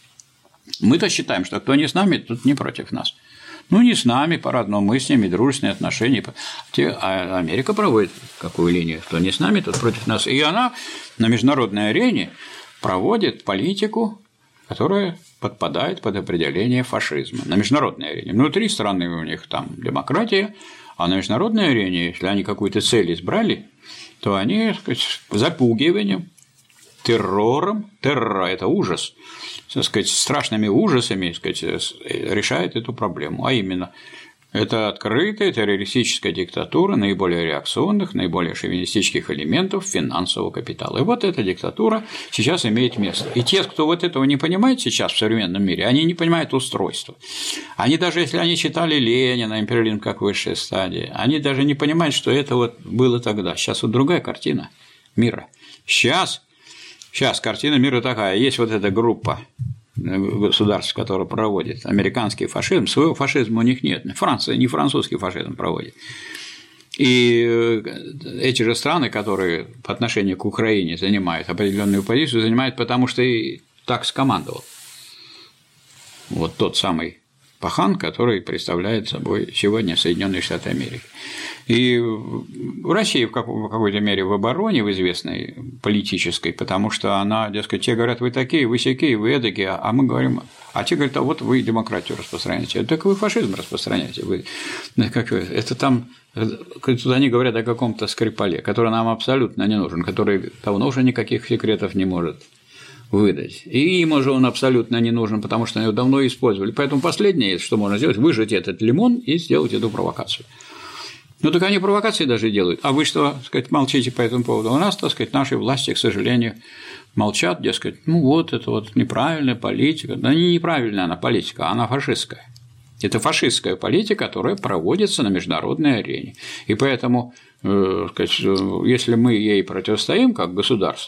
Мы-то считаем, что кто не с нами, тот не против нас. Ну, не с нами, по-разному, мы с ними дружественные отношения. А Америка проводит какую линию? Кто не с нами, тот против нас. И она на международной арене проводит политику, которая подпадает под определение фашизма. На международной арене. Внутри страны у них там демократия, а на международной арене, если они какую-то цель избрали, то они, так сказать, запугиванием, террором, террор – это ужас, так сказать, страшными ужасами, так сказать, решает эту проблему. А именно, это открытая террористическая диктатура наиболее реакционных, наиболее шовинистических элементов финансового капитала. И вот эта диктатура сейчас имеет место. И те, кто этого не понимает сейчас в современном мире, они не понимают устройства. Они даже если они читали Ленина, империализм как высшая стадия, они даже не понимают, что это было тогда. Сейчас другая картина мира. Сейчас картина мира такая. Есть эта группа государств, которые проводят американский фашизм, своего фашизма у них нет. Франция не французский фашизм проводит. И эти же страны, которые по отношению к Украине занимают определенную позицию, занимают потому, что и так скомандовал. Тот самый пахан, который представляет собой сегодня Соединенные Штаты Америки. И в России в какой-то мере в обороне, в известной политической, потому что она, дескать, те говорят, вы такие, вы сякие, вы эдакие, а мы говорим, а те говорят, а вот вы демократию распространяете, так вы фашизм распространяете, это там, тут они говорят о каком-то Скрипале, который нам абсолютно не нужен, который давно уже никаких секретов не может выдать. И им уже он абсолютно не нужен, потому что его давно использовали. Поэтому последнее, что можно сделать, выжать этот лимон и сделать эту провокацию. Так они провокации даже делают. А вы что, так сказать, молчите по этому поводу? У нас, так сказать, наши власти, к сожалению, молчат, дескать, это неправильная политика. Да не неправильная она политика, она фашистская. Это фашистская политика, которая проводится на международной арене. И поэтому, сказать, если мы ей противостоим как государство,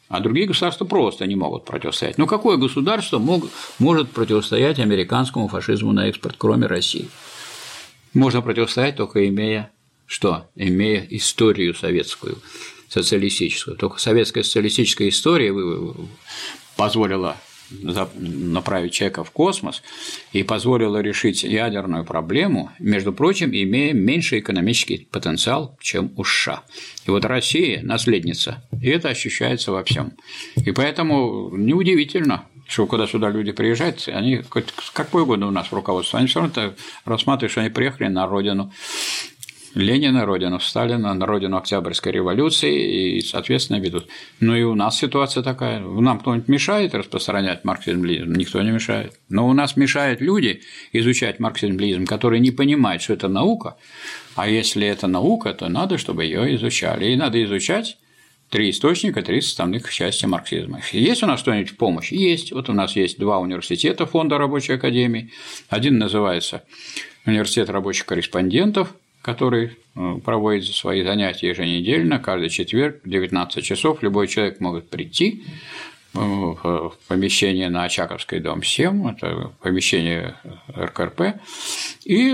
а другие государства просто не могут противостоять. Ну, какое государство может противостоять американскому фашизму на экспорт, кроме России? Можно противостоять, только имея что? Имея историю советскую, социалистическую. Только советская социалистическая история позволила направить человека в космос и позволила решить ядерную проблему, между прочим, имея меньший экономический потенциал, чем у США. И вот Россия – наследница, и это ощущается во всем. И поэтому неудивительно, что когда сюда люди приезжают, они какое угодно у нас в руководстве, они все равно рассматривают, что они приехали на родину Ленина, родину Сталина, на родину Октябрьской революции и, соответственно, ведут. Ну и у нас ситуация такая. Нам кто-нибудь мешает распространять марксизм-ленизм? Никто не мешает. Но у нас мешают люди изучать марксизм-ленизм, которые не понимают, что это наука. А если это наука, то надо, чтобы ее изучали. И надо изучать 3 источника, 3 составных части марксизма. Есть у нас что-нибудь в помощь? Есть. Вот у нас есть 2 университета Фонда Рабочей Академии. Один называется Университет рабочих корреспондентов, который проводит свои занятия еженедельно, каждый четверг в 19 часов. Любой человек может прийти в помещение на Очаковской, дом 7, это помещение РКРП, и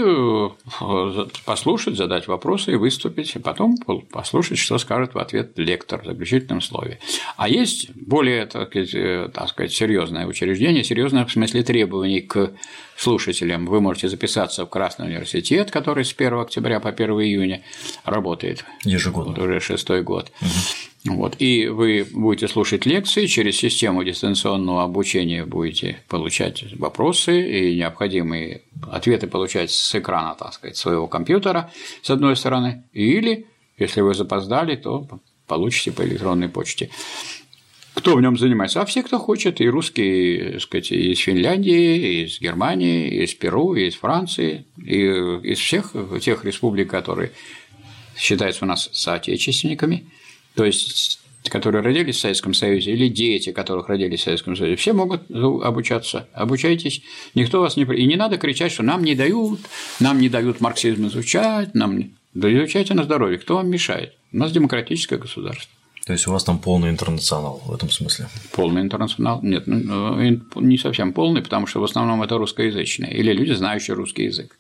послушать, задать вопросы и выступить, и потом послушать, что скажет в ответ лектор в заключительном слове. А есть более, так сказать, серьезное учреждение, серьезное в смысле требований к слушателям. Вы можете записаться в Красный университет, который с 1 октября по 1 июня работает. Ежегодно. Вот уже 6-й год. Вот. И вы будете слушать лекции, через систему дистанционного обучения будете получать вопросы и необходимые ответы получать с экрана, так сказать, своего компьютера, с одной стороны, или, если вы запоздали, то получите по электронной почте. Кто в нем занимается? А все, кто хочет, и русские, так сказать, из Финляндии, из Германии, из Перу, из Франции, и из всех тех республик, которые считаются у нас соотечественниками, то есть, которые родились в Советском Союзе, или дети, которых родились в Советском Союзе, все могут обучаться. Обучайтесь, никто вас не… И не надо кричать, что нам не дают марксизм изучать, Да изучайте на здоровье, кто вам мешает? У нас демократическое государство. То есть у вас там полный интернационал в этом смысле? Полный интернационал? Нет, не совсем полный, потому что в основном это русскоязычные или люди, знающие русский язык.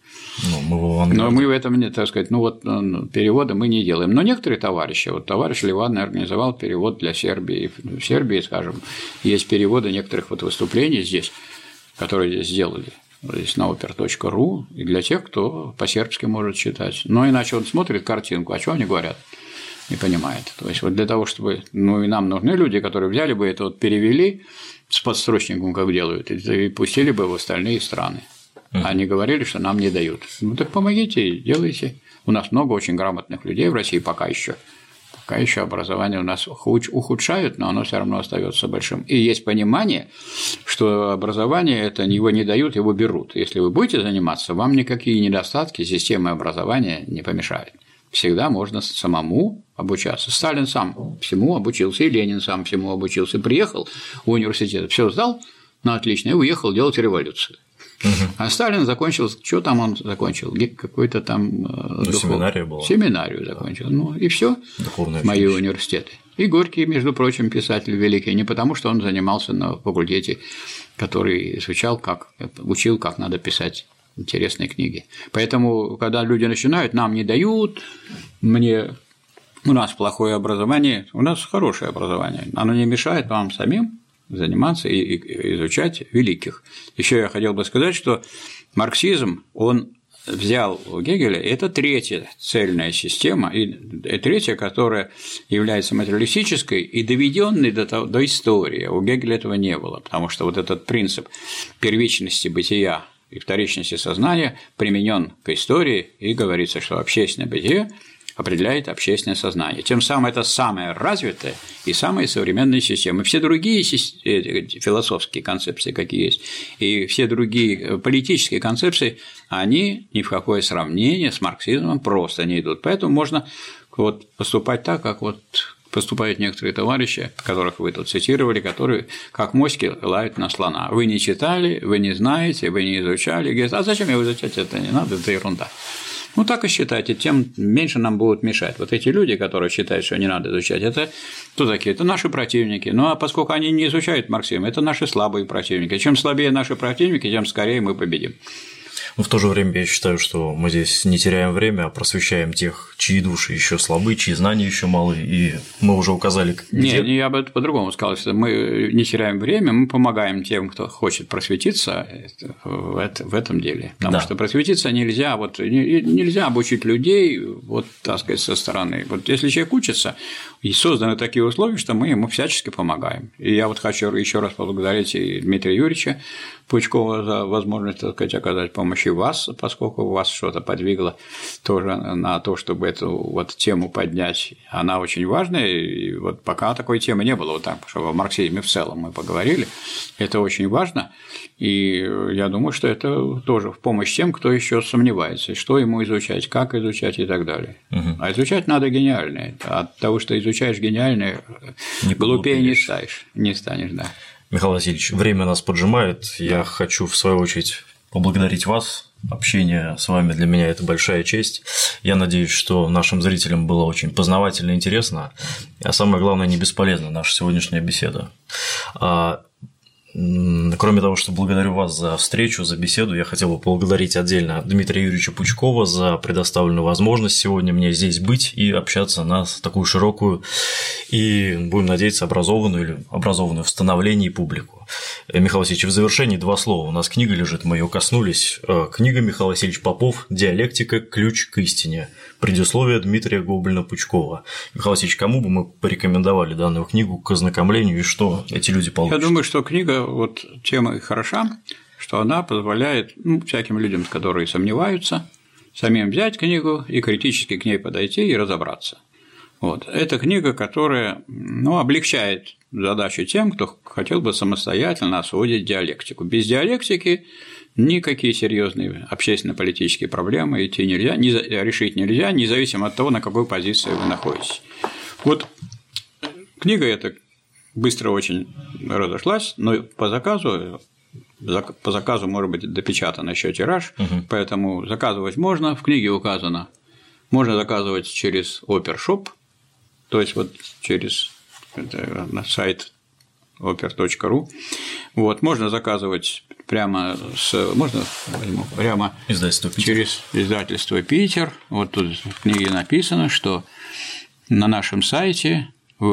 Но мы в этом, так сказать, перевода мы не делаем. Но некоторые товарищи, вот товарищ Ливан организовал перевод для Сербии. В Сербии, скажем, есть переводы некоторых выступлений здесь, которые здесь сделали. Здесь на oper.ru, и для тех, кто по-сербски может читать. Но иначе он смотрит картинку, о чем они говорят, не понимает. То есть, вот для того, чтобы… и нам нужны люди, которые взяли бы это, перевели с подстрочником, как делают, и пустили бы в остальные страны. Они говорили, что нам не дают. Так помогите, делайте. У нас много очень грамотных людей в России пока еще. Пока еще образование у нас ухудшают, но оно все равно остается большим. И есть понимание, что образование это его не дают, его берут. Если вы будете заниматься, вам никакие недостатки системы образования не помешают. Всегда можно самому обучаться. Сталин сам всему обучился, и Ленин сам всему обучился. Приехал в университет, все сдал на отлично и уехал делать революцию. А Сталин закончил, что там он закончил? Какой-то там семинарию была. Семинарию закончил. И все. Мои университеты. И Горький, между прочим, писатель великий, не потому, что он занимался на факультете, который учил, как надо писать интересные книги. Поэтому, когда люди начинают, нам не дают, у нас плохое образование, у нас хорошее образование, оно не мешает вам самим заниматься и изучать великих. Еще я хотел бы сказать, что марксизм, он взял у Гегеля, это третья цельная система, и третья, которая является материалистической и доведенной до истории. У Гегеля этого не было, потому что вот этот принцип первичности бытия и вторичности сознания применен к истории, и говорится, что общественное бытие определяет общественное сознание. Тем самым это самая развитая и самая современная система. Все другие философские концепции, какие есть, и все другие политические концепции, они ни в какое сравнение с марксизмом просто не идут. Поэтому можно поступать так, как поступают некоторые товарищи, которых вы тут цитировали, которые как моськи лают на слона. Вы не читали, вы не знаете, вы не изучали. Говорят, а зачем его изучать, это не надо, это ерунда. Ну, так и считайте, тем меньше нам будут мешать. Вот эти люди, которые считают, что не надо изучать, это кто такие? Это наши противники. Ну, а поскольку они не изучают марксизм, это наши слабые противники. Чем слабее наши противники, тем скорее мы победим. Но в то же время я считаю, что мы здесь не теряем время, а просвещаем тех, чьи души еще слабы, чьи знания еще малы, и мы уже указали, где… Не, я бы это по-другому сказал, что мы не теряем время, мы помогаем тем, кто хочет просветиться в этом деле. Потому что просветиться нельзя, вот нельзя обучить людей, вот так сказать, со стороны. Вот если человек учится, и созданы такие условия, что мы ему всячески помогаем. И я вот хочу еще раз поблагодарить и Дмитрия Юрьевича Пучкова за возможность, так сказать, оказать помощь и вас, поскольку вас что-то подвигло тоже на то, чтобы эту вот тему поднять. Она очень важная, и вот пока такой темы не было, вот так, что о марксизме в целом мы поговорили, это очень важно, и я думаю, что это тоже в помощь тем, кто еще сомневается, что ему изучать, как изучать и так далее. А изучать надо гениальное. От того, что изучаешь гениальное, глупее не станешь, да. Михаил Васильевич, время нас поджимает. Я хочу, в свою очередь, поблагодарить вас. Общение с вами для меня – это большая честь. Я надеюсь, что нашим зрителям было очень познавательно и интересно, а самое главное, не бесполезна наша сегодняшняя беседа. Кроме того, что благодарю вас за встречу, за беседу, я хотел бы поблагодарить отдельно Дмитрия Юрьевича Пучкова за предоставленную возможность сегодня мне здесь быть и общаться на такую широкую и, будем надеяться, образованную в становлении публику. Михаил Васильевич, в завершении 2 слова. У нас книга лежит, мы ее коснулись. Книга Михаил Васильевич Попов «Диалектика. Ключ к истине». Предисловие Дмитрия Гоблина-Пучкова. Михаил Васильевич, кому бы мы порекомендовали данную книгу к ознакомлению и что эти люди получат? Я думаю, что книга, вот тема хороша, что она позволяет всяким людям, которые сомневаются, самим взять книгу и критически к ней подойти и разобраться. Вот. Это книга, которая облегчает задачу тем, кто хотел бы самостоятельно освоить диалектику. Без диалектики никакие серьезные общественно-политические проблемы решить нельзя, независимо от того, на какой позиции вы находитесь. Вот книга эта быстро очень разошлась, но по заказу, может быть, допечатан еще тираж, поэтому заказывать можно, в книге указано, можно заказывать через Opershop, то есть вот через сайт oper.ru. Вот, можно заказывать прямо через издательство «Питер». Вот тут в книге написано, что на нашем сайте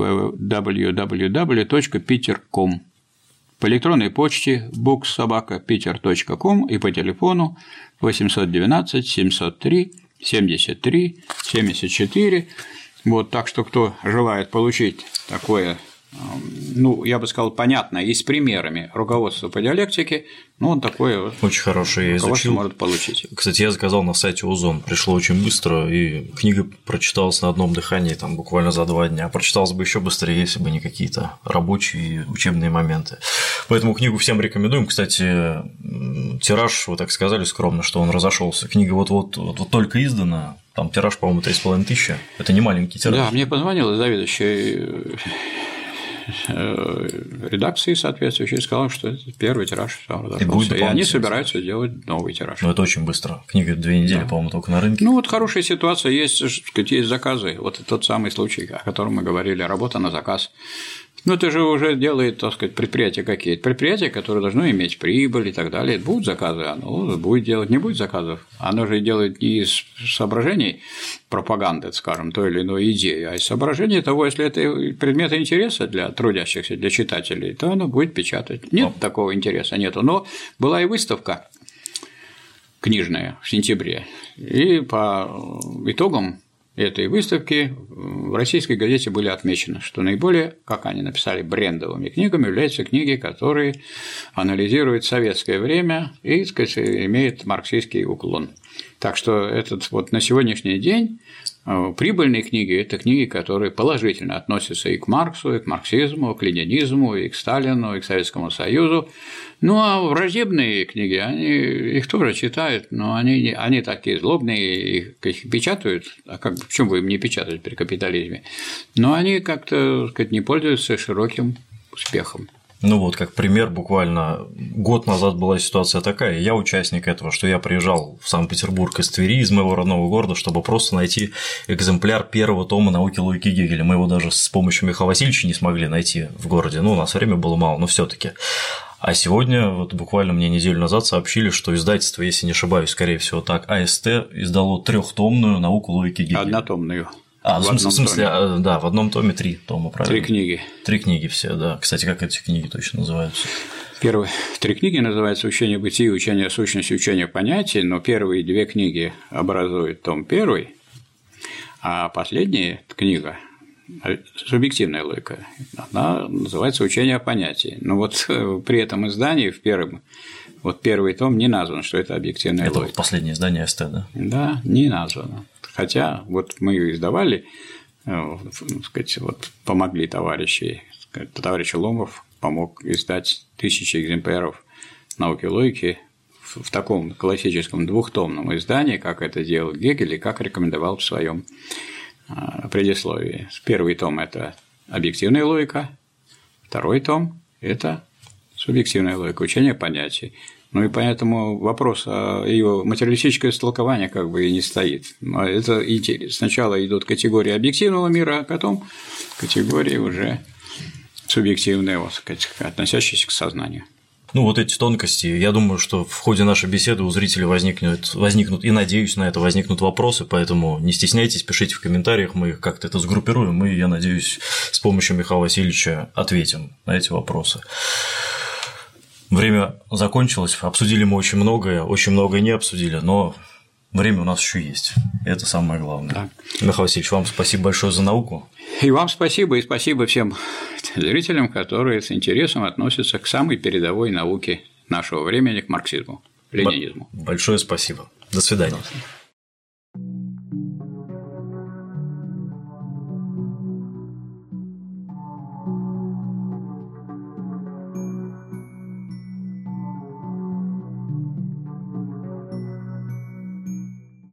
www.peter.com по электронной почте booksobaka.peter.com и по телефону 812 703 73 74. Вот, так что кто желает получить такое, я бы сказал, понятное и с примерами руководство по диалектике, он такое очень хорошее я изучил. Может получить. Кстати, я заказал на сайте Озон, пришло очень быстро, и книга прочиталась на одном дыхании, там буквально за 2 дня. Прочиталась бы еще быстрее, если бы не какие-то рабочие и учебные моменты. Поэтому книгу всем рекомендуем. Кстати, тираж, вы так сказали скромно, что он разошелся. Книга вот только издана. Там тираж, по-моему, 3500. Это не маленький тираж. Да, мне позвонила заведующая редакции соответствующей и сказала, что это первый тираж. И они собираются делать новый тираж. Но это очень быстро. Книга 2 недели, по-моему, только на рынке. Хорошая ситуация, есть заказы. Вот тот самый случай, о котором мы говорили, работа на заказ. Это же уже делает, так сказать, предприятия какие-то. Предприятия, которые должны иметь прибыль и так далее. Будут заказы, оно будет делать, не будет заказов. Оно же делает не из соображений пропаганды, скажем, той или иной идеи, а из соображений того, если это предметы интереса для трудящихся, для читателей, то оно будет печатать. Нет такого интереса, нету. Но была и выставка книжная в сентябре, и по итогам этой выставки в российской газете были отмечены, что наиболее, как они написали, брендовыми книгами являются книги, которые анализируют советское время и, так сказать, имеют марксистский уклон. Так что на сегодняшний день прибыльные книги – это книги, которые положительно относятся и к Марксу, и к марксизму, и к ленинизму, и к Сталину, и к Советскому Союзу. А враждебные книги, их тоже читают, но они такие злобные, их печатают, почему бы им не печатать при капитализме? Но они как-то, так сказать, не пользуются широким успехом. Ну вот, как пример, буквально год назад была ситуация такая, я участник этого, что я приезжал в Санкт-Петербург из Твери, из моего родного города, чтобы просто найти экземпляр первого тома «Науки логики Гегеля». Мы его даже с помощью Михаила Васильевича не смогли найти в городе, у нас время было мало, но все таки. А сегодня, вот буквально мне неделю назад сообщили, что издательство, если не ошибаюсь, скорее всего так, АСТ издало 3-томную «Науку логики Гегеля». Однотомную. В смысле, да, в одном томе 3 тома, правильно? 3 книги. 3 книги все, да. Кстати, как эти книги точно называются? Первые 3 книги называются «Учение бытия», «Учение сущности», «Учение понятий», но первые 2 книги образуют том 1, а последняя книга «Субъективная логика», она называется «Учение о понятии». Но вот при этом издании в первом, вот первый том не назван, что это объективная логика. Это последнее издание АСТ, да? Да, не названо. Хотя вот мы ее издавали, сказать, вот помогли товарищи, товарищ Ломов помог издать 1000 экземпляров «Науки логики» в таком классическом 2-томном издании, как это делал Гегель и как рекомендовал в своем предисловии. Первый том – это объективная логика, второй том – это субъективная логика, учение понятий. Ну и поэтому вопрос о ее материалистическое истолкование как бы и не стоит. Это сначала идут категории объективного мира, а потом категории уже субъективные, вот, относящиеся к сознанию. Ну, вот эти тонкости, я думаю, что в ходе нашей беседы у зрителей возникнут, и надеюсь на это, возникнут вопросы, поэтому не стесняйтесь, пишите в комментариях, мы как-то это сгруппируем, и, я надеюсь, с помощью Михаила Васильевича ответим на эти вопросы. Время закончилось, обсудили мы очень многое не обсудили, но время у нас еще есть, это самое главное. Да. Михаил Васильевич, вам спасибо большое за науку. И вам спасибо, и спасибо всем зрителям, которые с интересом относятся к самой передовой науке нашего времени, к марксизму, ленинизму. Большое спасибо. До свидания.